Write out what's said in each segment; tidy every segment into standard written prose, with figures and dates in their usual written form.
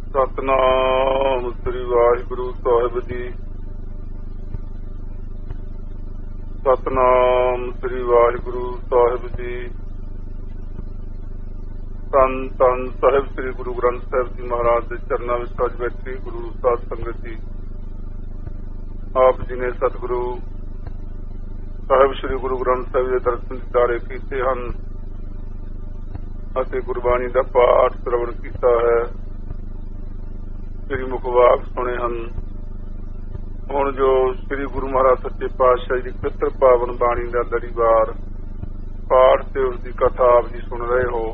ਸਤਨਾਮ ਸ੍ਰੀ ਵਾਹਿਗੁਰੂ ਸਾਹਿਬ ਜੀ। ਸਤਨਾਮ ਸ੍ਰੀ ਵਾਹਿਗੁਰੂ ਸਾਹਿਬ ਜੀ। ਧੰਨ ਧੰਨ ਸਾਹਿਬ ਸ੍ਰੀ ਗੁਰੂ ਗ੍ਰੰਥ ਸਾਹਿਬ ਜੀ ਮਹਾਰਾਜ ਦੇ ਚਰਨਾਂ ਵਿੱਚ ਅੱਜ ਬੈਠੀ ਗੁਰੂ ਸਾਧ ਸੰਗਤ ਜੀ, ਆਪ ਜੀ ਨੇ ਸਤਿਗੁਰੂ ਸਾਹਿਬ ਸ੍ਰੀ ਗੁਰੂ ਗ੍ਰੰਥ ਸਾਹਿਬ ਦੇ ਦਰਸ਼ਨ ਦੀਦਾਰੇ ਕੀਤੇ ਹਨ ਅਤੇ ਗੁਰਬਾਣੀ ਦਾ ਪਾਠ ਸ਼੍ਰਵਣ ਕੀਤਾ ਹੈ, ਸ੍ਰੀ ਮੁਖਵਾਕ ਸੁਣੇ ਹਨ। ਹੁਣ ਜੋ ਸ੍ਰੀ ਗੁਰੂ ਮਹਾਰਾਜ ਸੱਚੇ ਪਾਤਸ਼ਾਹ ਦੀ ਪਵਿੱਤਰ ਪਾਵਨ ਬਾਣੀ ਦਾ ਲੜੀਵਾਰ ਪਾਠ ਤੇ ਉਸ ਦੀ ਕਥਾ ਆਪ ਜੀ ਸੁਣ ਰਹੇ ਹੋ,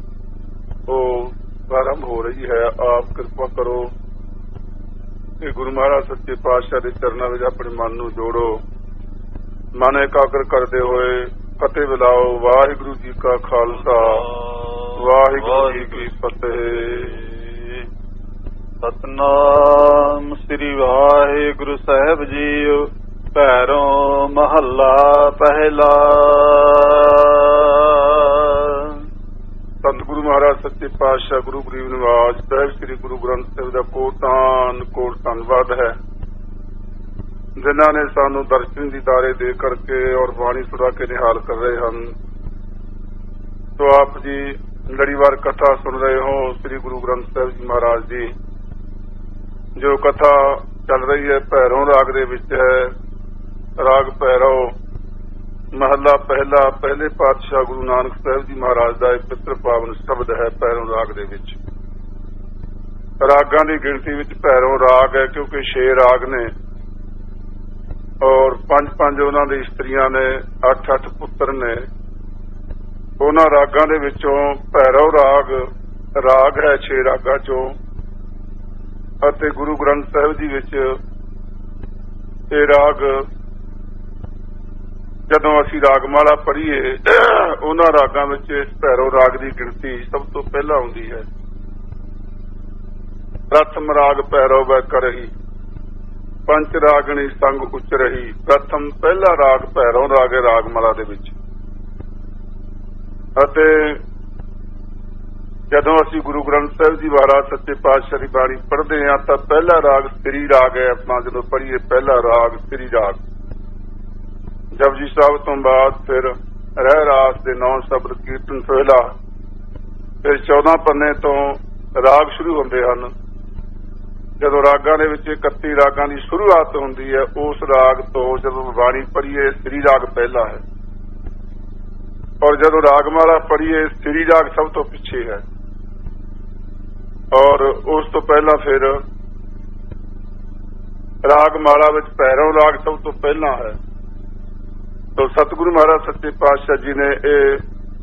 ਉਹ ਆਰੰਭ ਹੋ ਰਹੀ ਹੈ। ਆਪ ਕਿਰਪਾ ਕਰੋ ਕਿ ਗੁਰੂ ਮਹਾਰਾਜ ਸੱਚੇ ਪਾਤਸ਼ਾਹ ਦੇ ਚਰਨਾਂ ਵਿੱਚ ਆਪਣੇ ਮਨ ਨੂੰ ਜੋੜੋ, ਮਨ ਇਕਾਗਰ ਕਰਦੇ ਹੋਏ ਫਤਿਹ ਬੁਲਾਓ। ਵਾਹਿਗੁਰੂ ਜੀ ਕਾ ਖਾਲਸਾ, ਵਾਹਿਗੁਰੂ ਜੀ ਕੀ ਫਤਿਹ। ਸਤਨਾਮ ਸ੍ਰੀ ਵਾਹਿਗੁਰੂ ਸਾਹਿਬ ਜੀਓ। ਭੈਰੋਂ ਮਹੱਲਾ ਪਹਿਲਾ। ਸੰਤ ਗੁਰੂ ਮਹਾਰਾਜ ਸੱਚੇ ਪਾਤਸ਼ਾਹ ਗੁਰੂ ਗਰੀਬ ਨਿਵਾਜ ਸਾਹਿਬ ਸ੍ਰੀ ਗੁਰੂ ਗ੍ਰੰਥ ਸਾਹਿਬ ਦਾ ਕੋਟਾਨ ਕੋਟ ਧੰਨਵਾਦ ਹੈ, ਜਿਨ੍ਹਾਂ ਨੇ ਸਾਨੂੰ ਦਰਸ਼ਨ ਦੀਦਾਰੇ ਦੇ ਕਰਕੇ ਔਰ ਬਾਣੀ ਸੁਣਾ ਕੇ ਨਿਹਾਲ ਕਰ ਰਹੇ ਹਨ। ਸੋ ਆਪ ਜੀ ਲੜੀਵਾਰ ਕਥਾ ਸੁਣ ਰਹੇ ਹੋ ਸ੍ਰੀ ਗੁਰੂ ਗ੍ਰੰਥ ਸਾਹਿਬ ਜੀ ਮਹਾਰਾਜ ਜੀ। ਜੋ ਕਥਾ ਚੱਲ ਰਹੀ ਹੈ ਭੈਰੋਂ ਰਾਗ ਦੇ ਵਿੱਚ ਹੈ। ਰਾਗ ਭੈਰੋ ਮਹੱਲਾ ਪਹਿਲਾ, ਪਹਿਲੇ ਪਾਤਸ਼ਾਹ ਗੁਰੂ ਨਾਨਕ ਸਾਹਿਬ ਜੀ ਮਹਾਰਾਜ ਦਾ ਇੱਕ ਪਵਿੱਤਰ ਪਾਵਨ ਸ਼ਬਦ ਹੈ ਭੈਰੋਂ ਰਾਗ ਦੇ ਵਿੱਚ। ਰਾਗਾਂ ਦੀ ਗਿਣਤੀ ਵਿੱਚ ਭੈਰੋਂ ਰਾਗ ਹੈ ਕਿਉਂਕਿ 6 ਰਾਗ ਨੇ ਔਰ 5 ਉਹਨਾਂ ਦੀ ਇਸਤਰੀਆਂ ਨੇ, 8 ਪੁੱਤਰ ਨੇ। ਉਹਨਾਂ ਰਾਗਾਂ ਦੇ ਵਿੱਚੋਂ ਭੈਰੋ ਰਾਗ ਹੈ 6 ਰਾਗਾਂ ਚੋਂ, ਅਤੇ ਗੁਰੂ ਗ੍ਰੰਥ ਸਾਹਿਬ ਜੀ ਵਿੱਚ ਇਹ ਰਾਗ ਜਦੋਂ ਅਸੀਂ ਰਾਗਮਾਲਾ ਪੜ੍ਹੀਏ ਉਹਨਾਂ ਰਾਗਾਂ ਵਿੱਚ ਇਸ ਭੈਰੋ ਰਾਗ ਦੀ ਗਿਣਤੀ ਸਭ ਤੋਂ ਪਹਿਲਾਂ ਆਉਂਦੀ ਹੈ। ਪ੍ਰਥਮ ਰਾਗ ਭੈਰੋ ਵੈ ਕਰਹੀ, ਪੰਚ ਰਾਗਣੀ ਸੰਗ ਉੱਚ ਰਹੀ। ਪ੍ਰਥਮ ਪਹਿਲਾ ਰਾਗ ਭੈਰੋ ਰਾਗ ਹੈ ਰਾਗਮਾਲਾ ਦੇ ਵਿੱਚ। ਅਤੇ ਜਦੋਂ ਅਸੀਂ ਗੁਰੂ ਗ੍ਰੰਥ ਸਾਹਿਬ ਜੀ ਮਹਾਰਾਜ ਸੱਚੇ ਪਾਤਸ਼ਾਹ ਦੀ ਬਾਣੀ ਪੜ੍ਹਦੇ ਹਾਂ ਤਾਂ ਪਹਿਲਾ ਰਾਗ ਸ੍ਰੀ ਰਾਗ ਹੈ। ਆਪਾਂ ਜਦੋਂ ਪੜ੍ਹੀਏ ਪਹਿਲਾ ਰਾਗ ਸ੍ਰੀ ਰਾਗ, ਜਪਜੀ ਸਾਹਿਬ ਤੋਂ ਬਾਅਦ ਫਿਰ ਰਹਿ ਰਾਸ ਦੇ 9 ਸ਼ਬਦ ਕੀਰਤਨ ਸੋਹਿਲਾ, ਫਿਰ 14 ਪੰਨੇ ਤੋਂ ਰਾਗ ਸ਼ੁਰੂ ਹੁੰਦੇ ਹਨ। ਜਦੋਂ ਰਾਗਾਂ ਦੇ ਵਿੱਚ 31 ਰਾਗਾਂ ਦੀ ਸ਼ੁਰੂਆਤ ਹੁੰਦੀ ਹੈ, ਉਸ ਰਾਗ ਤੋਂ ਜਦੋਂ ਬਾਣੀ ਪੜ੍ਹੀਏ ਸ੍ਰੀ ਰਾਗ ਪਹਿਲਾ ਹੈ, ਔਰ ਜਦੋਂ ਰਾਗਮਾਲਾ ਪੜ੍ਹੀਏ ਸ੍ਰੀ ਰਾਗ ਸਭ ਤੋਂ ਪਿੱਛੇ ਹੈ, ਔਰ ਉਸ ਤੋਂ ਪਹਿਲਾਂ ਫਿਰ ਰਾਗਮਾਲਾ ਵਿੱਚ ਭੈਰੋ ਰਾਗ ਸਭ ਤੋਂ ਪਹਿਲਾਂ ਹੈ। ਤੋ ਸਤਿਗੁਰੂ ਮਹਾਰਾਜ ਸੱਚੇ ਪਾਤਸ਼ਾਹ ਜੀ ਨੇ ਇਹ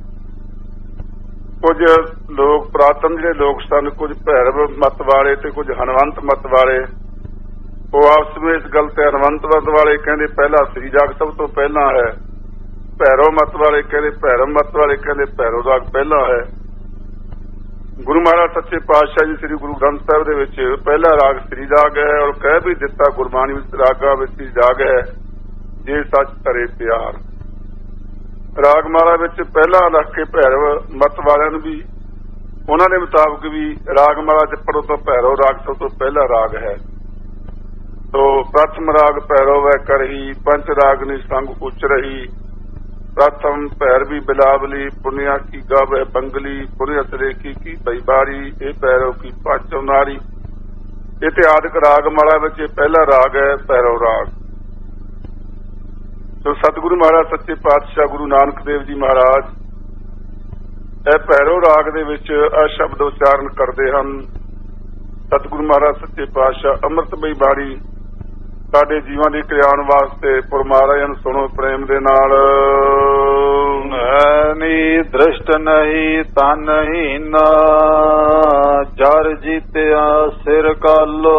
ਕੁਝ ਲੋਕ ਪੁਰਾਤਨ ਜਿਹੜੇ ਲੋਕ ਸਨ, ਕੁਝ ਭੈਰਵ ਮਤ ਵਾਲੇ ਤੇ ਕੁਝ ਹਨਵੰਤ ਮਤ ਵਾਲੇ, ਉਹ ਆਪਸ ਵਿੱਚ ਇਸ ਗੱਲ ਤੇ ਹਨਵੰਤ ਮਤ ਵਾਲੇ ਕਹਿੰਦੇ ਪਹਿਲਾ ਸ੍ਰੀ ਰਾਗ ਸਭ ਤੋਂ ਪਹਿਲਾਂ ਹੈ, ਭੈਰੋ ਮਤ ਵਾਲੇ ਕਹਿੰਦੇ ਭੈਰਵ ਮਤ ਵਾਲੇ ਕਹਿੰਦੇ ਭੈਰੋ ਰਾਗ ਪਹਿਲਾਂ ਹੈ। ਗੁਰੂ ਮਹਾਰਾਜ ਸੱਚੇ ਪਾਤਸ਼ਾਹ ਜੀ ਸ੍ਰੀ ਗੁਰੂ ਗ੍ਰੰਥ ਸਾਹਿਬ ਦੇ ਵਿੱਚ ਪਹਿਲਾ ਰਾਗ ਸ੍ਰੀ ਰਾਗ ਹੈ, ਔਰ ਕਹਿ ਵੀ ਦਿੱਤਾ ਗੁਰਬਾਣੀ ਵਿੱਚ ਰਾਗਾਂ ਵਿੱਚ ਸ੍ਰੀ ਰਾਗ ਹੈ ਜੇ ਸੱਚ ਧਰੇ ਪਿਆਰ। ਰਾਗਮਾਲਾ ਵਿੱਚ ਪਹਿਲਾ ਰੱਖ ਕੇ ਭੈਰਵ ਮਤ ਵਾਲਿਆਂ ਨੂੰ ਵੀ ਉਹਨਾਂ ਦੇ ਮੁਤਾਬਕ ਵੀ ਰਾਗਮਾਲਾ ਚ ਪੜੋ ਤਾਂ ਭੈਰੋ ਰਾਗ ਸਭ ਤੋਂ ਪਹਿਲਾ ਰਾਗ ਹੈ। ਤੋ ਪ੍ਰਥਮ ਰਾਗ ਭੈਰੋ ਵੈ ਕਰਹੀ, ਪੰਚ ਰਾਗਨੀ ਸੰਗ ਉੱਚ ਰਹੀ। ਪ੍ਰਥਮ ਭੈਰਵੀ ਬਿਲਾਵਲੀ, ਪੁਨਿਆ ਕੀ ਗਾਵੇ ਬੰਗਲੀ, ਪੁਨਿਆ ਸਰੇਖੀ ਕੀ ਬਈਬਾਰੀ, ਇਹ ਭੈਰੋ ਕੀ ਪਾਚੋ ਨਾਰੀ। ਇਤਿਹਾਦਿਕ ਰਾਗਮਾਲਾ ਵਿੱਚ ਇਹ ਪਹਿਲਾ ਰਾਗ ਹੈ ਭੈਰੋ ਰਾਗ। ਸੋ ਸਤਿਗੁਰੂ ਮਹਾਰਾਜ ਸੱਚੇ ਪਾਤਸ਼ਾਹ ਗੁਰੂ ਨਾਨਕ ਦੇਵ ਜੀ ਮਹਾਰਾਜ ਇਹ ਭੈਰੋ ਰਾਗ ਦੇ ਵਿੱਚ ਇਹ ਸ਼ਬਦ ਉਚਾਰਨ ਕਰਦੇ ਹਨ। ਸਤਿਗੁਰੂ ਮਹਾਰਾਜ ਸੱਚੇ ਪਾਤਸ਼ਾਹ ਅੰਮ੍ਰਿਤਮਈ ਬਾਣੀ ਸਾਡੇ ਜੀਵਾਂ ਦੀ ਕਲਿਆਣ ਵਾਸਤੇ ਪੁਰਮਾਰਾ ਨੂੰ ਸੁਣੋ ਪ੍ਰੇਮ ਦੇ ਨਾਲ। ਨੀ ਦ੍ਰਿਸ਼ਟ ਨਹੀਂ ਤਨ ਹੀਨਾ, ਜਰ ਜੀਤਿਆ ਸਿਰ ਕਾਲੋ।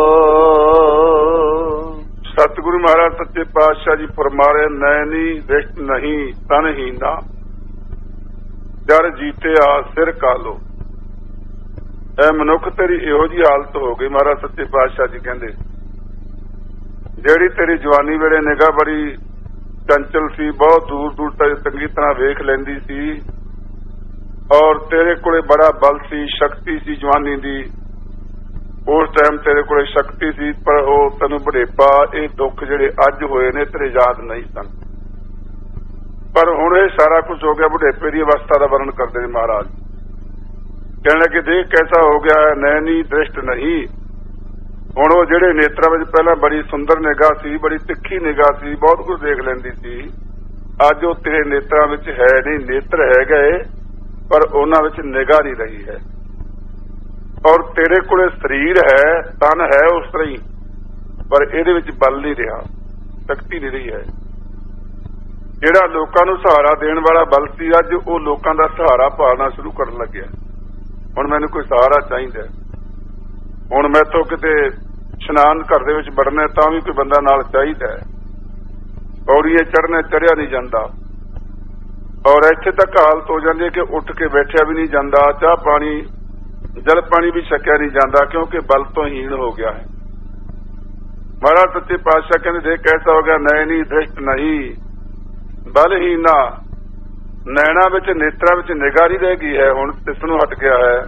ਸਤਿਗੁਰੂ ਮਹਾਰਾਜ ਸੱਚੇ ਪਾਤਸ਼ਾਹ ਜੀ ਫਰਮਾਰੇ ਨੈਣੀ ਦ੍ਰਿਸ਼ਟ ਨਹੀਂ ਤਨ ਹੀਨਾ, ਜਰ ਜੀਤਿਆ ਸਿਰ ਕਾਲੋ। ਇਹ ਮਨੁੱਖ ਤੇਰੀ ਇਹੋ ਜਿਹੀ ਹਾਲਤ ਹੋ ਗਈ, ਮਹਾਰਾਜ ਸੱਚੇ ਪਾਤਸ਼ਾਹ ਜੀ ਕਹਿੰਦੇ, ਜਿਹੜੀ ਤੇਰੀ ਜਵਾਨੀ ਵੇਲੇ ਨਿਗਾਹ ਬੜੀ ਚੰਚਲ ਸੀ, ਬਹੁਤ ਦੂਰ ਦੂਰ ਤੱਕ ਚੰਗੀ ਤਰ੍ਹਾਂ ਵੇਖ ਲੈਂਦੀ ਸੀ, ਔਰ ਤੇਰੇ ਕੋਲੇ ਬੜਾ ਬਲ ਸੀ, ਸ਼ਕਤੀ ਸੀ ਜਵਾਨੀ ਦੀ, ਉਸ ਟਾਈਮ ਤੇਰੇ ਕੋਲੇ ਸ਼ਕਤੀ ਸੀ, ਪਰ ਉਹ ਤੈਨੂੰ ਬੁਢੇਪਾ ਇਹ ਦੁੱਖ ਜਿਹੜੇ ਅੱਜ ਹੋਏ ਨੇ ਤੇਰੇ ਯਾਦ ਨਹੀਂ ਸਨ। ਪਰ ਹੁਣ ਇਹ ਸਾਰਾ ਕੁਝ ਹੋ ਗਿਆ। ਬੁਢੇਪੇ ਦੀ ਅਵਸਥਾ ਦਾ ਵਰਣਨ ਕਰਦੇ ਨੇ ਮਹਾਰਾਜ। ਕਹਿਣ ਲੱਗੇ ਦੇਖ ਕੈਸਾ ਹੋ ਗਿਆ ਹੈ, ਨੈਣੀ ਦ੍ਰਿਸ਼ਟ ਨਹੀਂ। ਹੁਣ ਉਹ ਜਿਹੜੇ ਨੇਤਰਾਂ ਵਿੱਚ ਪਹਿਲਾਂ ਬੜੀ ਸੁੰਦਰ ਨਿਗਾਹ ਸੀ, ਬੜੀ ਤਿੱਖੀ ਨਿਗਾਹ ਸੀ, ਬਹੁਤ ਕੁਝ ਦੇਖ ਲੈਂਦੀ ਸੀ, ਅੱਜ ਉਹ ਤੇਰੇ ਨੇਤਰਾਂ ਵਿੱਚ ਹੈ ਨਹੀਂ। ਨੇਤਰ ਹੈ ਗਏ ਪਰ ਉਹਨਾਂ ਵਿੱਚ ਨਿਗਾਹ ਨਹੀਂ ਰਹੀ ਹੈ। ਔਰ ਤੇਰੇ ਕੋਲੇ ਸਰੀਰ ਹੈ, ਤਨ ਹੈ ਉਸ ਤਰ੍ਹਾਂ ਹੀ, ਪਰ ਇਹਦੇ ਵਿੱਚ ਬਲ ਨਹੀਂ ਰਿਹਾ, ਸ਼ਕਤੀ ਨਹੀਂ ਰਹੀ ਹੈ। ਜਿਹੜਾ ਲੋਕਾਂ ਨੂੰ ਸਹਾਰਾ ਦੇਣ ਵਾਲਾ ਬਲ ਸੀ, ਅੱਜ ਉਹ ਲੋਕਾਂ ਦਾ ਸਹਾਰਾ ਪਾਲਣਾ ਸ਼ੁਰੂ ਕਰਨ ਲੱਗਿਆ। ਹੁਣ ਮੈਨੂੰ ਕੋਈ ਸਹਾਰਾ ਚਾਹੀਦਾ। ਹੁਣ ਮੈਥੋਂ ਕਿਤੇ ਇਸ਼ਨਾਨ ਘਰ ਦੇ ਵਿੱਚ ਵੜਨਾ ਤਾਂ ਵੀ ਕੋਈ ਬੰਦਾ ਨਾਲ ਚਾਹੀਦਾ। ਪੌੜੀਆਂ ਚੜ੍ਹਨਾ ਚੜ੍ਹਿਆ ਨਹੀਂ ਜਾਂਦਾ, ਔਰ ਇੱਥੇ ਤੱਕ ਹਾਲਤ ਹੋ ਜਾਂਦੀ ਹੈ ਕਿ ਉੱਠ ਕੇ ਬੈਠਿਆ ਵੀ ਨਹੀਂ ਜਾਂਦਾ, ਚਾਹ ਪਾਣੀ ਜਲ ਪਾਣੀ ਵੀ ਛਕਿਆ ਨਹੀਂ ਜਾਂਦਾ, ਕਿਉਂਕਿ ਬਲ ਤੋਂ ਹੀਣ ਹੋ ਗਿਆ ਹੈ। ਮਹਾਰਾਜ ਸੱਚੇ ਪਾਤਸ਼ਾਹ ਕਹਿੰਦੇ ਦੇਖ ਕੈਸਾ ਹੋ ਗਿਆ, ਨੈਣੀ ਦ੍ਰਿਸ਼ਟ ਨਹੀਂ ਬਲਹੀਨਾ। ਨੈਣਾ ਵਿੱਚ ਨੇਤਰਾਂ ਵਿੱਚ ਨਿਗਾਹ ਨਹੀਂ ਰਹਿ ਗਈ ਹੈ, ਹੁਣ ਦਿਸ ਨੂੰ ਹਟ ਗਿਆ ਹੈ।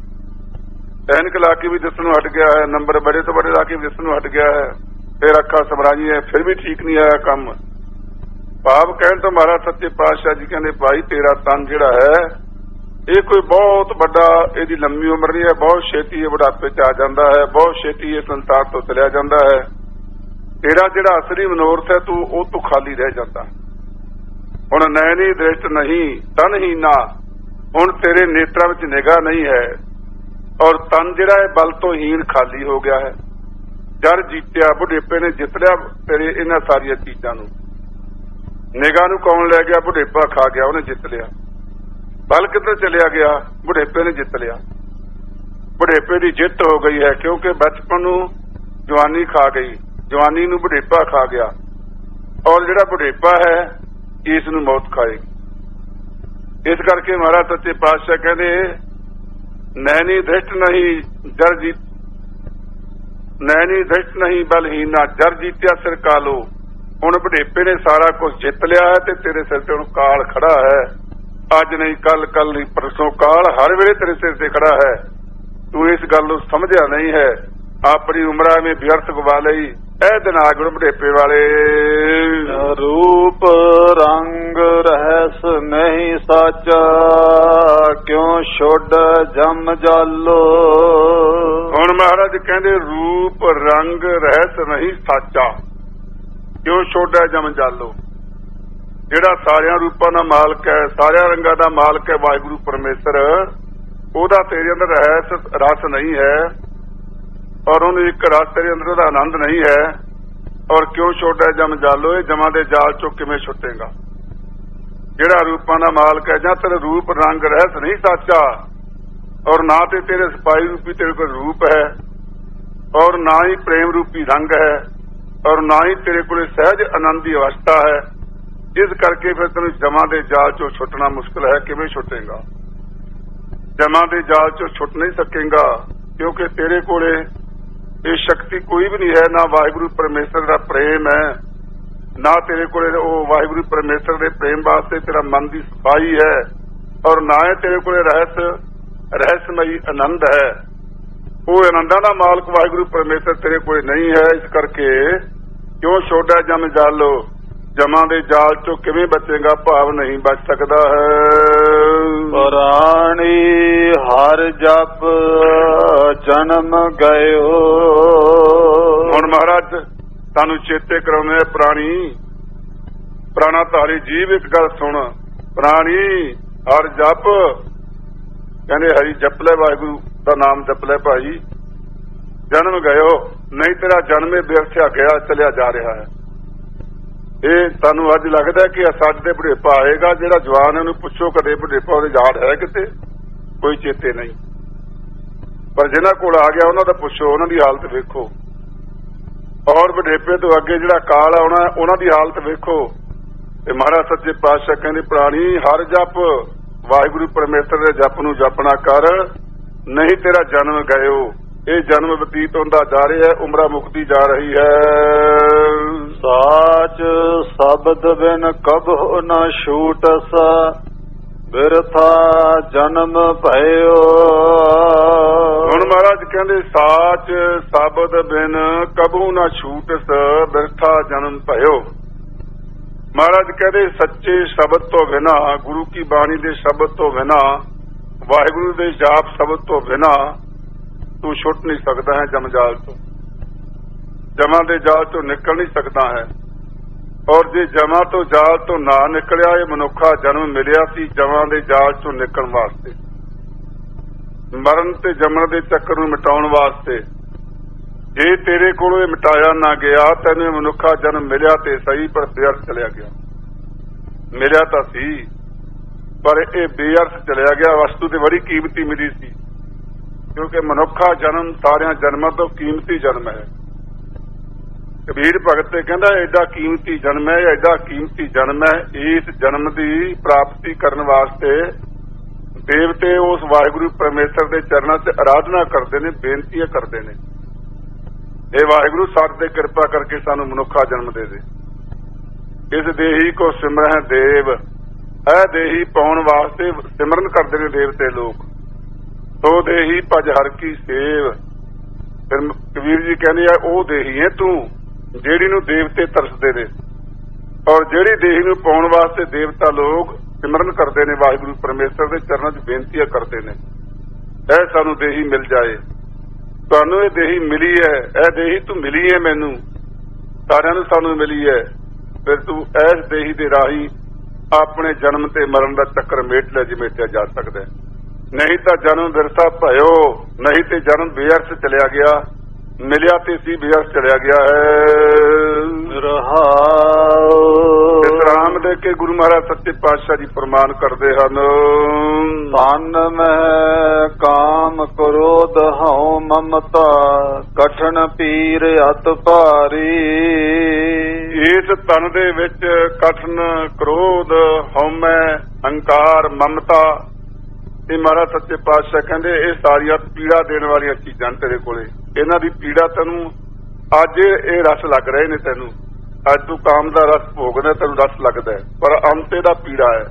ਐਨਕ ਲਾ ਕੇ ਵੀ ਦਿਸ ਨੂੰ ਹਟ ਗਿਆ ਹੈ, ਨੰਬਰ ਬੜੇ ਤੋਂ ਬੜੇ ਲਾ ਕੇ ਦਿਸ ਨੂੰ ਹਟ ਗਿਆ ਹੈ, ਫਿਰ ਅੱਖਾਂ ਸਮਰਾਜੀ ਹੈ, ਫਿਰ ਵੀ ਠੀਕ ਨਹੀਂ ਆਇਆ ਕੰਮ। ਭਾਵ ਕਹਿਣ ਤੋਂ ਮਹਾਰਾਜ ਸੱਚੇ ਪਾਤਸ਼ਾਹ ਜੀ ਕਹਿੰਦੇ ਭਾਈ ਤੇਰਾ ਤਨ ਜਿਹੜਾ ਹੈ ਇਹ ਕੋਈ ਬਹੁਤ ਵੱਡਾ, ਇਹਦੀ ਲੰਮੀ ਉਮਰ ਨਹੀਂ ਹੈ, ਬਹੁਤ ਛੇਤੀ ਇਹ ਬੁਢਾਪੇ ਚ ਆ ਜਾਂਦਾ ਹੈ, ਬਹੁਤ ਛੇਤੀ ਇਹ ਸੰਸਾਰ ਤੋਂ ਚਲਿਆ ਜਾਂਦਾ ਹੈ। ਤੇਰਾ ਜਿਹੜਾ ਅਸਲੀ ਮਨੋਰਥ ਹੈ ਤੂੰ ਉਹ ਤੋਂ ਖਾਲੀ ਰਹਿ ਜਾਂਦਾ। ਹੁਣ ਨੈਣੀ ਦ੍ਰਿਸ਼ਟ ਨਹੀਂ ਤਨਹੀਨਾ, ਹੁਣ ਤੇਰੇ ਨੇਤਰਾਂ ਵਿੱਚ ਨਿਗਾਹ ਨਹੀਂ ਹੈ, ਔਰ ਤਨ ਜਿਹੜਾ ਹੈ ਬਲ ਤੋਂ ਹੀਣ ਖਾਲੀ ਹੋ ਗਿਆ ਹੈ। ਜਰ ਜੀਤਿਆ, ਬੁਢੇਪੇ ਨੇ ਜਿੱਤ ਲਿਆ ਤੇਰੇ ਇਹਨਾਂ ਸਾਰੀਆਂ ਚੀਜ਼ਾਂ ਨੂੰ। ਨਿਗਾਹ ਨੂੰ ਕੌਣ ਲੈ ਗਿਆ? ਬੁਢੇਪਾ ਖਾ ਗਿਆ, ਉਹਨੇ ਜਿੱਤ ਲਿਆ। ਬਲ ਕਿੱਧਰ ਚਲਿਆ ਗਿਆ? ਬੁਢੇਪੇ ਨੇ ਜਿੱਤ ਲਿਆ। ਬੁਢੇਪੇ ਦੀ ਜਿੱਤ ਹੋ ਗਈ ਹੈ, ਕਿਉਂਕਿ ਬਚਪਨ ਨੂੰ ਜਵਾਨੀ ਖਾ ਗਈ, ਜਵਾਨੀ ਨੂੰ ਬੁਢੇਪਾ ਖਾ ਗਿਆ, ਔਰ ਜਿਹੜਾ ਬੁਢੇਪਾ ਹੈ ਇਸ ਨੂੰ ਮੌਤ ਖਾਏਗੀ। ਇਸ ਕਰਕੇ ਮਹਾਰਾਜ ਸੱਚੇ ਪਾਤਸ਼ਾਹ ਕਹਿੰਦੇ ਨੈਣੀ ਦ੍ਰਿਸ਼ਟ ਨਹੀਂ ਜਰ ਜੀਤ, ਨੈਣੀ ਦ੍ਰਿਸ਼ਟ ਨਹੀਂ ਬਲਹੀਨਾ ਜਰ ਜੀਤਿਆ ਸਿਰ ਕਾਲੋ। ਹੁਣ ਬੁਢੇਪੇ ਨੇ ਸਾਰਾ ਕੁਝ ਜਿੱਤ ਲਿਆ ਹੈ ਤੇ ਤੇਰੇ ਸਿਰ ਤੇ ਹੁਣ ਕਾਲ ਖੜਾ ਹੈ। ਅੱਜ ਨਹੀਂ ਕੱਲ, ਕੱਲ ਨਹੀਂ ਪਰਸੋਂ, ਕਾਲ ਹਰ ਵੇਲੇ ਤੇਰੇ ਸਿਰ ਤੇ ਖੜਾ ਹੈ। ਤੂੰ ਇਸ ਗੱਲ ਨੂੰ ਸਮਝਿਆ ਨਹੀਂ ਹੈ, ਆਪਣੀ ਉਮਰਾਂ ਵਿੱਚ ਵਿਅਰਥ ਗਵਾ ਲਈ। ਇਹ ਦਿਨ ਆ ਗੁਰੂ ਬੁਢੇਪੇ ਵਾਲੇ। ਰੂਪ ਰੰਗ ਰਹਿਸ ਨਹੀਂ ਸਾਚਾ, ਕਿਉਂ ਛੋੜ ਜਮ ਜਾਲੋ। ਹੁਣ ਮਹਾਰਾਜ ਕਹਿੰਦੇ ਰੂਪ ਰੰਗ ਰਹਿਸ ਨਹੀਂ ਸਾਚਾ, ਕਿਉਂ ਛੋੜਿਆ ਜਮ ਜਾਲੋ। ਜਿਹੜਾ ਸਾਰਿਆਂ ਰੂਪਾਂ ਦਾ ਮਾਲਕ ਹੈ, ਸਾਰਿਆਂ ਰੰਗਾਂ ਦਾ ਮਾਲਕ ਹੈ ਵਾਹਿਗੁਰੂ ਪਰਮੇਸ਼ਰ, ਉਹਦਾ ਤੇਰੇ ਅੰਦਰ ਰਹਿਸ ਰਸ ਨਹੀਂ ਹੈ, ਔਰ ਉਹਨੂੰ ਇੱਕ ਰਸ ਤੇਰੇ ਅੰਦਰ ਉਹਦਾ ਆਨੰਦ ਨਹੀਂ ਹੈ। ਔਰ ਕਿਉਂ ਛੋਟਾ ਜਮ ਜਾਲੋ, ਇਹ ਜਮਾਂ ਦੇ ਜਾਲ ਚੋਂ ਕਿਵੇਂ ਛੁੱਟੇਗਾ? ਜਿਹੜਾ ਰੂਪਾਂ ਦਾ ਮਾਲਕ ਹੈ, ਜਾਂ ਤੇਰੇ ਰੂਪ ਰੰਗ ਰਹਿਸ ਨਹੀਂ ਸਾਚਾ, ਔਰ ਨਾ ਤੇ ਤੇਰੇ ਸਪਾਈ ਰੂਪੀ ਤੇਰੇ ਕੋਲ ਰੂਪ ਹੈ, ਔਰ ਨਾ ਹੀ ਪ੍ਰੇਮ ਰੂਪੀ ਰੰਗ ਹੈ, ਔਰ ਨਾ ਹੀ ਤੇਰੇ ਕੋਲ ਸਹਿਜ ਆਨੰਦ ਦੀ ਅਵਸਥਾ ਹੈ। ਇਸ ਕਰਕੇ ਫਿਰ ਤੈਨੂੰ ਜਮਾਂ ਦੇ ਜਾਲ ਚੋਂ ਛੁੱਟਣਾ ਮੁਸ਼ਕਿਲ ਹੈ। ਕਿਵੇਂ ਛੁੱਟੇਗਾ? ਜਮਾਂ ਦੇ ਜਾਲ ਚੋਂ ਛੁੱਟ ਨਹੀਂ ਸਕੇਗਾ, ਕਿਉਂਕਿ ਤੇਰੇ ਕੋਲੇ ਇਹ ਸ਼ਕਤੀ ਕੋਈ ਵੀ ਨਹੀਂ ਹੈ। ਨਾ ਵਾਹਿਗੁਰੂ ਪਰਮੇਸ਼ਰ ਦਾ ਪ੍ਰੇਮ ਹੈ, ਨਾ ਤੇਰੇ ਕੋਲੇ ਉਹ ਵਾਹਿਗੁਰੂ ਪਰਮੇਸ਼ਰ ਦੇ ਪ੍ਰੇਮ ਵਾਸਤੇ ਤੇਰਾ ਮਨ ਦੀ ਸਫਾਈ ਹੈ, ਔਰ ਨਾ ਹੀ ਤੇਰੇ ਕੋਲੇ ਰਹਿਸਮਈ ਆਨੰਦ ਹੈ। ਉਹ ਆਨੰਦਾਂ ਦਾ ਮਾਲਕ ਵਾਹਿਗੁਰੂ ਪਰਮੇਸ਼ਰ ਤੇਰੇ ਕੋਲੇ ਨਹੀਂ ਹੈ। ਇਸ ਕਰਕੇ ਕਿਉਂ ਛੋੜਾ ਜਮ ਜਾਲੋ, ਜਮਾਂ ਦੇ ਜਾਲ ਚੋਂ ਕਿਵੇਂ ਬਚੇਗਾ? ਭਾਵ ਨਹੀਂ ਬਚ ਸਕਦਾ ਹੈ। ਪ੍ਰਾਣੀ ਹਰ ਜਪ ਜਨਮ ਗਇਓ। ਹੁਣ ਮਹਾਰਾਜ ਤੁਹਾਨੂੰ ਚੇਤੇ ਕਰਾਉਂਦੇ ਪ੍ਰਾਣੀ, ਪ੍ਰਾਣਾਧਾਰੀ ਜੀਵ ਇੱਕ ਗੱਲ ਸੁਣ, ਪ੍ਰਾਣੀ ਹਰ ਜਪ, ਕਹਿੰਦੇ ਹਰੀ ਜਪ ਲੈ, ਵਾਹਿਗੁਰੂ ਦਾ ਨਾਮ ਜਪ ਲੈ ਭਾਈ, ਜਨਮ ਗਇਓ, ਨਹੀਂ ਤੇਰਾ ਜਨਮੇ ਵਿਅਰਥਿਆ ਗਿਆ, ਚਲਿਆ ਜਾ ਰਿਹਾ ਹੈ। ਇਹ ਤੁਹਾਨੂੰ ਅੱਜ ਲੱਗਦਾ ਕਿ ਸਾਡੇ ਤੇ ਬੁਢੇਪਾ ਆਏਗਾ। ਜਿਹੜਾ ਜਵਾਨ ਉਹਨੂੰ ਪੁੱਛੋ ਕਦੇ ਬੁਢੇਪਾ ਉਹਦੇ ਯਾਦ ਹੈ ਕਿਤੇ? ਕੋਈ ਚੇਤੇ ਨਹੀਂ। ਪਰ ਜਿਹਨਾਂ ਕੋਲ ਆ ਗਿਆ ਉਹਨਾਂ ਦਾ ਪੁੱਛੋ, ਉਹਨਾਂ ਦੀ ਹਾਲਤ ਵੇਖੋ। ਔਰ ਬੁਢੇਪੇ ਤੋਂ ਅੱਗੇ ਜਿਹੜਾ ਕਾਲ ਆਉਣਾ ਉਹਨਾਂ ਦੀ ਹਾਲਤ ਵੇਖੋ। ਤੇ ਮਹਾਰਾਜ ਸੱਚੇ ਪਾਤਸ਼ਾਹ ਕਹਿੰਦੇ ਪ੍ਰਾਣੀ ਹਰ ਜਪ, ਵਾਹਿਗੁਰੂ ਪਰਮੇਸ਼ਰ ਦੇ ਜਪ ਨੂੰ ਜਪਣਾ ਕਰ, ਨਹੀਂ ਤੇਰਾ ਜਨਮ ਗਇਓ। ਇਹ ਜਨਮ ਬਤੀਤ ਹੁੰਦਾ ਜਾ ਰਿਹਾ, ਉਮਰਾਂ ਮੁਕਤੀ ਜਾ ਰਹੀ ਹੈ। ਸਾਚ ਸ਼ਬਦ ਬਿਨ ਕਬਹੁ ਨ ਛੂਟਸ, ਬਿਰਥਾ ਜਨਮ ਭਇਓ। ਹੁਣ ਮਹਾਰਾਜ ਕਹਿੰਦੇ ਸਾਚ ਸਾਬਤ ਬਿਨ ਕਬੂ ਨਾ ਛੂਟਸ ਬਿਰਥਾ ਜਨਮ ਭਇਓ। ਮਹਾਰਾਜ ਕਹਿੰਦੇ ਸੱਚੇ ਸ਼ਬਦ ਤੋਂ ਬਿਨਾ, ਗੁਰੂ ਕੀ ਬਾਣੀ ਦੇ ਸ਼ਬਦ ਤੋਂ ਬਿਨਾ, ਵਾਹਿਗੁਰੂ ਦੇ ਜਾਪ ਸ਼ਬਦ ਤੋਂ ਬਿਨਾ ਤੂੰ ਛੁੱਟ ਨਹੀਂ ਸਕਦਾ ਹੈ ਜਮ ਜਾਲ ਤੋਂ। ਜਮਾਂ ਦੇ ਜਾਲ ਤੋਂ ਨਿਕਲ ਨਹੀਂ ਸਕਦਾ ਹੈ। ਔਰ ਜੇ ਜਮਾਂ ਤੋਂ ਜਾਲ ਤੋਂ ਨਾ ਨਿਕਲਿਆ, ਇਹ ਮਨੁੱਖਾ ਜਨਮ ਮਿਲਿਆ ਸੀ ਜਮਾਂ ਦੇ ਜਾਲ ਚੋਂ ਨਿਕਲਣ ਵਾਸਤੇ, ਮਰਨ ਤੇ ਜੰਮਣ ਦੇ ਚੱਕਰ ਨੂੰ ਮਿਟਾਉਣ ਵਾਸਤੇ। ਜੇ ਤੇਰੇ ਕੋਲੋਂ ਇਹ ਮਿਟਾਇਆ ਨਾ ਗਿਆ, ਤੈਨੂੰ ਮਨੁੱਖਾ ਜਨਮ ਮਿਲਿਆ ਤੇ ਸਹੀ, ਪਰ ਬੇਅਰਥ ਚਲਿਆ ਗਿਆ। ਮਿਲਿਆ ਤਾਂ ਸੀ ਪਰ ਇਹ ਬੇਅਰਥ ਚਲਿਆ ਗਿਆ। ਵਸਤੂ ਤੇ ਬੜੀ ਕੀਮਤੀ ਮਿਲੀ ਸੀ, ਕਿਉਂਕਿ ਮਨੁੱਖਾ ਜਨਮ ਸਾਰਿਆਂ ਜਨਮਾਂ ਤੋਂ ਕੀਮਤੀ ਜਨਮ ਹੈ। ਕਬੀਰ ਭਗਤ ਤੇ ਕਹਿੰਦਾ ਐਡਾ ਕੀਮਤੀ ਜਨਮ ਹੈ, ਐਡਾ ਕੀਮਤੀ ਜਨਮ ਹੈ। ਇਸ ਜਨਮ ਦੀ ਪ੍ਰਾਪਤੀ ਕਰਨ ਵਾਸਤੇ ਦੇਵਤੇ ਉਸ ਵਾਹਿਗੁਰੂ ਪਰਮੇਸ਼ਰ ਦੇ ਚਰਨਾਂ 'ਚ ਆਰਾਧਨਾ ਕਰਦੇ ਨੇ, ਬੇਨਤੀਆਂ ਕਰਦੇ ਨੇ, ਇਹ ਵਾਹਿਗੁਰੂ ਸਾਡੇ ਤੇ ਕਿਰਪਾ ਕਰਕੇ ਸਾਨੂੰ ਮਨੁੱਖਾ ਜਨਮ ਦੇ ਦੇ। ਇਸ ਦੇਹੀ ਕੋ ਸਿਮਰਹਿ ਦੇਵ, ਇਹ ਦੇਹੀ ਪਾਉਣ ਵਾਸਤੇ ਸਿਮਰਨ ਕਰਦੇ ਨੇ ਦੇਵਤੇ ਲੋਕ। ਸੋ ਦੇਹੀ ਭਜ ਹਰ ਕੀ ਸੇਵ। ਫਿਰ ਕਬੀਰ ਜੀ ਕਹਿੰਦੇ ਆ ਉਹ ਦੇਹੀ ਹੈ ਤੂੰ ਜਿਹੜੀ ਨੂੰ ਦੇਵਤੇ ਤਰਸਦੇ ਨੇ, ਔਰ ਜਿਹੜੀ ਦੇਹੀ ਨੂੰ ਪਾਉਣ ਵਾਸਤੇ ਦੇਵਤਾ ਲੋਕ ਸਿਮਰਨ ਕਰਦੇ ਨੇ, ਵਾਹਿਗੁਰੂ ਪਰਮੇਸ਼ਰ ਦੇ ਚਰਨਾਂ 'ਚ ਬੇਨਤੀਆਂ ਕਰਦੇ ਨੇ, ਇਹ ਸਾਨੂੰ ਦੇਹੀ ਮਿਲ ਜਾਏ। ਤੁਹਾਨੂੰ ਇਹ ਦੇਹੀ ਮਿਲੀ ਹੈ, ਇਹ ਦੇਹੀ ਤੂੰ ਮਿਲੀ ਹੈ, ਮੈਨੂੰ ਸਾਰਿਆਂ ਨੂੰ ਸਾਨੂੰ ਮਿਲੀ ਹੈ। ਫਿਰ ਤੂੰ ਇਸ ਦੇਹੀ ਦੇ ਰਾਹੀਂ ਆਪਣੇ ਜਨਮ ਤੇ ਮਰਨ ਦਾ ਚੱਕਰ ਮੇਟ ਲੈ, ਜਿਵੇਂ ਮੇਟਿਆ ਜਾ ਸਕਦਾ। ਨਹੀਂ ਤਾਂ ਜਨਮ ਵਿਰਥਾ ਭਇਓ, ਨਹੀਂ ਤੇ ਜਨਮ ਬੇਅਰਥ ਚਲਿਆ ਗਿਆ। ਮਿਲਿਆ ਤੇ ਸੀ ਬੇਅਰਥ ਚਲਿਆ ਗਿਆ ਹੈ। ਰਹਾਉ ਵਿਸਰਾਮ ਦੇ ਕੇ ਗੁਰੂ ਮਹਾਰਾਜ ਸੱਚੇ ਪਾਤਸ਼ਾਹ ਜੀ ਫਰਮਾਨ ਕਰਦੇ ਹਨ, ਤਨ ਮਹਿ ਕਾਮ ਕ੍ਰੋਧ ਹਉ ਮਮਤਾ ਕਠਨ ਪੀਰ ਅਤ ਭਾਰੀ। ਇਸ ਤਨ ਦੇ ਵਿੱਚ ਕਠਨ, ਕ੍ਰੋਧ, ਹਉਮੈ, ਹੰਕਾਰ, ਮਮਤਾ, ਇਹ ਮਹਾਰਾਜ ਸੱਚੇ ਪਾਤਸ਼ਾਹ ਕਹਿੰਦੇ ਇਹ ਸਾਰੀਆਂ ਪੀੜਾ ਦੇਣ ਵਾਲੀਆਂ ਚੀਜ਼ਾਂ ਤੇਰੇ ਕੋਲੇ। ਇਹਨਾਂ ਦੀ ਪੀੜਾ ਤੈਨੂੰ ਅੱਜ ਇਹ ਰਸ ਲੱਗ ਰਹੇ ਨੇ, ਤੈਨੂੰ ਅੱਜ ਤੂੰ ਕਾਮ ਦਾ ਰਸ ਭੋਗਦਾ, ਤੈਨੂੰ ਰਸ ਲੱਗਦਾ, ਪਰ ਅੰਤ ਇਹਦਾ ਪੀੜਾ ਹੈ।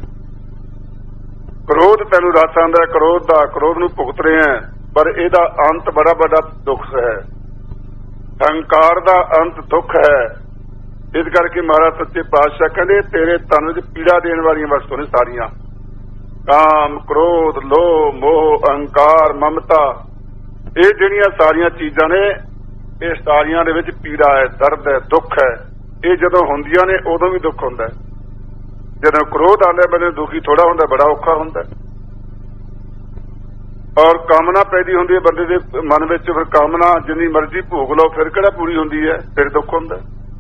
ਕ੍ਰੋਧ ਤੈਨੂੰ ਰਸ ਆਉਂਦਾ ਕ੍ਰੋਧ ਦਾ, ਕ੍ਰੋਧ ਨੂੰ ਭੁਗਤ ਰਹੇ ਹੈ, ਪਰ ਇਹਦਾ ਅੰਤ ਬੜਾ ਵੱਡਾ ਦੁੱਖ ਹੈ। ਹੰਕਾਰ ਦਾ ਅੰਤ ਦੁੱਖ ਹੈ। ਇਸ ਕਰਕੇ ਮਹਾਰਾਜ ਸੱਚੇ ਪਾਤਸ਼ਾਹ ਕਹਿੰਦੇ ਤੇਰੇ ਤਨ ਵਿੱਚ ਪੀੜਾ ਦੇਣ ਵਾਲੀਆਂ ਵਸਤੂਆਂ ਨੇ ਸਾਰੀਆਂ। ਕਾਮ, ਕ੍ਰੋਧ, ਲੋਭ, ਮੋਹ, ਅਹੰਕਾਰ, ਮਮਤਾ, ਇਹ ਜਿਹੜੀਆਂ ਸਾਰੀਆਂ ਚੀਜ਼ਾਂ ਨੇ, ਇਹ ਸਾਰੀਆਂ ਦੇ ਵਿੱਚ ਪੀੜਾ ਹੈ, ਦਰਦ ਹੈ, ਦੁੱਖ ਹੈ। ਇਹ ਜਦੋਂ ਹੁੰਦੀਆਂ ਨੇ ਉਦੋਂ ਵੀ ਦੁੱਖ ਹੁੰਦਾ। ਜਦੋਂ ਕ੍ਰੋਧ ਆਉਂਦਾ ਬੰਦੇ ਦੁਖੀ ਥੋੜਾ ਹੁੰਦਾ, ਬੜਾ ਔਖਾ ਹੁੰਦਾ। ਔਰ ਕਾਮਨਾ ਪੈਦੀ ਹੁੰਦੀ ਹੈ ਬੰਦੇ ਦੇ ਮਨ ਵਿੱਚ, ਫਿਰ ਕਾਮਨਾ ਜਿੰਨੀ ਮਰਜ਼ੀ ਭੋਗ ਲਓ ਫਿਰ ਕਿਹੜਾ ਪੂਰੀ ਹੁੰਦੀ ਹੈ, ਫਿਰ ਦੁੱਖ ਹੁੰਦਾ।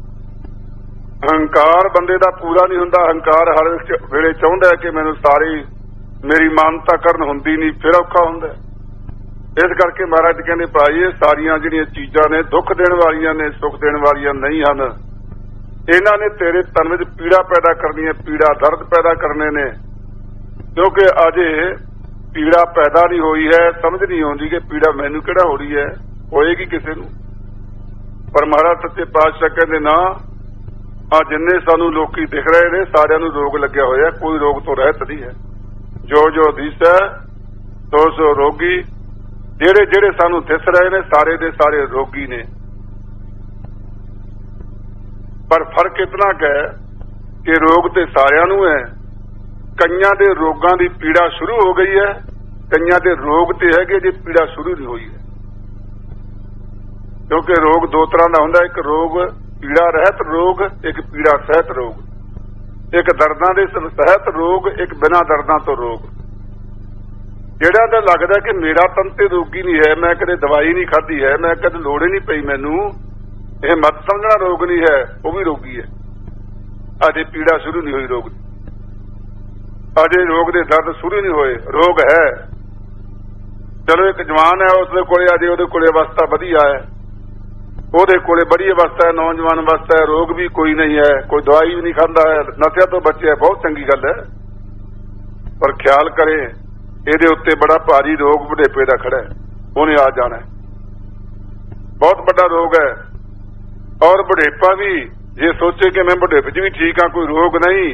ਹੰਕਾਰ ਬੰਦੇ ਦਾ ਪੂਰਾ ਨਹੀਂ ਹੁੰਦਾ। ਹੰਕਾਰ ਹਰ ਵੇਲੇ ਚਾਹੁੰਦਾ ਹੈ ਕਿ ਮੈਨੂੰ ਸਾਰੀ ਮੇਰੀ ਮਾਨਤਾ ਕਰਨ, ਹੁੰਦੀ ਨਹੀਂ, ਫਿਰ ਔਖਾ ਹੁੰਦਾ। ਇਸ ਕਰਕੇ ਮਹਾਰਾਜ ਕਹਿੰਦੇ ਭਾਈ ਇਹ ਸਾਰੀਆਂ ਜਿਹੜੀਆਂ ਚੀਜ਼ਾਂ ਨੇ ਦੁੱਖ ਦੇਣ ਵਾਲੀਆਂ ਨੇ, ਸੁੱਖ ਦੇਣ ਵਾਲੀਆਂ ਨਹੀਂ ਹਨ। ਇਹਨਾਂ ਨੇ ਤੇਰੇ ਤਨ ਵਿੱਚ ਪੀੜਾ ਪੈਦਾ ਕਰਨੀ ਹੈ, ਪੀੜਾ ਦਰਦ ਪੈਦਾ ਕਰਨੇ ਨੇ। ਕਿਉਂਕਿ ਅਜੇ ਪੀੜਾ ਪੈਦਾ ਨਹੀਂ ਹੋਈ ਹੈ, ਸਮਝ ਨਹੀਂ ਆਉਂਦੀ ਕਿ ਪੀੜਾ ਮੈਨੂੰ ਕਿਹੜਾ ਹੋ ਰਹੀ ਹੈ, ਹੋਏਗੀ ਕਿਸੇ ਨੂੰ। ਪਰ ਮਹਾਰਾਜ ਸੱਚੇ ਪਾਤਸ਼ਾਹ ਕਹਿੰਦੇ ਨਾ, ਆ ਜਿੰਨੇ ਸਾਨੂੰ ਲੋਕੀ ਦਿਖ ਰਹੇ ਨੇ ਸਾਰਿਆਂ ਨੂੰ ਰੋਗ ਲੱਗਿਆ ਹੋਇਆ, ਕੋਈ ਰੋਗ ਤੋਂ ਰਹਿਤ ਨਹੀਂ ਹੈ। ਜੋ ਜੋ ਦਿਸੈ ਸੋ ਸੋ ਰੋਗੀ। ਜਿਹੜੇ ਜਿਹੜੇ ਸਾਨੂੰ ਦਿਸ ਰਹੇ ਨੇ ਸਾਰੇ ਦੇ ਸਾਰੇ ਰੋਗੀ ਨੇ। ਪਰ ਫਰਕ ਇਤਨਾ ਕੁ ਹੈ ਕਿ ਰੋਗ ਤੇ ਸਾਰਿਆਂ ਨੂੰ ਹੈ। ਕਈਆਂ ਦੇ ਰੋਗਾਂ ਦੀ ਪੀੜਾ ਸ਼ੁਰੂ ਹੋ ਗਈ ਹੈ, ਕਈਆਂ ਦੇ ਰੋਗ ਤੇ ਹੈਗੇ ਜੇ ਪੀੜਾ ਸ਼ੁਰੂ ਨਹੀਂ ਹੋਈ ਹੈ। ਕਿਉਂਕਿ ਰੋਗ ਦੋ ਤਰ੍ਹਾਂ ਦਾ ਹੁੰਦਾ, ਇੱਕ ਰੋਗ ਪੀੜਾ ਰਹਿਤ ਰੋਗ, ਇੱਕ ਪੀੜਾ ਸਹਿਤ ਰੋਗ। ਇੱਕ ਦਰਦਾਂ ਦੇ ਸਹਿਤ ਰੋਗ, ਇੱਕ ਬਿਨਾਂ ਦਰਦਾਂ ਤੋਂ ਰੋਗ। ਜਿਹੜਾ ਤਾਂ ਲੱਗਦਾ ਕਿ ਮੇਰਾ ਤਨ ਤੇ ਰੋਗੀ ਨਹੀਂ ਹੈ, ਮੈਂ ਕਦੇ ਦਵਾਈ ਨਹੀਂ ਖਾਧੀ ਹੈ, ਮੈਂ ਕਦੇ ਲੋੜ ਹੀ ਨਹੀਂ ਪਈ ਮੈਨੂੰ, ਇਹ ਮਤ ਸਮਝਣਾ ਰੋਗ ਨਹੀਂ ਹੈ, ਉਹ ਵੀ ਰੋਗੀ ਹੈ। ਅਜੇ ਪੀੜਾ ਸ਼ੁਰੂ ਨਹੀਂ ਹੋਈ ਰੋਗ ਦੀ, ਅਜੇ ਰੋਗ ਦੇ ਦਰਦ ਸ਼ੁਰੂ ਨਹੀਂ ਹੋਏ, ਰੋਗ ਹੈ। ਚਲੋ ਇੱਕ ਜਵਾਨ ਹੈ, ਉਸਦੇ ਕੋਲੇ ਅਜੇ ਉਹਦੇ ਕੋਲੇ ਅਵਸਥਾ ਵਧੀਆ ਹੈ, ਉਹਦੇ ਕੋਲੇ ਬੜੀ ਅਵਸਥਾ ਹੈ, ਨੌਜਵਾਨ ਅਵਸਥਾ ਹੈ, ਰੋਗ ਵੀ ਕੋਈ ਨਹੀਂ ਹੈ, ਕੋਈ ਦਵਾਈ ਵੀ ਨਹੀਂ ਖਾਂਦਾ ਹੈ, ਨਸ਼ਿਆਂ ਤੋਂ ਬਚਿਆ, ਬਹੁਤ ਚੰਗੀ ਗੱਲ ਹੈ। ਪਰ ਖਿਆਲ ਕਰੇ ਇਹਦੇ ਉੱਤੇ ਬੜਾ ਭਾਰੀ ਰੋਗ ਬੁਢੇਪੇ ਦਾ ਖੜਾ ਹੈ, ਉਹਨੇ ਆ ਜਾਣਾ, ਬਹੁਤ ਵੱਡਾ ਰੋਗ ਹੈ। ਔਰ ਬੁਢੇਪਾ ਵੀ ਜੇ ਸੋਚੇ ਕਿ ਮੈਂ ਬੁਢੇਪੇ 'ਚ ਵੀ ਠੀਕ ਹਾਂ, ਕੋਈ ਰੋਗ ਨਹੀਂ,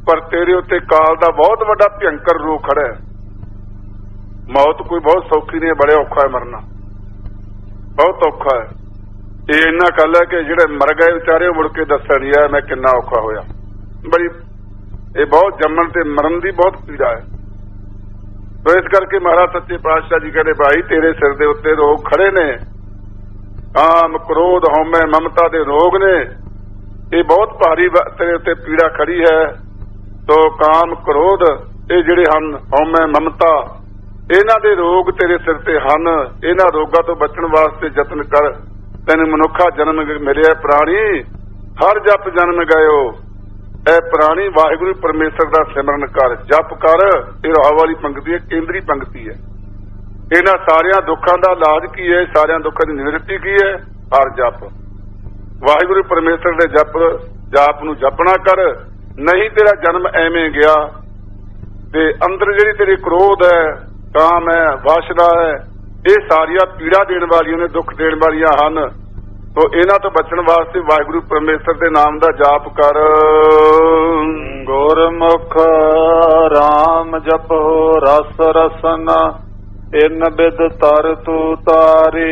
ਪਰ ਤੇਰੇ ਉੱਤੇ ਕਾਲ ਦਾ ਬਹੁਤ ਵੱਡਾ ਭਿਅੰਕਰ ਰੋਗ ਖੜਾ ਹੈ। ਮੌਤ ਕੋਈ ਬਹੁਤ ਸੌਖੀ ਨਹੀਂ, ਬੜੇ ਔਖਾ ਹੈ ਮਰਨਾ, ਬਹੁਤ ਔਖਾ ਹੈ। ਇਹ ਇੰਨਾ ਗੱਲ ਹੈ ਕਿ ਜਿਹੜੇ ਮਰ ਗਏ ਵਿਚਾਰੇ ਉਹ ਮੁੜ ਕੇ ਦੱਸਣ ਨਹੀਂ ਆਇਆ ਮੈਂ ਕਿੰਨਾ ਔਖਾ ਹੋਇਆ। ਬੜੀ ਇਹ ਬਹੁਤ ਜੰਮਣ ਤੇ ਮਰਨ ਦੀ ਬਹੁਤ ਪੀੜਾ ਹੈ। ਤੋ ਇਸ ਕਰਕੇ ਮਹਾਰਾਜ ਸੱਚੇ ਪਾਤਸ਼ਾਹ ਜੀ ਕਹਿੰਦੇ ਭਾਈ ਤੇਰੇ ਸਿਰ ਦੇ ਉੱਤੇ ਰੋਗ ਖੜੇ ਨੇ, ਕਾਮ ਕ੍ਰੋਧ ਹਉਮੈ ਮਮਤਾ ਦੇ ਰੋਗ ਨੇ। ਇਹ ਬਹੁਤ ਭਾਰੀ ਤੇਰੇ ਉੱਤੇ ਪੀੜਾ ਖੜੀ ਹੈ। ਤੋ ਕਾਮ ਕ੍ਰੋਧ ਇਹ ਜਿਹੜੇ ਹਨ, ਹਉਮੈ ਮਮਤਾ, ਇਹਨਾਂ ਦੇ ਰੋਗ ਤੇਰੇ ਸਿਰ ਤੇ ਹਨ। ਇਹਨਾਂ ਰੋਗਾਂ ਤੋਂ ਬਚਣ ਵਾਸਤੇ ਯਤਨ ਕਰ। ਤੈਨੂੰ ਮਨੁੱਖਾ ਜਨਮ ਮਿਲਿਆ ਪ੍ਰਾਣੀ, ਹਰ ਜਪ ਜਨਮ ਗਇਓ। ਇਹ ਪ੍ਰਾਣੀ ਵਾਹਿਗੁਰੂ ਪਰਮੇਸ਼ਰ ਦਾ ਸਿਮਰਨ ਕਰ, ਜਪ ਕਰ। ਇਹ ਰਾਹ ਵਾਲੀ ਪੰਕਤੀ ਹੈ, ਕੇਂਦਰੀ ਪੰਕਤੀ ਹੈ। ਇਹਨਾਂ ਸਾਰਿਆਂ ਦੁੱਖਾਂ ਦਾ ਇਲਾਜ ਕੀ ਹੈ? ਸਾਰਿਆਂ ਦੁੱਖਾਂ ਦੀ ਨਿਵਰਤੀ ਕੀ ਹੈ? ਹਰ ਜਪ, ਵਾਹਿਗੁਰੂ ਪਰਮੇਸ਼ਰ ਦੇ ਜਾਪ ਨੂੰ ਜਪਣਾ ਕਰ। ਨਹੀਂ ਤੇਰਾ ਜਨਮ ਐਵੇਂ ਗਿਆ। ਤੇ ਅੰਦਰ ਜਿਹੜੀ ਤੇਰੀ ਕ੍ਰੋਧ ਹੈ, ਕਾਮ ਹੈ, ਵਾਸ਼ਨਾ ਹੈ, ਇਹ ਸਾਰੀਆਂ ਪੀੜਾ ਦੇਣ ਵਾਲੀਆਂ ਨੇ, ਦੁੱਖ ਦੇਣ ਵਾਲੀਆਂ ਹਨ। ਤੋ ਇਹਨਾਂ ਤੋਂ ਬਚਣ ਵਾਸਤੇ ਵਾਹਿਗੁਰੂ ਪਰਮੇਸ਼ਰ ਦੇ ਨਾਮ ਦਾ ਜਾਪ ਕਰ। ਗੁਰਮੁਖ ਰਾਮ ਜਪੋ ਰਸ ਰਸਨਾ, ਇਨ ਬਿਦ ਤਰ ਤੂ ਤਾਰੀ।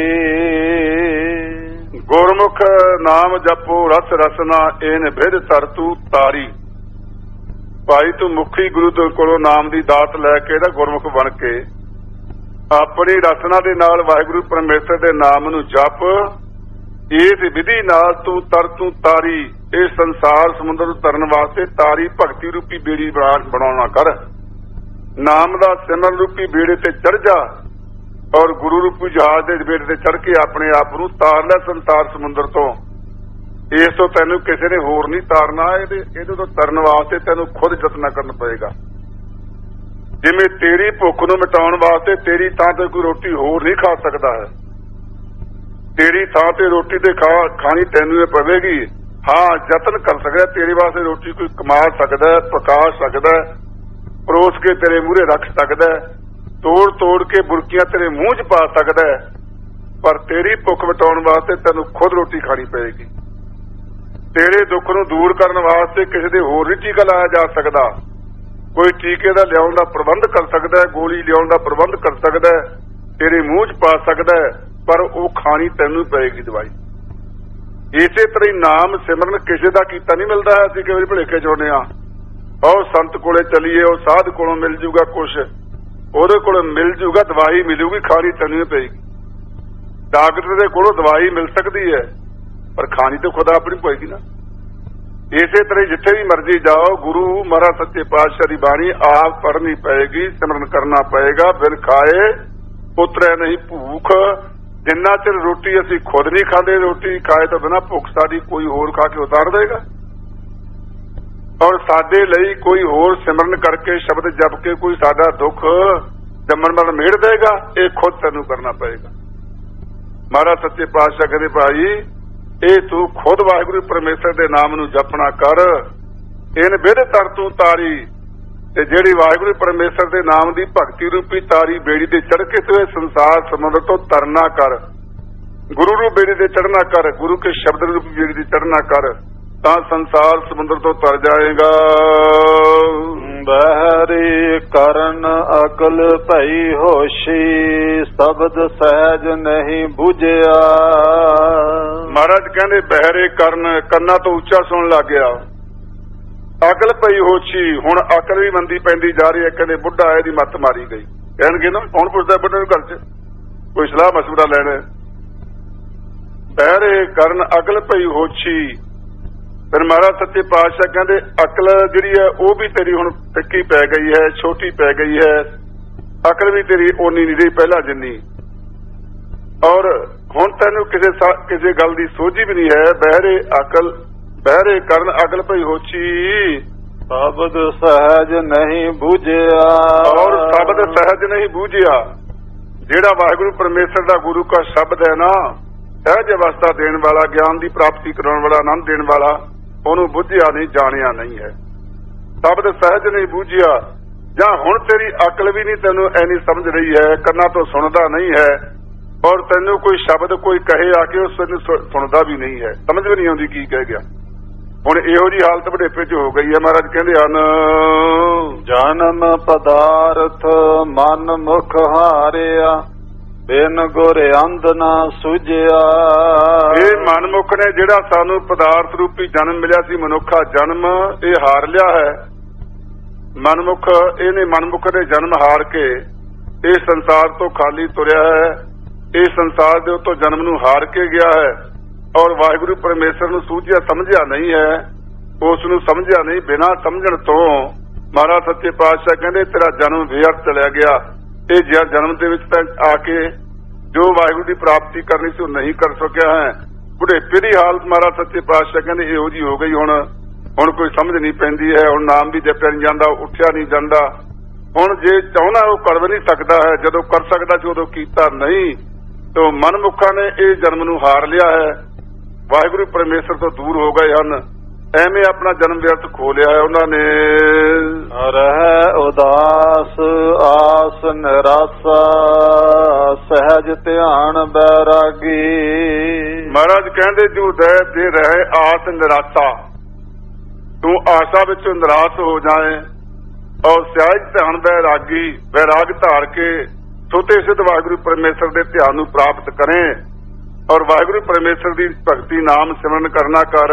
ਗੁਰਮੁਖ ਨਾਮ ਜਪੋ ਰਸ ਰਸਨਾ, ਇਨ ਬਿਦ ਤਰ ਤੂ ਤਾਰੀ। ਭਾਈ ਤੂੰ ਮੁਖੀ ਗੁਰੂ ਦੇ ਕੋਲੋਂ ਨਾਮ ਦੀ ਦਾਤ ਲੈ ਕੇ ਨਾ ਗੁਰਮੁਖ ਬਣ ਕੇ ਆਪਣੀ ਰਸਨਾ ਦੇ ਨਾਲ ਵਾਹਿਗੁਰੂ ਪਰਮੇਸ਼ਰ ਦੇ ਨਾਮ ਨੂੰ ਜਪ। ਇਸ ਵਿਧੀ ਨਾਲ ਤੂੰ ਤਾਰੀ, ਇਹ ਸੰਸਾਰ ਸਮੁੰਦਰ ਨੂੰ ਤਰਨ ਵਾਸਤੇ ਤਾਰੀ ਭਗਤੀ ਰੂਪੀ ਬੇੜੀ ਬਣਾਉਣਾ ਕਰ। ਨਾਮ ਦਾ ਸਿਮਰਨ ਰੂਪੀ ਬੇੜੇ ਤੇ ਚੜ ਜਾ ਔਰ ਗੁਰੂ ਰੂਪੀ ਜਹਾਜ਼ ਦੇ ਬੇੜੇ ਤੇ ਚੜ ਕੇ ਆਪਣੇ ਆਪ ਨੂੰ ਤਾਰ ਲੈ ਸੰਸਾਰ ਸਮੁੰਦਰ ਤੋਂ। ਇਸ ਤੋਂ ਤੈਨੂੰ ਕਿਸੇ ਨੇ ਹੋਰ ਨਹੀਂ ਤਾਰਨਾ। ਇਹਦੇ ਤੋਂ ਤਰਨ ਵਾਸਤੇ ਤੈਨੂੰ ਖੁਦ ਯਤਨ ਕਰਨਾ ਪਏਗਾ। ਜਿਵੇਂ ਤੇਰੀ ਭੁੱਖ ਨੂੰ ਮਿਟਾਉਣ ਵਾਸਤੇ ਤੇਰੀ ਥਾਂ ਤੇ ਕੋਈ ਰੋਟੀ ਹੋਰ ਨਹੀਂ ਖਾ ਸਕਦਾ ਹੈ, ਤੇਰੀ ਥਾਂ ਤੇ ਰੋਟੀ ਤੇ ਖਾਣੀ ਤੈਨੂੰ ਇਹ ਪਵੇਗੀ। ਹਾਂ, ਯਤਨ ਕਰ ਸਕਦਾ, ਤੇਰੇ ਵਾਸਤੇ ਰੋਟੀ ਕੋਈ ਕਮਾ ਸਕਦਾ, ਪਕਾ ਸਕਦਾ, ਪਰੋਸ ਕੇ ਤੇਰੇ ਮੂਹਰੇ ਰੱਖ ਸਕਦਾ, ਤੋੜ ਕੇ ਬੁਰਕੀਆਂ ਤੇਰੇ ਮੂੰਹ 'ਚ ਪਾ ਸਕਦਾ। ਪਰ ਤੇਰੀ ਭੁੱਖ ਮਿਟਾਉਣ ਵਾਸਤੇ ਤੈਨੂੰ ਖੁਦ ਰੋਟੀ ਖਾਣੀ ਪਏਗੀ। ਤੇਰੇ ਦੁੱਖ ਨੂੰ ਦੂਰ ਕਰਨ ਵਾਸਤੇ ਕਿਸੇ ਦੇ ਹੋਰ ਨਹੀਂ ਟੀਕਾ ਲਾਇਆ ਜਾ ਸਕਦਾ। ਕੋਈ ਟੀਕੇ ਦਾ ਲਿਆਉਣ ਦਾ ਪ੍ਰਬੰਧ ਕਰ ਸਕਦਾ ਹੈ, ਗੋਲੀ ਲਿਆਉਣ ਦਾ ਪ੍ਰਬੰਧ ਕਰ ਸਕਦਾ ਹੈ, ਤੇਰੇ ਮੂੰਹ 'ਚ ਪਾ ਸਕਦਾ ਹੈ, ਪਰ ਉਹ ਖਾਣੀ ਤੈਨੂੰ ਪਏਗੀ ਦਵਾਈ। ਇਸੇ ਤਰ੍ਹਾਂ ਹੀ ਨਾਮ ਸਿਮਰਨ ਕਿਸੇ ਦਾ ਕੀਤਾ ਨਹੀਂ ਮਿਲਦਾ। ਅਸੀਂ ਕਈ ਵਾਰੀ ਭੁਲੇਖੇ ਚਾਹੁੰਦੇ ਹਾਂ, ਉਹ ਸੰਤ ਕੋਲੇ ਚੱਲੀਏ, ਉਹ ਸਾਧ ਕੋਲੋਂ ਮਿਲ ਜੂਗਾ ਕੁਛ, ਉਹਦੇ ਕੋਲੋਂ ਮਿਲ ਜੂਗਾ, ਦਵਾਈ ਮਿਲੂਗੀ, ਖਾਣੀ ਤੈਨੂੰ ਪਏਗੀ। ਡਾਕਟਰ ਦੇ ਕੋਲੋਂ ਦਵਾਈ ਮਿਲ ਸਕਦੀ ਹੈ, ਪਰ ਖਾਣੀ ਤਾਂ ਖੁਦਾ ਆਪਣੀ ਪਏਗੀ ਨਾ। ਇਸੇ ਤਰ੍ਹਾਂ ਜਿੱਥੇ ਵੀ ਮਰਜ਼ੀ ਜਾਓ, ਗੁਰੂ ਮਹਾਰਾਜ ਸੱਚੇ ਪਾਤਸ਼ਾਹ ਦੀ ਬਾਣੀ ਆਪ ਪੜ੍ਹਨੀ ਪਏਗੀ, ਸਿਮਰਨ ਕਰਨਾ ਪਏਗਾ। ਬਿਨ ਖਾਏ ਉਤਰੇ ਨਹੀਂ ਭੂਖ। ਜਿੰਨਾ ਚਿਰ ਰੋਟੀ ਅਸੀਂ ਖੁਦ ਨਹੀਂ ਖਾਂਦੇ, ਰੋਟੀ ਖਾਏ ਤੋਂ ਬਿਨਾਂ ਭੁੱਖ ਸਾਡੀ ਕੋਈ ਹੋਰ ਖਾ ਕੇ ਉਤਾਰ ਦੇਗਾ। ਔਰ ਸਾਡੇ ਲਈ ਕੋਈ ਹੋਰ ਸਿਮਰਨ ਕਰਕੇ ਸ਼ਬਦ ਜਪ ਕੇ ਕੋਈ ਸਾਡਾ ਦੁੱਖ ਜੰਮਣ ਮਰਨ ਮੇੜ ਦੇਗਾ। ਇਹ ਖੁਦ ਤੈਨੂੰ ਕਰਨਾ ਪਏਗਾ। ਮਹਾਰਾਜ ਸੱਚੇ ਪਾਤਸ਼ਾਹ ਕਹਿੰਦੇ ਭਾਈ ਇਹ ਤੂੰ ਖੁਦ ਵਾਹਿਗੁਰੂ ਪਰਮੇਸ਼ਰ ਦੇ ਨਾਮ ਨੂੰ ਜਪਣਾ ਕਰ। ਇਹਨ ਬਿਧ ਤਰ ਤੂੰ ਤਾਰੀ। ਤੇ ਜਿਹੜੀ ਵਾਹਿਗੁਰੂ ਪਰਮੇਸ਼ਰ ਦੇ ਨਾਮ ਦੀ ਭਗਤੀ ਰੂਪੀ ਤਾਰੀ ਬੇੜੀ ਤੇ ਚੜ ਕੇ ਤੂੰ ਸੰਸਾਰ ਸਮੁੰਦਰ ਤੋਂ ਤਰਨਾ ਕਰ। ਗੁਰੂ ਰੂਪ ਬੇੜੀ ਤੇ ਚੜਨਾ ਕਰ, ਗੁਰੂ ਕੇ ਸ਼ਬਦ ਰੂਪੀ ਬੇੜੀ ਤੇ ਚੜਨਾ ਕਰ, ਤਾਂ ਸੰਸਾਰ ਸਮੁੰਦਰ ਤੋਂ ਤਰ ਜਾਏਗਾ। ਬਹਿਰੀ ਕਰਨ ਅਕਲ ਭਈ ਹੋਸ਼ੀ, ਸ਼ਬਦ ਸਹਿਜ ਨਹੀਂ ਬੁਝਿਆ। ਮਹਾਰਾਜ ਕਹਿੰਦੇ ਬਹਿਰੇ ਕਰਨ, ਕੰਨਾਂ ਤੋਂ ਉੱਚਾ ਸੁਣਨ ਲੱਗ ਗਿਆ। ਅਕਲ ਪਈ ਹੋਸ਼ੀ, ਹੁਣ ਅਕਲ ਵੀ ਮੰਦੀ ਪੈਂਦੀ ਜਾ ਰਹੀ ਹੈ। ਕਹਿੰਦੇ ਬੁੱਢਾ ਇਹਦੀ ਮੱਤ ਮਾਰੀ ਗਈ। ਕਹਿਣਗੇ ਨਾ ਕੌਣ ਪੁੱਛਦਾ ਬੁੱਢੇ ਨੂੰ ਘਰ 'ਚ, ਕੋਈ ਸਲਾਹ ਮਸ਼ਵਰਾ ਲੈਣਾ। ਬਹਿਰੇ ਕਰਨ ਅਕਲ ਪਈ ਹੋਸ਼ੀ। ਫਿਰ ਮਹਾਰਾਜ ਸੱਚੇ ਪਾਤਸ਼ਾਹ ਕਹਿੰਦੇ ਅਕਲ ਜਿਹੜੀ ਹੈ ਉਹ ਵੀ ਤੇਰੀ ਹੁਣ ਫਿੱਕੀ ਪੈ ਗਈ ਹੈ, ਛੋਟੀ ਪੈ ਗਈ ਹੈ। ਅਕਲ ਵੀ ਤੇਰੀ ਓਨੀ ਨਹੀਂ ਰਹੀ ਪਹਿਲਾਂ ਜਿੰਨੀ। ਔਰ ਹੁਣ ਤੈਨੂੰ ਕਿਸੇ ਗੱਲ ਦੀ ਸੋਝੀ ਵੀ ਨਹੀਂ ਹੈ। ਬਹਿਰੇ ਕਰਨ ਅਕਲ ਪਈ ਹੋਛੀ, ਸ਼ਬਦ ਸਹਿਜ ਨਹੀਂ ਬੂਝਿਆ। ਔਰ ਸ਼ਬਦ ਸਹਿਜ ਨਹੀਂ ਬੂਝਿਆ। ਜਿਹੜਾ ਵਾਹਿਗੁਰੂ ਪਰਮੇਸ਼ਰ ਦਾ ਗੁਰੂ ਦਾ ਸ਼ਬਦ ਹੈ ਨਾ, ਸਹਿਜ ਅਵਸਥਾ ਦੇਣ ਵਾਲਾ, ਗਿਆਨ ਦੀ ਪ੍ਰਾਪਤੀ ਕਰਾਉਣ ਵਾਲਾ, ਆਨੰਦ ਦੇਣ ਵਾਲਾ, ਉਹਨੂੰ ਬੁੱਝਿਆ ਨਹੀਂ, ਜਾਣਿਆ ਨਹੀਂ ਹੈ। ਸ਼ਬਦ ਸਹਿਜ ਨਹੀਂ ਬੂਝਿਆ। ਜਾਂ ਹੁਣ ਤੇਰੀ ਅਕਲ ਵੀ ਨਹੀਂ ਤੈਨੂੰ ਐਨੀ ਸਮਝ ਰਹੀ ਹੈ, ਕੰਨਾਂ ਤੋਂ ਸੁਣਦਾ ਨਹੀਂ ਹੈ। ਔਰ ਤੈਨੂੰ ਕੋਈ ਸ਼ਬਦ ਕੋਈ ਕਹੇ ਆ ਕੇ ਉਸ ਨੂੰ ਸੁਣਦਾ ਵੀ ਨਹੀਂ ਹੈ, ਸਮਝ ਵੀ ਨਹੀਂ ਆਉਂਦੀ ਕੀ ਕਹਿ ਗਿਆ। ਹੁਣ ਇਹੋ ਜਿਹੀ ਹਾਲਤ ਬੁਢੇਪੇ 'ਚ ਹੋ ਗਈ ਹੈ। ਮਹਾਰਾਜ ਕਹਿੰਦੇ ਹਨ, ਜਨਮ ਪਦਾਰਥ ਮਨ ਮੁਖ ਹਾਰਿਆ, ਬਿਨ ਗੁਰ ਅੰਧ ਨਾ ਸੁਝਿਆ। ਇਹ ਮਨਮੁਖ ਨੇ ਜਿਹੜਾ ਸਾਨੂੰ ਪਦਾਰਥ ਰੂਪੀ ਜਨਮ ਮਿਲਿਆ ਸੀ, ਮਨੁੱਖਾ ਜਨਮ, ਇਹ ਹਾਰ ਲਿਆ ਹੈ। ਮਨਮੁਖ, ਇਹਨੇ ਮਨਮੁਖ ਨੇ ਜਨਮ ਹਾਰ ਕੇ ਇਸ ਸੰਸਾਰ ਤੋਂ ਖਾਲੀ ਤੁਰਿਆ ਹੈ। ਇਸ ਸੰਸਾਰ ਦੇ ਉੱਤੋਂ ਜਨਮ ਨੂੰ ਹਾਰ ਕੇ ਗਿਆ ਹੈ ਔਰ ਵਾਹਿਗੁਰੂ ਪਰਮੇਸ਼ਰ ਨੂੰ ਸੂਝਿਆ ਸਮਝਿਆ ਨਹੀਂ ਹੈ, ਉਸ ਨੂੰ ਸਮਝਿਆ ਨਹੀਂ। ਬਿਨਾਂ ਸਮਝਣ ਤੋਂ ਮਹਾਰਾਜ ਸੱਚੇ ਪਾਤਸ਼ਾਹ ਕਹਿੰਦੇ ਤੇਰਾ ਜਨਮ ਵਿਅਰਥ ਚਲਿਆ ਗਿਆ। ਇਹ ਜਿਹੜਾ ਜਨਮ ਦੇ ਵਿੱਚ ਤਾਂ ਆ ਕੇ ਜੋ ਵਾਹਿਗੁਰੂ ਦੀ ਪ੍ਰਾਪਤੀ ਕਰਨੀ ਸੀ ਉਹ ਨਹੀਂ ਕਰ ਸਕਿਆ ਹੈ। ਬੁਢੇਪੇ ਦੀ ਹਾਲਤ ਮਹਾਰਾਜ ਸੱਚੇ ਪਾਤਸ਼ਾਹ ਕਹਿੰਦੇ ਇਹੋ ਜਿਹੀ ਹੋ ਗਈ। ਹੁਣ ਕੋਈ ਸਮਝ ਨਹੀਂ ਪੈਂਦੀ ਹੈ। ਹੁਣ ਨਾਮ ਵੀ ਜਪਿਆ ਨਹੀਂ ਜਾਂਦਾ, ਉੱਠਿਆ ਨਹੀਂ ਜਾਂਦਾ। ਹੁਣ ਜੇ ਚਾਹੁੰਦਾ ਉਹ ਕਰ ਵੀ ਨਹੀਂ ਸਕਦਾ ਹੈ। ਜਦੋਂ ਕਰ ਸਕਦਾ ਸੀ ਉਦੋਂ ਕੀਤਾ ਨਹੀਂ। ਤੋ ਮਨਮੁੱਖਾਂ ਨੇ ਇਹ ਜਨਮ ਨੂੰ ਹਾਰ ਲਿਆ ਹੈ, ਵਾਹਿਗੁਰੂ ਪਰਮੇਸ਼ਰ ਤੋਂ ਦੂਰ ਹੋ ਗਏ ਹਨ। ਐਵੇਂ ਆਪਣਾ ਜਨਮ ਵਿਅਰਥ ਖੋ ਲਿਆ ਹੈ ਉਹਨਾਂ ਨੇ। ਰਹਿ ਉਦਾਸ ਆਸ ਨਿਰਾਸਾ, ਸਹਿਜ ਧਿਆਨ ਬੈਰਾਗੀ। ਮਹਾਰਾਜ ਕਹਿੰਦੇ ਜੋ ਦੇ ਰਹੇ ਆਸ ਨਿਰਾਸਾ, ਤੂੰ ਆਸਾ ਵਿੱਚੋਂ ਨਿਰਾਸ਼ ਹੋ ਜਾਏ ਔਰ ਸਹਿਜ ਧਿਆਨ ਬੈਰਾਗੀ, ਬੈਰਾਗ ਧਾਰ ਕੇ ਸੁਤੇ ਸਿੱਧ ਵਾਹਿਗੁਰੂ ਪਰਮੇਸ਼ਰ ਦੇ ਧਿਆਨ ਨੂੰ ਪ੍ਰਾਪਤ ਕਰੇ ਔਰ ਵਾਹਿਗੁਰੂ ਪਰਮੇਸ਼ਰ ਦੀ ਭਗਤੀ ਨਾਮ ਸਿਮਰਨ ਕਰਨਾ ਕਰ।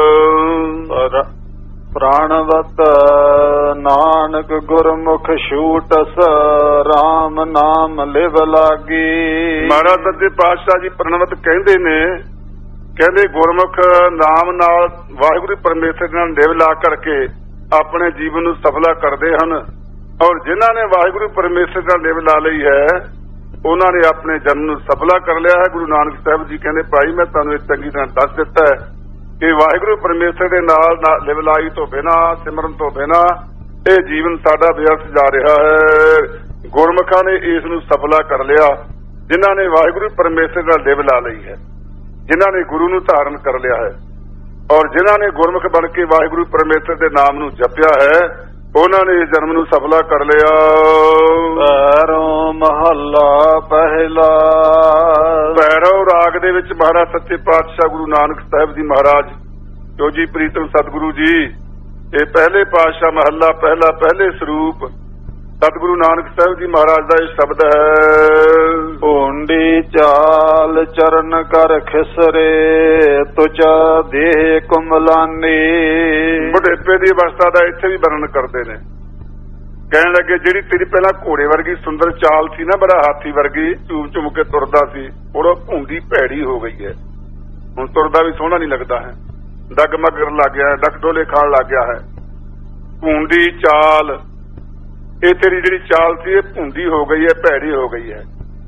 ਪ੍ਰਾਣਵਤ ਨਾਨਕ ਗੁਰਮੁਖ ਛੂਟਸ, ਰਾਮ ਨਾਮ ਲਿਵ ਲਾਗੀ। ਮਹਾਰਾਜ ਸੱਚੇ ਪਾਤਸ਼ਾਹ ਜੀ ਪ੍ਰਾਣਵਤ ਕਹਿੰਦੇ ਨੇ, ਕਹਿੰਦੇ ਗੁਰਮੁਖ ਨਾਮ ਨਾਲ ਵਾਹਿਗੁਰੂ ਪਰਮੇਸ਼ਰ ਨਾਲ ਲਿਵ ਲਾ ਕਰਕੇ ਆਪਣੇ ਜੀਵਨ ਨੂੰ ਸਫਲਾ ਕਰਦੇ ਹਨ ਔਰ ਜਿਨ੍ਹਾਂ ਨੇ ਵਾਹਿਗੁਰੂ ਪਰਮੇਸ਼ਰ ਨਾਲ ਲਿਵ ਲਾ ਲਈ ਹੈ ਉਹਨਾਂ ਨੇ ਆਪਣੇ ਜਨਮ ਨੂੰ ਸਫਲਾ ਕਰ ਲਿਆ ਹੈ। ਗੁਰੂ ਨਾਨਕ ਸਾਹਿਬ ਜੀ ਕਹਿੰਦੇ ਭਾਈ ਮੈਂ ਤੁਹਾਨੂੰ ਇਹ ਚੰਗੀ ਤਰ੍ਹਾਂ ਦੱਸ ਦਿੱਤਾ ਹੈ ਕਿ ਵਾਹਿਗੁਰੂ ਪਰਮੇਸ਼ਰ ਦੇ ਨਾਲ ਲਿਵ ਲਾਈ ਤੋਂ ਬਿਨਾਂ, ਸਿਮਰਨ ਤੋਂ ਬਿਨਾਂ ਇਹ ਜੀਵਨ ਸਾਡਾ ਵਿਅਰਥ ਜਾ ਰਿਹਾ ਹੈ। ਗੁਰਮੁਖਾਂ ਨੇ ਇਸ ਨੂੰ ਸਫਲਾ ਕਰ ਲਿਆ ਜਿਨ੍ਹਾਂ ਨੇ ਵਾਹਿਗੁਰੂ ਪਰਮੇਸ਼ਰ ਨਾਲ ਲਿਵ ਲਾ ਲਈ ਹੈ, ਜਿਨ੍ਹਾਂ ਨੇ ਗੁਰੂ ਨੂੰ ਧਾਰਨ ਕਰ ਲਿਆ ਹੈ ਔਰ ਜਿਨ੍ਹਾਂ ਨੇ ਗੁਰਮੁਖ ਬਣ ਕੇ ਵਾਹਿਗੁਰੂ ਪਰਮੇਸ਼ਰ ਦੇ ਨਾਮ ਨੂੰ ਜਪਿਆ ਹੈ, ਉਹਨਾਂ ਨੇ ਇਸ ਜਨਮ ਨੂੰ ਸਫਲਾ ਕਰ ਲਿਆ। ਭੈਰੋਂ ਮਹੱਲਾ ਪਹਿਲਾ। ਭੈਰਵ ਰਾਗ ਦੇ ਵਿੱਚ ਮਹਾਰਾਜ ਸੱਚੇ ਪਾਤਸ਼ਾਹ ਗੁਰੂ ਨਾਨਕ ਸਾਹਿਬ ਜੀ ਮਹਾਰਾਜ ਜੋ ਜੀ ਪ੍ਰੀਤਮ ਸਤਿਗੁਰੂ ਜੀ, ਇਹ ਪਹਿਲੇ ਪਾਤਸ਼ਾਹ ਮਹੱਲਾ ਪਹਿਲਾ, ਪਹਿਲੇ ਸਰੂਪ ਸਤਿਗੁਰੂ ਨਾਨਕ ਸਾਹਿਬ ਜੀ ਮਹਾਰਾਜ ਦਾ ਇਹ ਸ਼ਬਦ ਹੈ। ਭੁੰਡੀ ਚਾਲ ਚਰਨ ਕਰ ਖਿਸਰੇ, ਤੁਚਾ ਦੇਹ ਕੁਮਲਾਨੀ। ਬੁਢੇਪੇ ਦੀ ਅਵਸਥਾ ਦਾ ਇੱਥੇ ਵੀ ਵਰਣਨ ਕਰਦੇ ਨੇ। ਕਹਿਣ ਲੱਗੇ ਜਿਹੜੀ ਤੇਰੀ ਪਹਿਲਾਂ ਘੋੜੇ ਵਰਗੀ ਸੁੰਦਰ ਚਾਲ ਸੀ ਨਾ, ਬੜਾ ਹਾਥੀ ਵਰਗੀ ਝੂਮ ਝੂਮ ਕੇ ਤੁਰਦਾ ਸੀ, ਉਹ ਭੁੰਡੀ ਭੈੜੀ ਹੋ ਗਈ ਹੈ। ਹੁਣ ਤੁਰਦਾ ਵੀ ਸੋਹਣਾ ਨਹੀਂ ਲੱਗਦਾ ਹੈ, ਡਗਮਗ ਲੱਗ ਗਿਆ ਹੈ, ਡਗਡੋਲੇ ਖਾਣ ਲੱਗ ਗਿਆ ਹੈ। ਭੁੰਡੀ ਚਾਲ, ਇਹ ਤੇਰੀ ਜਿਹੜੀ ਚਾਲ ਸੀ ਇਹ ਭੁੰਡੀ ਹੋ ਗਈ ਹੈ, ਭੈੜੀ ਹੋ ਗਈ ਹੈ।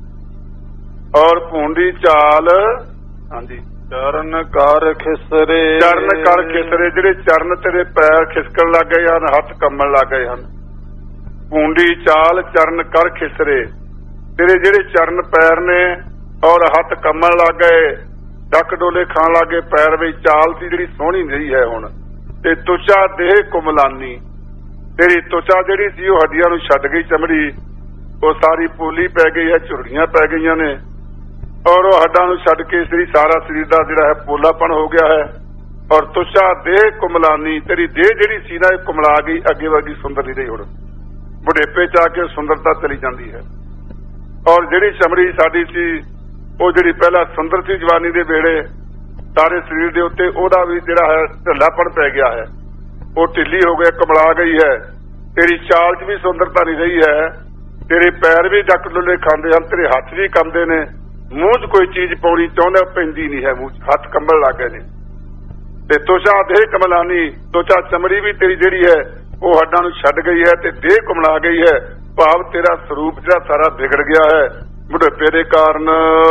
ਔਰ ਭੁੰਡੀ ਚਾਲ, ਹਾਂਜੀ, ਚਰਨ ਕਰ ਖਿਸਰੇ। ਚਰਨ ਕਰ ਖਿਸਰੇ, ਜਿਹੜੇ ਚਰਨ ਤੇਰੇ ਪੈਰ ਖਿਸਕਣ ਲੱਗ ਗਏ ਹਨ, ਹੱਥ ਕੰਮਣ ਲੱਗ ਗਏ ਹਨ। ਭੁੰਡੀ ਚਾਲ ਚਰਨ ਕਰ ਖਿਸਰੇ, ਤੇਰੇ ਜਿਹੜੇ ਚਰਨ ਪੈਰ ਨੇ ਔਰ ਹੱਥ ਕੰਮਣ ਲੱਗ ਗਏ, ਡੱਕ ਡੋਲੇ ਖਾਣ ਲੱਗ ਗਏ ਪੈਰ ਵਿੱਚ। ਚਾਲ ਸੀ ਜਿਹੜੀ ਸੋਹਣੀ ਨਹੀਂ ਹੈ ਹੁਣ। ਤੇ ਤੁਚਾ ਦੇਹ ਕੁਮਲਾਨੀ, ਤੇਰੀ ਤੁਚਾ ਜਿਹੜੀ ਸੀ ਉਹ ਹੱਡੀਆਂ ਨੂੰ ਛੱਡ ਗਈ, ਚਮੜੀ ਉਹ ਸਾਰੀ ਪੋਲੀ ਪੈ ਗਈ ਹੈ, ਝੁਰੜੀਆਂ ਪੈ ਗਈਆਂ ਨੇ ਔਰ ਉਹ ਹੱਡਾਂ ਨੂੰ ਛੱਡ ਕੇ ਸਾਰਾ ਸਰੀਰ ਦਾ ਜਿਹੜਾ ਹੈ ਪੋਲਾਪਣ ਹੋ ਗਿਆ ਹੈ। ਔਰ ਤੁਚਾ ਦੇਹ ਕੁਮਲਾਨੀ, ਤੇਰੀ ਦੇਹ ਜਿਹੜੀ ਸੀ ਨਾ ਇਹ ਕੁਮਲਾ ਗਈ, ਅੱਗੇ ਵਰਗੀ ਸੁੰਦਰ ਨਹੀਂ ਰਹੀ। ਹੁਣ ਬੁਢੇਪੇ ਚ ਆ ਕੇ ਸੁੰਦਰਤਾ ਚਲੀ ਜਾਂਦੀ ਹੈ। ਔਰ ਜਿਹੜੀ ਚਮੜੀ ਸਾਡੀ ਸੀ ਉਹ ਜਿਹੜੀ ਪਹਿਲਾਂ ਸੁੰਦਰ ਸੀ ਜਵਾਨੀ ਦੇ ਵੇਲੇ, ਸਾਰੇ ਸਰੀਰ ਦੇ ਉੱਤੇ ਉਹਦਾ ਵੀ ਜਿਹੜਾ ਹੈ ਢਿੱਲਾਪਣ ਪੈ ਗਿਆ ਹੈ, ਉਹ ਢਿੱਲੀ ਹੋ ਗਿਆ, ਕਮਲਾ ਗਈ ਹੈ। ਤੇਰੀ ਚਾਲ 'ਚ ਵੀ ਸੁੰਦਰਤਾ ਨਹੀਂ ਰਹੀ ਹੈ, ਤੇਰੇ ਪੈਰ ਵੀ ਡੱਕ ਡੁੱਲੇ ਖਾਂਦੇ ਹਨ, ਤੇਰੇ ਹੱਥ ਵੀ ਕੰਬਦੇ ਨੇ, ਮੂੰਹ 'ਚ ਕੋਈ ਚੀਜ਼ ਪਾਉਣੀ ਚਾਹੁੰਦਾ ਪੈਂਦੀ ਨਹੀਂ ਹੈ, ਮੂੰਹ 'ਚ ਹੱਥ ਕੰਬਣ ਲੱਗ ਗਏ ਨੇ। ਤੇ ਤੁਚਾ ਦੇਹ ਕਮਲਾਨੀ, ਤੁਚਾ ਚਮੜੀ ਵੀ ਤੇਰੀ ਜਿਹੜੀ ਹੈ ਉਹ ਹੱਡਾਂ ਨੂੰ ਛੱਡ ਗਈ ਹੈ ਤੇ ਦੇਹ ਕੁਮਲਾ ਗਈ ਹੈ। ਭਾਵ ਤੇਰਾ ਸਰੂਪ ਜਿਹੜਾ ਸਾਰਾ ਵਿਗੜ ਗਿਆ ਹੈ ਬੁਢੇਪੇ ਦੇ ਕਾਰਨ।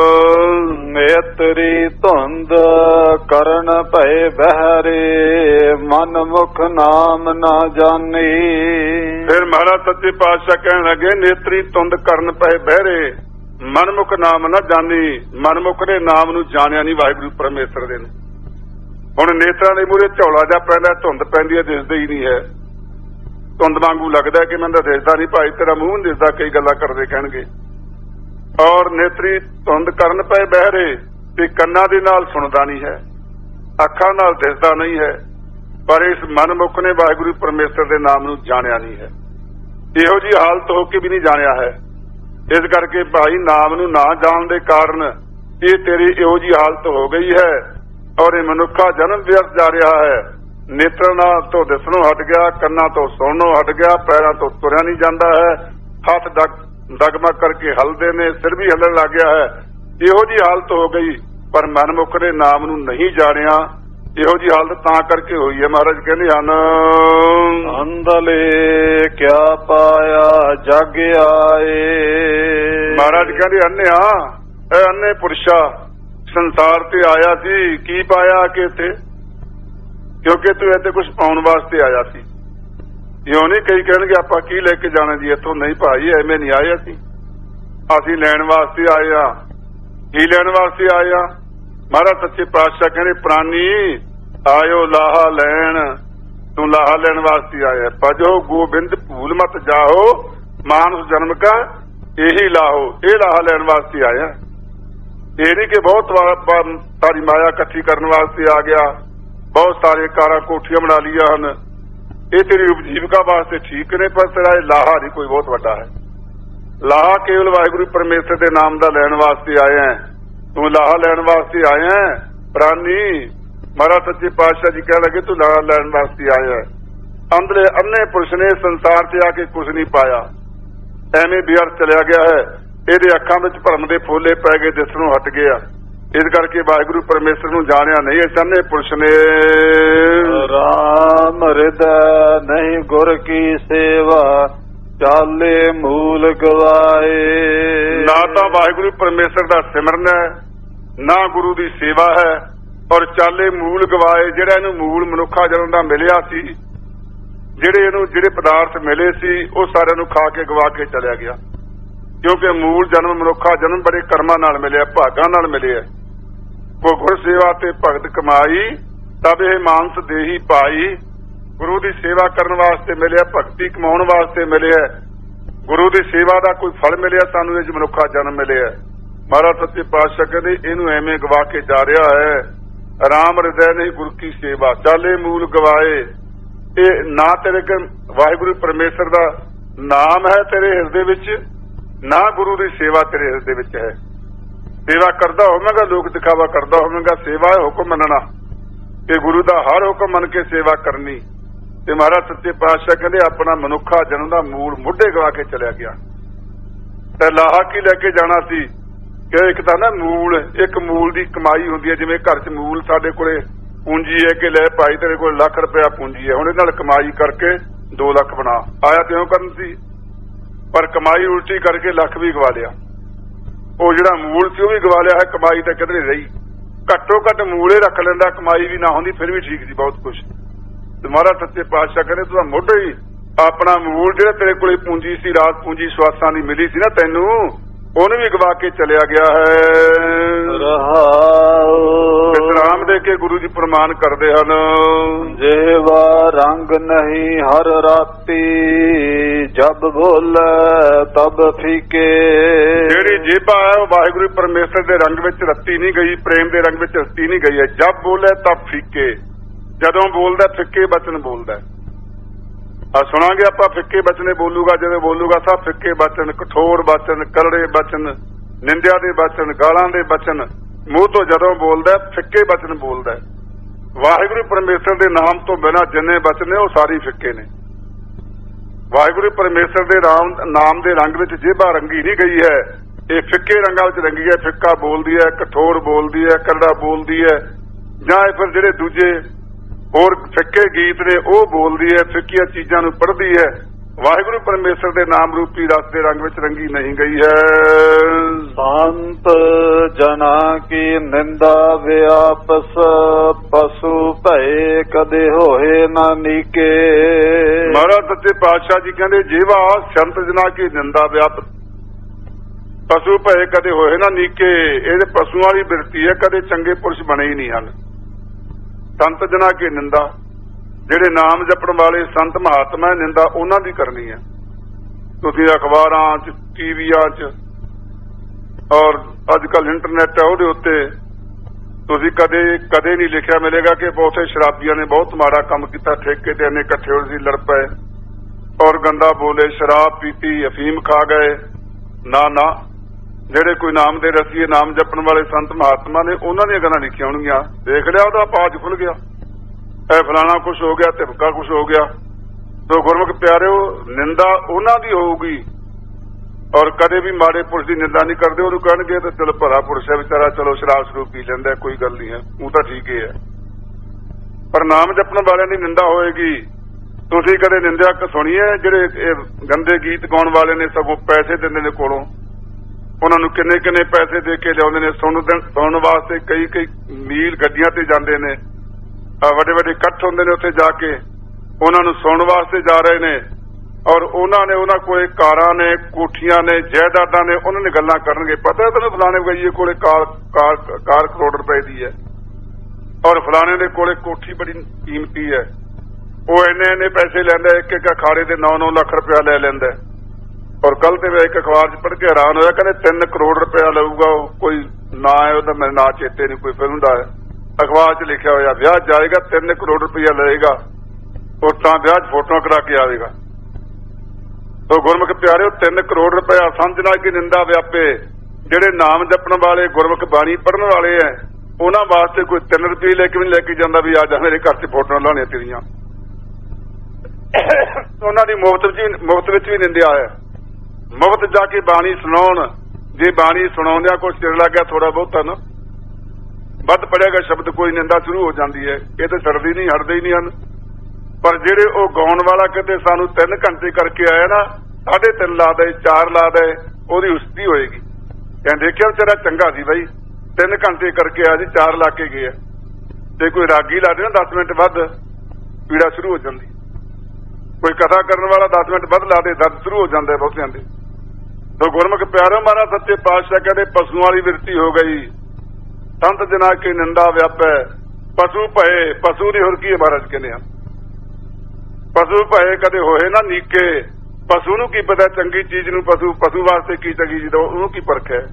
ਨੇਤਰੀ ਧੁੰਦ ਕਰਨ ਭਏ ਬਹਿਰੇ, ਮਨ ਮੁਖ ਨਾਮ ਨਾ ਜਾਣੀ। ਫਿਰ ਮਹਾਰਾਜ ਸੱਚੇ ਪਾਤਸ਼ਾਹ ਕਹਿਣ ਲੱਗੇ ਨੇਤਰੀ ਧੁੰਦ ਕਰਨ ਪਏ ਬਹਿਰੇ, ਮਨਮੁਖ ਨਾਮ ਨਾ ਜਾਣੀ। ਮਨਮੁਖ ਨੇ ਨਾਮ ਨੂੰ ਜਾਣਿਆ ਨਹੀਂ ਵਾਹਿਗੁਰੂ ਪਰਮੇਸ਼ਰ ਦੇ ਨੇ। ਹੁਣ ਨੇਤਰਾਂ ਦੇ ਮੂਹਰੇ ਝੌਲਾ ਜਾ ਪੈਂਦਾ, ਧੁੰਦ ਪੈਂਦੀ ਹੈ, ਦਿਸਦਾ ਹੀ ਨਹੀਂ ਹੈ। ਧੁੰਦ ਵਾਂਗੂ ਲੱਗਦਾ ਕਿ ਮੈਨੂੰ ਤਾਂ ਦਿਸਦਾ ਨਹੀਂ ਭਾਈ, ਤੇਰਾ ਮੂੰਹ ਨਹੀਂ ਦਿਸਦਾ, ਕਈ ਗੱਲਾਂ ਕਰਦੇ ਕਹਿਣਗੇ। ਔਰ ਨੇਤਰੀ ਧੁੰਦ ਕਰਨ ਪਏ ਬਹਿਰੇ, ਤੇ ਕੰਨਾਂ ਦੇ ਨਾਲ ਸੁਣਦਾ ਨਹੀਂ ਹੈ, ਅੱਖਾਂ ਨਾਲ ਦਿਸਦਾ ਨਹੀਂ ਹੈ, ਪਰ ਇਸ ਮਨਮੁਖ ਨੇ ਵਾਹਿਗੁਰੂ ਪਰਮੇਸ਼ਰ ਦੇ ਨਾਮ ਨੂੰ ਜਾਣਿਆ ਨਹੀਂ ਹੈ। ਇਹੋ ਜਿਹੀ ਹਾਲਤ ਹੋ ਕੇ ਵੀ ਨਹੀਂ ਜਾਣਿਆ ਹੈ। ਇਸ ਕਰਕੇ ਭਾਈ ਨਾਮ ਨੂੰ ਨਾ ਜਾਣ ਦੇ ਕਾਰਨ ਇਹ ਤੇਰੀ ਇਹੋ ਜਿਹੀ ਹਾਲਤ ਹੋ ਗਈ ਹੈ ਔਰ ਇਹ ਮਨੁੱਖਾ ਜਨਮ ਵਿਅਰਥ ਜਾ ਰਿਹਾ ਹੈ। ਨੇਤਰਾਂ ਤੋਂ ਦਿਸਣੋਂ ਹਟ ਗਿਆ, ਕੰਨਾਂ ਤੋਂ ਸੁਣਨੋਂ ਹਟ ਗਿਆ, ਪੈਰਾਂ ਤੋਂ ਤੁਰਿਆ ਨਹੀਂ ਜਾਂਦਾ ਹੈ, ਹੱਥ ਡਗਮਗ ਕਰਕੇ ਹਲਦੇ ਨੇ, ਸਿਰ ਵੀ ਹਿੱਲਣ ਲੱਗ ਗਿਆ ਹੈ। ਇਹੋ ਜਿਹੀ ਹਾਲਤ ਹੋ ਗਈ ਪਰ ਮਨਮੁਖ ਨੇ ਨਾਮ ਨੂੰ ਨਹੀਂ ਜਾਣਿਆ। ਇਹੋ ਜਿਹੀ ਹਾਲਤ ਤਾਂ ਕਰਕੇ ਹੋਈ ਹੈ। ਮਹਾਰਾਜ ਕਹਿੰਦੇ ਹਨ ਅੰਧਲੇ ਕਿਆ ਪਾਇਆ ਜਗ ਆਏ। ਮਹਾਰਾਜ ਕਹਿੰਦੇ ਅੰਨਿਆ, ਇਹ ਅੰਨੇ ਪੁਰਸ਼ਾ ਸੰਸਾਰ ਤੇ ਆਇਆ ਸੀ, ਕੀ ਪਾਇਆ ਕਿ ਇੱਥੇ? ਕਿਉਂਕਿ ਤੂੰ ਇੱਥੇ ਕੁਝ ਪਾਉਣ ਵਾਸਤੇ ਆਇਆ ਸੀ। ਇਉਂ ਨਹੀਂ ਕਈ ਕਹਿਣਗੇ ਆਪਾਂ ਕੀ ਲੈ ਕੇ ਜਾਣਾ ਜੀ ਇੱਥੋਂ। ਨਹੀਂ ਭਾਈ, ਐਵੇਂ ਨਹੀਂ ਆਏ ਅਸੀਂ ਲੈਣ ਵਾਸਤੇ ਆਏ ਆ। ਕੀ ਲੈਣ ਵਾਸਤੇ ਆਏ ਆ? ਮਹਾਰਾਜ ਸੱਚੇ ਪਾਤਸ਼ਾਹ ਕਹਿੰਦੇ ਪ੍ਰਾਨੀ ਆਇਓ ਲਾਹਾ ਲੈਣ, ਤੂੰ ਲਾਹਾ ਲੈਣ ਵਾਸਤੇ ਆਇਆ। ਭਜੋ ਗੋਬਿੰਦ ਭੂਲ ਮਤ ਜਾਓ, ਮਾਨਸ ਜਨਮ ਕਾ ਇਹੀ ਲਾਹੋ। ਇਹ ਲਾਹਾ ਲੈਣ ਵਾਸਤੇ ਆਇਆ। ਇਹ ਨਹੀਂ ਕਿ ਬਹੁਤ ਸਾਰੀ ਮਾਇਆ ਇਕੱਠੀ ਕਰਨ ਵਾਸਤੇ ਆ ਗਿਆ, ਬਹੁਤ ਸਾਰੇ ਕਾਰਾਂ ਕੋਠੀਆਂ ਬਣਾ ਲਈਆਂ ਹਨ। ਇਹ ਤੇਰੀ ਉਪਜੀਵਿਕਾ ਵਾਸਤੇ ਠੀਕ ਨੇ, ਪਰ ਤੇਰਾ ਇਹ ਲਾਹਾ ਨਹੀਂ ਕੋਈ ਬਹੁਤ ਵੱਡਾ ਹੈ। ਲਾਹਾ ਕੇਵਲ ਵਾਹਿਗੁਰੂ ਪਰਮੇਸ਼ਰ ਦੇ ਨਾਮ ਦਾ ਲੈਣ ਵਾਸਤੇ ਆਇਆ। ਤੂੰ ਲਾਹਾ ਲੈਣ ਵਾਸਤੇ ਆਇਆ ਪ੍ਰਾਨੀ। ਮਹਾਰਾਜ ਸੱਚੇ ਪਾਤਸ਼ਾਹ ਜੀ ਕਹਿ ਲੱਗੇ ਤੂੰ ਲਾਹਾ ਲੈਣ ਵਾਸਤੇ ਆਇਆ। ਅੰਨੇ ਪੁਰਸ਼ ਨੇ ਸੰਸਾਰ 'ਚ ਆ ਕੇ ਕੁਝ ਨਹੀਂ ਪਾਇਆ, ਐਵੇਂ ਵਿਅਰਥ ਚਲਿਆ ਗਿਆ ਹੈ। ਇਹਦੇ ਅੱਖਾਂ ਵਿੱਚ ਭਰਮ ਦੇ ਫੋਲੇ ਪੈ ਗਏ, ਦਿਸਣੋਂ ਹਟ ਗਿਆ। ਇਸ ਕਰਕੇ ਵਾਹਿਗੁਰੂ ਪਰਮੇਸ਼ਰ ਨੂੰ ਜਾਣਿਆ ਨਹੀਂ। ਇਸ ਅੰਨੇ ਪੁਰਸ਼ ਨੇ ਰਾਮ ਹਿਰਦੈ ਨਹੀਂ ਗੁਰ ਕੀ ਸੇਵਾ, ਚਾਲੇ ਮੂਲ ਗਵਾਏ। ਨਾ ਤਾਂ ਵਾਹਿਗੁਰੂ ਪਰਮੇਸ਼ਰ ਦਾ ਸਿਮਰਨ ਹੈ, ਨਾ ਗੁਰੂ ਦੀ ਸੇਵਾ ਹੈ, ਔਰ ਚਾਲੇ ਮੂਲ ਗਵਾਏ। ਜਿਹੜਾ ਇਹਨੂੰ ਮੂਲ ਮਨੁੱਖਾ ਜਨਮ ਦਾ ਮਿਲਿਆ ਸੀ, ਜਿਹੜੇ ਪਦਾਰਥ ਮਿਲੇ ਸੀ, ਉਹ ਸਾਰਿਆਂ ਨੂੰ ਖਾ ਕੇ ਗਵਾ ਕੇ ਚਲਿਆ ਗਿਆ। ਕਿਉਂਕਿ ਮੂਲ ਜਨਮ ਮਨੁੱਖਾ ਜਨਮ ਬੜੇ ਕਰਮਾਂ ਨਾਲ ਮਿਲਿਆ, ਭਾਗਾਂ ਨਾਲ ਮਿਲਿਆ। ਕੋ ਗੁਰ ਸੇਵਾ ਤੇ ਭਗਤ ਕਮਾਈ, ਤਬ ਇਹ ਮਾਨਸ ਦੇਹੀ ਪਾਈ। ਗੁਰੂ ਦੀ ਸੇਵਾ ਕਰਨ ਵਾਸਤੇ ਮਿਲਿਆ, ਭਗਤੀ ਕਮਾਉਣ ਵਾਸਤੇ ਮਿਲਿਆ। ਗੁਰੂ ਦੀ ਸੇਵਾ ਦਾ ਕੋਈ ਫਲ ਮਿਲਿਆ ਸਾਨੂੰ, ਇਹ ਮਨੁੱਖਾ ਜਨਮ ਮਿਲਿਆ। ਮਹਾਰਾਜ ਸੱਚੇ ਪਾਤਸ਼ਾਹ ਕਹਿੰਦੇ ਇਹਨੂੰ ਐਵੇਂ ਗਵਾ ਕੇ ਜਾ ਰਿਹਾ ਹੈ। ਰਾਮ ਹਿਰਦੈ ਨਹੀਂ ਗੁਰ ਕੀ ਸੇਵਾ, ਚਾਲੇ ਮੂਲ ਗਵਾਏ। ਇਹ ਨਾ ਤੇਰੇ ਵਾਹਿਗੁਰੂ ਪਰਮੇਸ਼ਰ ਦਾ ਨਾਮ ਹੈ ਤੇਰੇ ਹਿਰਦੇ ਵਿੱਚ, ਨਾ ਗੁਰੂ ਦੀ ਸੇਵਾ ਤੇਰੇ ਹਿਰਦੇ ਵਿੱਚ ਹੈ। ਸੇਵਾ ਕਰਦਾ ਹੋਵੇਗਾ, ਲੋਕ ਦਿਖਾਵਾ ਕਰਦਾ ਹੋਵੇਗਾ। ਸੇਵਾ ਹੈ ਹੁਕਮ ਮੰਨਣਾ, ਕਿ ਗੁਰੂ ਦਾ ਹਰ ਹੁਕਮ ਮੰਨ ਕੇ ਸੇਵਾ ਕਰਨੀ। ਤੇ ਮਹਾਰਾਜ ਸੱਚੇ ਪਾਤਸ਼ਾਹ ਕਹਿੰਦੇ ਆਪਣਾ ਮਨੁੱਖਾ ਜਨਮ ਦਾ ਮੂਲ ਮੁੱਢੇ ਗਵਾ ਕੇ ਚਲਿਆ ਗਿਆ। ਤੇ ਲਾਹਾ ਕੀ ਲੈ ਕੇ ਜਾਣਾ ਸੀ? ਕਿ ਇੱਕ ਤਾਂ ਨਾ ਮੂਲ, ਇੱਕ ਮੂਲ ਦੀ ਕਮਾਈ ਹੁੰਦੀ ਹੈ। ਜਿਵੇਂ ਘਰ 'ਚ ਮੂਲ ਸਾਡੇ ਕੋਲੇ ਪੂੰਜੀ ਹੈ ਕਿ ਲੈ ਭਾਈ ਤੇਰੇ ਕੋਲ ਲੱਖ ਰੁਪਇਆ ਪੂੰਜੀ ਹੈ, ਹੁਣ ਇਹਦੇ ਨਾਲ ਕਮਾਈ ਕਰਕੇ 2 ਲੱਖ ਬਣਾ। ਆਇਆ ਕਿਉਂ ਕਰਨ ਸੀ? ਪਰ ਕਮਾਈ ਉਲਟੀ ਕਰਕੇ ਲੱਖ ਵੀ ਗਵਾ ਲਿਆ। ਉਹ ਜਿਹੜਾ ਮੂਲ ਸੀ ਉਹ ਵੀ ਗਵਾ ਲਿਆ ਹੈ, ਕਮਾਈ ਤਾਂ ਕਿਧਰੇ ਰਹੀ। ਘੱਟੋ ਘੱਟ ਮੂਲੇ ਰੱਖ ਲੈਂਦਾ, ਕਮਾਈ ਵੀ ਨਾ ਹੁੰਦੀ ਫਿਰ ਵੀ ਠੀਕ ਸੀ ਬਹੁਤ ਕੁਛ। ਤੇ ਮਹਾਰਾਜ ਸੱਚੇ ਪਾਤਸ਼ਾਹ ਕਹਿੰਦੇ ਤੂੰ ਤਾਂ ਮੋਢੇ ਹੀ ਆਪਣਾ ਮੂਲ, ਜਿਹੜਾ ਤੇਰੇ ਕੋਲੇ ਪੂੰਜੀ ਸੀ, ਰਾਤ ਪੂੰਜੀ ਸਵਾਸਾਂ ਦੀ ਮਿਲੀ ਸੀ ਨਾ ਤੈਨੂੰ, ਉਹਨੂੰ ਵੀ ਗਵਾ ਕੇ ਚਲਿਆ ਗਿਆ ਹੈ। ਵਿਸਰਾਮ ਦੇ ਕੇ ਗੁਰੂ ਜੀ ਪ੍ਰਮਾਨ ਕਰਦੇ ਹਨ। ਜੇਵਾ ਰੰਗ ਨਹੀਂ ਹਰ ਰਾਤੀ, ਜਬ ਬੋਲੇ ਤਬ ਫੀਕੇ। ਜਿਹੜੀ ਜੇਬਾ ਹੈ ਉਹ ਵਾਹਿਗੁਰੂ ਪਰਮੇਸ਼ਰ ਦੇ ਰੰਗ ਵਿੱਚ ਰੱਤੀ ਨਹੀਂ ਗਈ, ਪ੍ਰੇਮ ਦੇ ਰੰਗ ਵਿੱਚ ਰੱਤੀ ਨਹੀਂ ਗਈ ਹੈ। ਜਬ ਬੋਲੇ ਤਬ ਫੀਕੇ, ਜਦੋਂ ਬੋਲਦਾ ਫਿੱਕੇ ਬਚਨ ਬੋਲਦਾ। ਸੁਣਾਂਗੇ ਆਪਾਂ ਫਿੱਕੇ ਬਚਨੇ ਬੋਲੂਗਾ, ਜਦੋਂ ਬੋਲੂਗਾ ਸਭ ਫਿੱਕੇ ਬਚਨ, ਕਠੋਰ ਬਚਨ, ਕਰੜੇ ਬਚਨ, ਨਿੰਦਿਆ ਦੇ ਬਚਨ, ਗਾਲਾਂ ਦੇ ਬਚਨ, ਮੂੰਹ ਤੋਂ ਜਦੋਂ ਬੋਲਦਾ ਫਿੱਕੇ ਬਚਨ ਬੋਲਦਾ। ਵਾਹਿਗੁਰੂ ਪਰਮੇਸ਼ਰ ਦੇ ਨਾਮ ਤੋਂ ਬਿਨਾਂ ਜਿੰਨੇ ਬਚਨ ਨੇ ਉਹ ਸਾਰੇ ਫਿੱਕੇ ਨੇ। ਵਾਹਿਗੁਰੂ ਪਰਮੇਸ਼ਰ ਦੇ ਨਾਮ ਦੇ ਰੰਗ ਵਿੱਚ ਜੇਬਾ ਰੰਗੀ ਨਹੀਂ ਗਈ ਹੈ, ਇਹ ਫਿੱਕੇ ਰੰਗਾਂ ਵਿੱਚ ਰੰਗੀ ਹੈ। ਫਿੱਕਾ ਬੋਲਦੀ ਹੈ, ਕਠੋਰ ਬੋਲਦੀ ਹੈ, ਕਰੜਾ ਬੋਲਦੀ ਹੈ, ਜਾਂ ਫਿਰ ਜਿਹੜੇ ਦੂਜੇ ਹੋਰ ਫਿੱਕੇ ਗੀਤ ਨੇ ਉਹ ਬੋਲਦੀ ਹੈ, ਫਿੱਕੀਆਂ ਚੀਜ਼ਾਂ ਨੂੰ ਪੜ੍ਹਦੀ ਹੈ। ਵਾਹਿਗੁਰੂ ਪਰਮੇਸ਼ਰ ਦੇ ਨਾਮ ਰੂਪੀ ਰਸ ਦੇ ਰੰਗ ਵਿੱਚ ਰੰਗੀ ਨਹੀਂ ਗਈ ਹੈ। ਸੰਤ ਜਨਾ ਕੀ ਨਿੰਦਾ ਵਿਆਪਸ, ਪਸ਼ੂ ਭਏ ਕਦੇ ਹੋਏ ਨਾ ਨੀਕੇ। ਮਹਾਰਾਜ ਸੱਚੇ ਪਾਤਸ਼ਾਹ ਜੀ ਕਹਿੰਦੇ ਜੀਵਾ ਸੰਤ ਜਨਾ ਕੀ ਨਿੰਦਾ ਵਿਆਪਸ, ਪਸ਼ੂ ਭਏ ਕਦੇ ਹੋਏ ਨਾ ਨੀਕੇ। ਇਹਦੇ ਪਸ਼ੂਆਂ ਦੀ ਬਿਰਤੀ ਹੈ, ਕਦੇ ਚੰਗੇ ਪੁਰਸ਼ ਬਣੇ ਹੀ ਨਹੀਂ ਹਨ। ਸੰਤ ਜਨਾ ਕੀ ਨਿੰਦਾ, ਜਿਹੜੇ ਨਾਮ ਜਪਣ ਵਾਲੇ ਸੰਤ ਮਹਾਤਮਾ ਨਿੰਦਾ ਉਹਨਾਂ ਦੀ ਕਰਨੀ ਹੈ। ਤੁਸੀਂ ਅਖਬਾਰਾਂ 'ਚ, ਟੀਵੀਆਂ 'ਚ ਔਰ ਅੱਜ ਕੱਲ ਇੰਟਰਨੈਟ ਹੈ ਉਹਦੇ ਉੱਤੇ ਤੁਸੀਂ ਕਦੇ ਨਹੀਂ ਲਿਖਿਆ ਮਿਲੇਗਾ ਕਿ ਉੱਥੇ ਸ਼ਰਾਬੀਆਂ ਨੇ ਬਹੁਤ ਮਾੜਾ ਕੰਮ ਕੀਤਾ, ਠੇਕੇ ਤੇ ਇੰਨੇ ਇਕੱਠੇ ਹੋਏ ਸੀ, ਲੜ ਪਏ ਔਰ ਗੰਦਾ ਬੋਲੇ, ਸ਼ਰਾਬ ਪੀਤੀ, ਅਫੀਮ ਖਾ ਗਏ। ਨਾ, ਜਿਹੜੇ ਕੋਈ ਨਾਮ ਦੇ ਰਸੀਏ, ਨਾਮ ਜਪਣ ਵਾਲੇ ਸੰਤ ਮਹਾਤਮਾ ਨੇ, ਉਹਨਾਂ ਦੀਆਂ ਗੱਲਾਂ ਲਿਖੀਆਂ ਹੋਣਗੀਆਂ। ਦੇਖ ਲਿਆ ਉਹਦਾ ਪਾਜ ਖੁੱਲ ਗਿਆ, ਇਹ ਫਲਾਣਾ ਕੁਛ ਹੋ ਗਿਆ, ਧਿਪਕਾ ਕੁਛ ਹੋ ਗਿਆ। ਸੋ ਗੁਰਮੁਖ ਪਿਆਰਿਓ, ਨਿੰਦਾ ਉਹਨਾਂ ਦੀ ਹੋਊਗੀ ਔਰ ਕਦੇ ਵੀ ਮਾੜੇ ਪੁਰਸ਼ ਦੀ ਨਿੰਦਾ ਨਹੀਂ ਕਰਦੇ। ਉਹਨੂੰ ਕਹਿਣਗੇ ਤਾਂ ਚਲੋ ਭਲਾ ਪੁਰਸ਼ ਹੈ ਵਿਚਾਰਾ, ਚਲੋ ਸ਼ਰਾਬ ਸ਼ਰੂਬ ਪੀ ਲੈਂਦਾ, ਕੋਈ ਗੱਲ ਨਹੀਂ ਹੈ, ਉਹ ਤਾਂ ਠੀਕ ਹੀ ਹੈ। ਪਰ ਨਾਮ ਜਪਣ ਵਾਲਿਆਂ ਦੀ ਨਿੰਦਾ ਹੋਏਗੀ। ਤੁਸੀਂ ਕਦੇ ਨਿੰਦਿਆ ਸੁਣੀ ਹੈ? ਜਿਹੜੇ ਗੰਦੇ ਗੀਤ ਗਾਉਣ ਵਾਲੇ ਨੇ, ਸਗੋਂ ਪੈਸੇ ਦਿੰਦੇ ਨੇ ਕੋਲੋਂ, ਉਹਨਾਂ ਨੂੰ ਕਿੰਨੇ ਪੈਸੇ ਦੇ ਕੇ ਲਿਆਉਂਦੇ ਨੇ ਸੁਣਨ ਵਾਸਤੇ। ਕਈ ਮੀਲ ਗੱਡੀਆਂ ਤੇ ਜਾਂਦੇ ਨੇ, ਵੱਡੇ ਇਕੱਠ ਹੁੰਦੇ ਨੇ, ਉੱਥੇ ਜਾ ਕੇ ਉਹਨਾਂ ਨੂੰ ਸੁਣਨ ਵਾਸਤੇ ਜਾ ਰਹੇ ਨੇ ਔਰ ਉਹਨਾਂ ਕੋਲੇ ਕਾਰਾਂ ਨੇ, ਕੋਠੀਆਂ ਨੇ, ਜਾਇਦਾਦਾਂ ਨੇ। ਉਹਨਾਂ ਨੇ ਗੱਲਾਂ ਕਰਨਗੇ, ਪਤਾ ਤੈਨੂੰ ਫਲਾਣੇ ਵਈਏ ਕੋਲੇ ਕਾਰ ਕਰੋੜ ਰੁਪਏ ਦੀ ਹੈ ਔਰ ਫਲਾਣੇ ਦੇ ਕੋਲੇ ਕੋਠੀ ਬੜੀ ਕੀਮਤੀ ਹੈ, ਉਹ ਇੰਨੇ ਪੈਸੇ ਲੈਂਦਾ, ਇੱਕ ਅਖਾੜੇ ਦੇ 9-9 ਲੱਖ ਰੁਪਇਆ ਲੈ ਲੈਂਦਾ। ਔਰ ਕੱਲ ਤੇ ਮੈਂ ਇੱਕ ਅਖਬਾਰ 'ਚ ਪੜ੍ਹ ਕੇ ਹੈਰਾਨ ਹੋਇਆ, ਕਹਿੰਦੇ 3 ਕਰੋੜ ਰੁਪਇਆ ਲਊਗਾ ਉਹ, ਕੋਈ ਨਾਂ ਹੈ ਉਹਦਾ, ਮੇਰੇ ਨਾਂ ਚੇਤੇ ਨਹੀਂ, ਕੋਈ ਫਿਲਮ ਦਾ ਹੈ, ਅਖਬਾਰ 'ਚ ਲਿਖਿਆ ਹੋਇਆ, ਵਿਆਹ ਜਾਏਗਾ 3 ਕਰੋੜ ਰੁਪਇਆ ਲਏਗਾ, ਉਹ ਤਾਂ ਵਿਆਹ 'ਚ ਫੋਟੋਆਂ ਕਰਾ ਕੇ ਆਵੇਗਾ। ਸੋ ਗੁਰਮੁਖ ਪਿਆਰਿਓ, 3 ਕਰੋੜ ਰੁਪਇਆ ਸਮਝਣਾ ਕਿ ਨਿੰਦਾ ਵਿਆਪੇ। ਜਿਹੜੇ ਨਾਮ ਜਪਣ ਵਾਲੇ, ਗੁਰਮੁਖ ਬਾਣੀ ਪੜ੍ਹਨ ਵਾਲੇ ਹੈ, ਉਹਨਾਂ ਵਾਸਤੇ ਕੋਈ 3 ਰੁਪਏ ਲੈ ਕੇ ਵੀ ਲੈ ਕੇ ਜਾਂਦਾ ਵੀ ਆ ਜਾ ਮੇਰੇ ਘਰ 'ਚ ਫੋਟੋਆਂ ਲਾਉਣੀਆਂ ਤੇਰੀਆਂ। ਉਹਨਾਂ ਦੀ ਮੁਫਤ ਵਿੱਚ ਵੀ ਨਿੰਦਿਆ ਹੈ। ਮੁਫਤ ਜਾ ਕੇ ਬਾਣੀ ਸੁਣਾਉਣ, ਜੇ ਬਾਣੀ ਸੁਣਾਉਂਦਿਆਂ ਕੋਈ ਸਿਰ ਲੱਗ ਗਿਆ ਥੋੜਾ ਬਹੁਤਾ ਨਾ, ਵੱਧ ਪੜਿਆਗਾ ਸ਼ਬਦ, ਕੋਈ ਨਿੰਦਾ ਸ਼ੁਰੂ ਹੋ ਜਾਂਦੀ ਹੈ। ਇਹ ਤਾਂ ਛੱਡਦੀ ਨਹੀਂ, ਹਟਦੇ ਹੀ ਨਹੀਂ ਹਨ। ਪਰ ਜਿਹੜੇ ਉਹ ਗਾਉਣ ਵਾਲਾ ਕਿਤੇ ਸਾਨੂੰ 3 ਘੰਟੇ ਕਰਕੇ ਆਇਆ ਨਾ, 3.5 ਲਾ ਦੇ, 4 ਲਾ ਦੇ, ਉਹਦੀ ਉਸਤੀ ਹੋਏਗੀ। ਕਹਿੰਦੇ ਦੇਖਿਆ ਵਿਚਾਰਾ ਚੰਗਾ ਸੀ ਬਾਈ, 3 ਘੰਟੇ ਕਰਕੇ ਆਇਆ ਜੀ, 4 ਲਾ ਕੇ ਗਿਆ। ਤੇ ਕੋਈ ਰਾਗੀ ਲਾ ਦੇ ਨਾ 10 ਮਿੰਟ ਵੱਧ, ਪੀੜਾ ਸ਼ੁਰੂ ਹੋ ਜਾਂਦੀ। ਕੋਈ ਕਥਾ ਕਰਨ ਵਾਲਾ 10 ਮਿੰਟ ਵੱਧ ਲਾ ਦੇ, ਦਰਦ ਸ਼ੁਰੂ ਹੋ ਜਾਂਦਾ ਬਹੁਤਿਆਂ ਦੇ। ਸੋ ਗੁਰਮੁਖ ਪਿਆਰੋ, ਮਹਾਰਾਜ ਸੱਚੇ ਪਾਤਸ਼ਾਹ ਕਹਿੰਦੇ ਪਸ਼ੂਆਂ ਵਾਲੀ ਬਿਰਤੀ ਹੋ ਗਈ, ਸੰਤ ਜਨਾ ਕੀ ਨਿੰਦਾ ਵਿਆਪੈ, ਪਸ਼ੂ ਭਏ। ਪਸ਼ੂ ਦੀ ਹੋਰ ਕੀ ਹੈ ਮਹਾਰਾਜ ਕਹਿੰਦੇ ਹਨ, ਪਸ਼ੂ ਭਏ ਕਦੇ ਹੋਏ ਨਾ ਨੀਕੇ। ਪਸ਼ੂ ਨੂੰ ਕੀ ਪਤਾ ਚੰਗੀ ਚੀਜ਼ ਨੂੰ, ਪਸ਼ੂ ਵਾਸਤੇ ਕੀ ਚੰਗੀ ਚੀਜ਼, ਉਹਨੂੰ ਕੀ ਪਰਖ ਹੈ।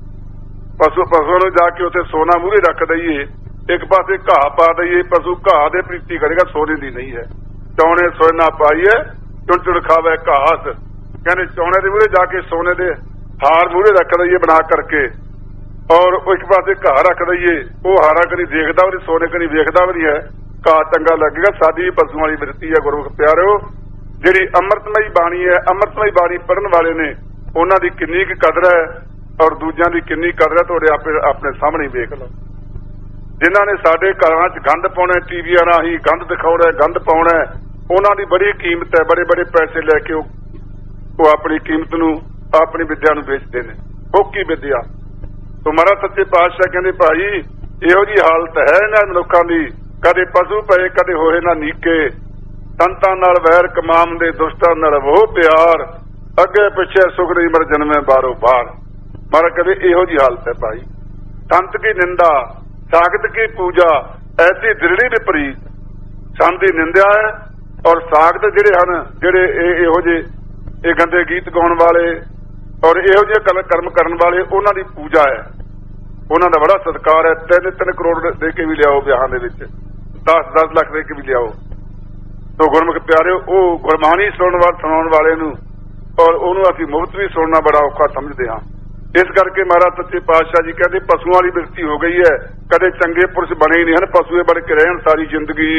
ਪਸ਼ੂ ਨੂੰ ਜਾ ਕੇ ਉੱਥੇ ਸੋਨਾ ਮੂਹਰੇ ਰੱਖ ਦਈਏ, ਇੱਕ ਪਾਸੇ ਘਾਹ ਪਾ ਦਈਏ, ਪਸ਼ੂ ਘਾਹ ਦੇ ਪ੍ਰੀਤੀ ਕਰੇਗਾ, ਸੋਨੇ ਦੀ ਨਹੀਂ ਹੈ। ਚੌਣੇ ਸੋਨਾ ਪਾਈਏ, ਚੁਣ ਖਾਵੇ ਘਾਸ। ਕਹਿੰਦੇ ਚੌਣੇ ਦੇ ਮੂਹਰੇ ਜਾ ਕੇ ਸੋਨੇ ਦੇ ਹਾਰ ਮੂਹਰੇ ਰੱਖ ਦਈਏ ਬਣਾ ਕਰਕੇ, ਔਰ ਇੱਕ ਪਾਸੇ ਘਾਹ ਰੱਖ ਦਈਏ, ਉਹ ਹਾਰਾ ਕਦੀ ਦੇਖਦਾ ਵੀ, ਸੋਨੇ ਕਦੀ ਵੇਖਦਾ ਵੀ ਨਹੀਂ ਹੈ, ਘਾਹ ਚੰਗਾ ਲੱਗੇਗਾ। ਸਾਡੀ ਪਸ਼ੂਆਂ ਵਾਲੀ ਬਿਰਤੀ ਹੈ ਗੁਰਮੁਖ ਪਿਆਰਿਓ। ਜਿਹੜੀ ਅੰਮ੍ਰਿਤਮਈ ਬਾਣੀ ਹੈ, ਅੰਮ੍ਰਿਤਮਈ ਬਾਣੀ ਪੜ੍ਹਨ ਵਾਲੇ ਨੇ, ਉਹਨਾਂ ਦੀ ਕਿੰਨੀ ਕੁ ਕਦਰ ਹੈ ਔਰ ਦੂਜਿਆਂ ਦੀ ਕਿੰਨੀ ਕਦਰ ਹੈ, ਤੁਹਾਡੇ ਆਪਣੇ ਸਾਹਮਣੇ ਵੇਖ ਲਓ। ਜਿਨ੍ਹਾਂ ਨੇ ਸਾਡੇ ਘਰਾਂ 'ਚ ਗੰਦ ਪਾਉਣਾ, ਟੀਵੀਆਂ ਰਾਹੀਂ ਗੰਦ ਦਿਖਾਉਣਾ, ਗੰਦ ਪਾਉਣਾ, ਉਹਨਾਂ ਦੀ ਬੜੀ ਕੀਮਤ ਹੈ। ਬੜੇ ਪੈਸੇ ਲੈ ਕੇ ਉਹ ਆਪਣੀ ਕੀਮਤ ਨੂੰ, ਆਪਣੀ ਵਿੱਦਿਆ ਨੂੰ ਵੇਚਦੇ ਨੇ, ਫੋਕੀ ਵਿੱਦਿਆ। ਸੋ ਮਹਾਰਾਜ ਸੱਚੇ ਪਾਤਸ਼ਾਹ ਕਹਿੰਦੇ ਭਾਈ, ਇਹੋ ਜਿਹੀ ਹਾਲਤ ਹੈ ਇਹਨਾਂ ਮਨੁੱਖਾਂ ਦੀ, ਕਦੇ ਪਸ਼ੂ ਪਏ ਕਦੇ ਹੋਏ ਨਾ ਨੀਕੇ। ਸੰਤਾਂ ਨਾਲ ਵੈਰ ਕਮਾਉਂਦੇ, ਦੁਸ਼ਟਾਂ ਨਾਲ ਉਹ ਪਿਆਰ, ਅੱਗੇ ਪਿੱਛੇ ਸੁਖ ਨਹੀਂ ਮਰ ਜਨਮੇ ਬਾਰੋ ਬਾਰ। ਮਹਾਰਾਜ ਕਹਿੰਦੇ ਇਹੋ ਜਿਹੀ ਹਾਲਤ ਹੈ ਭਾਈ। ਸੰਤ ਕੀ ਨਿੰਦਾ, ਸਾਖਤ ਕੀ ਪੂਜਾ, ਐਸੀ ਦ੍ਰਿੜੀ ਵਿਪਰੀਤ। ਸੰਤ ਦੀ ਨਿੰਦਿਆ ਹੈ ਔਰ ਸਾਖਤ ਜਿਹੜੇ ਹਨ, ਜਿਹੜੇ ਇਹੋ ਜਿਹੇ ਇਹ ਗੰਦੇ ਗੀਤ ਗਾਉਣ ਵਾਲੇ ਔਰ ਇਹੋ ਜਿਹੇ ਕਰਮ ਕਰਨ ਵਾਲੇ, ਉਹਨਾਂ ਦੀ ਪੂਜਾ ਹੈ, ਉਹਨਾਂ ਦਾ ਬੜਾ ਸਤਿਕਾਰ ਹੈ। 3 ਕਰੋੜ ਦੇ ਕੇ ਵੀ ਲਿਆਓ ਵਿਆਹਾਂ ਦੇ ਵਿੱਚ, 10 ਲੱਖ ਦੇ ਕੇ ਵੀ ਲਿਆਓ। ਸੋ ਗੁਰਮੁਖ ਪਿਆਰਿਓ, ਉਹ ਗੁਰਬਾਣੀ ਸੁਣਾਉਣ ਵਾਲੇ ਨੂੰ ਔਰ ਉਹਨੂੰ ਅਸੀਂ ਮੁਫਤ ਵੀ ਸੁਣਨਾ ਬੜਾ ਔਖਾ ਸਮਝਦੇ ਹਾਂ। ਇਸ ਕਰਕੇ ਮਹਾਰਾਜ ਸੱਚੇ ਪਾਤਸ਼ਾਹ ਜੀ ਕਹਿੰਦੇ ਪਸ਼ੂਆਂ ਵਾਲੀ ਬਿਰਤੀ ਹੋ ਗਈ ਹੈ, ਕਦੇ ਚੰਗੇ ਪੁਰਸ਼ ਬਣੇ ਹੀ ਨਹੀਂ ਹਨ, ਪਸ਼ੂਏ ਬਣ ਕੇ ਰਹਿਣ ਸਾਰੀ ਜ਼ਿੰਦਗੀ।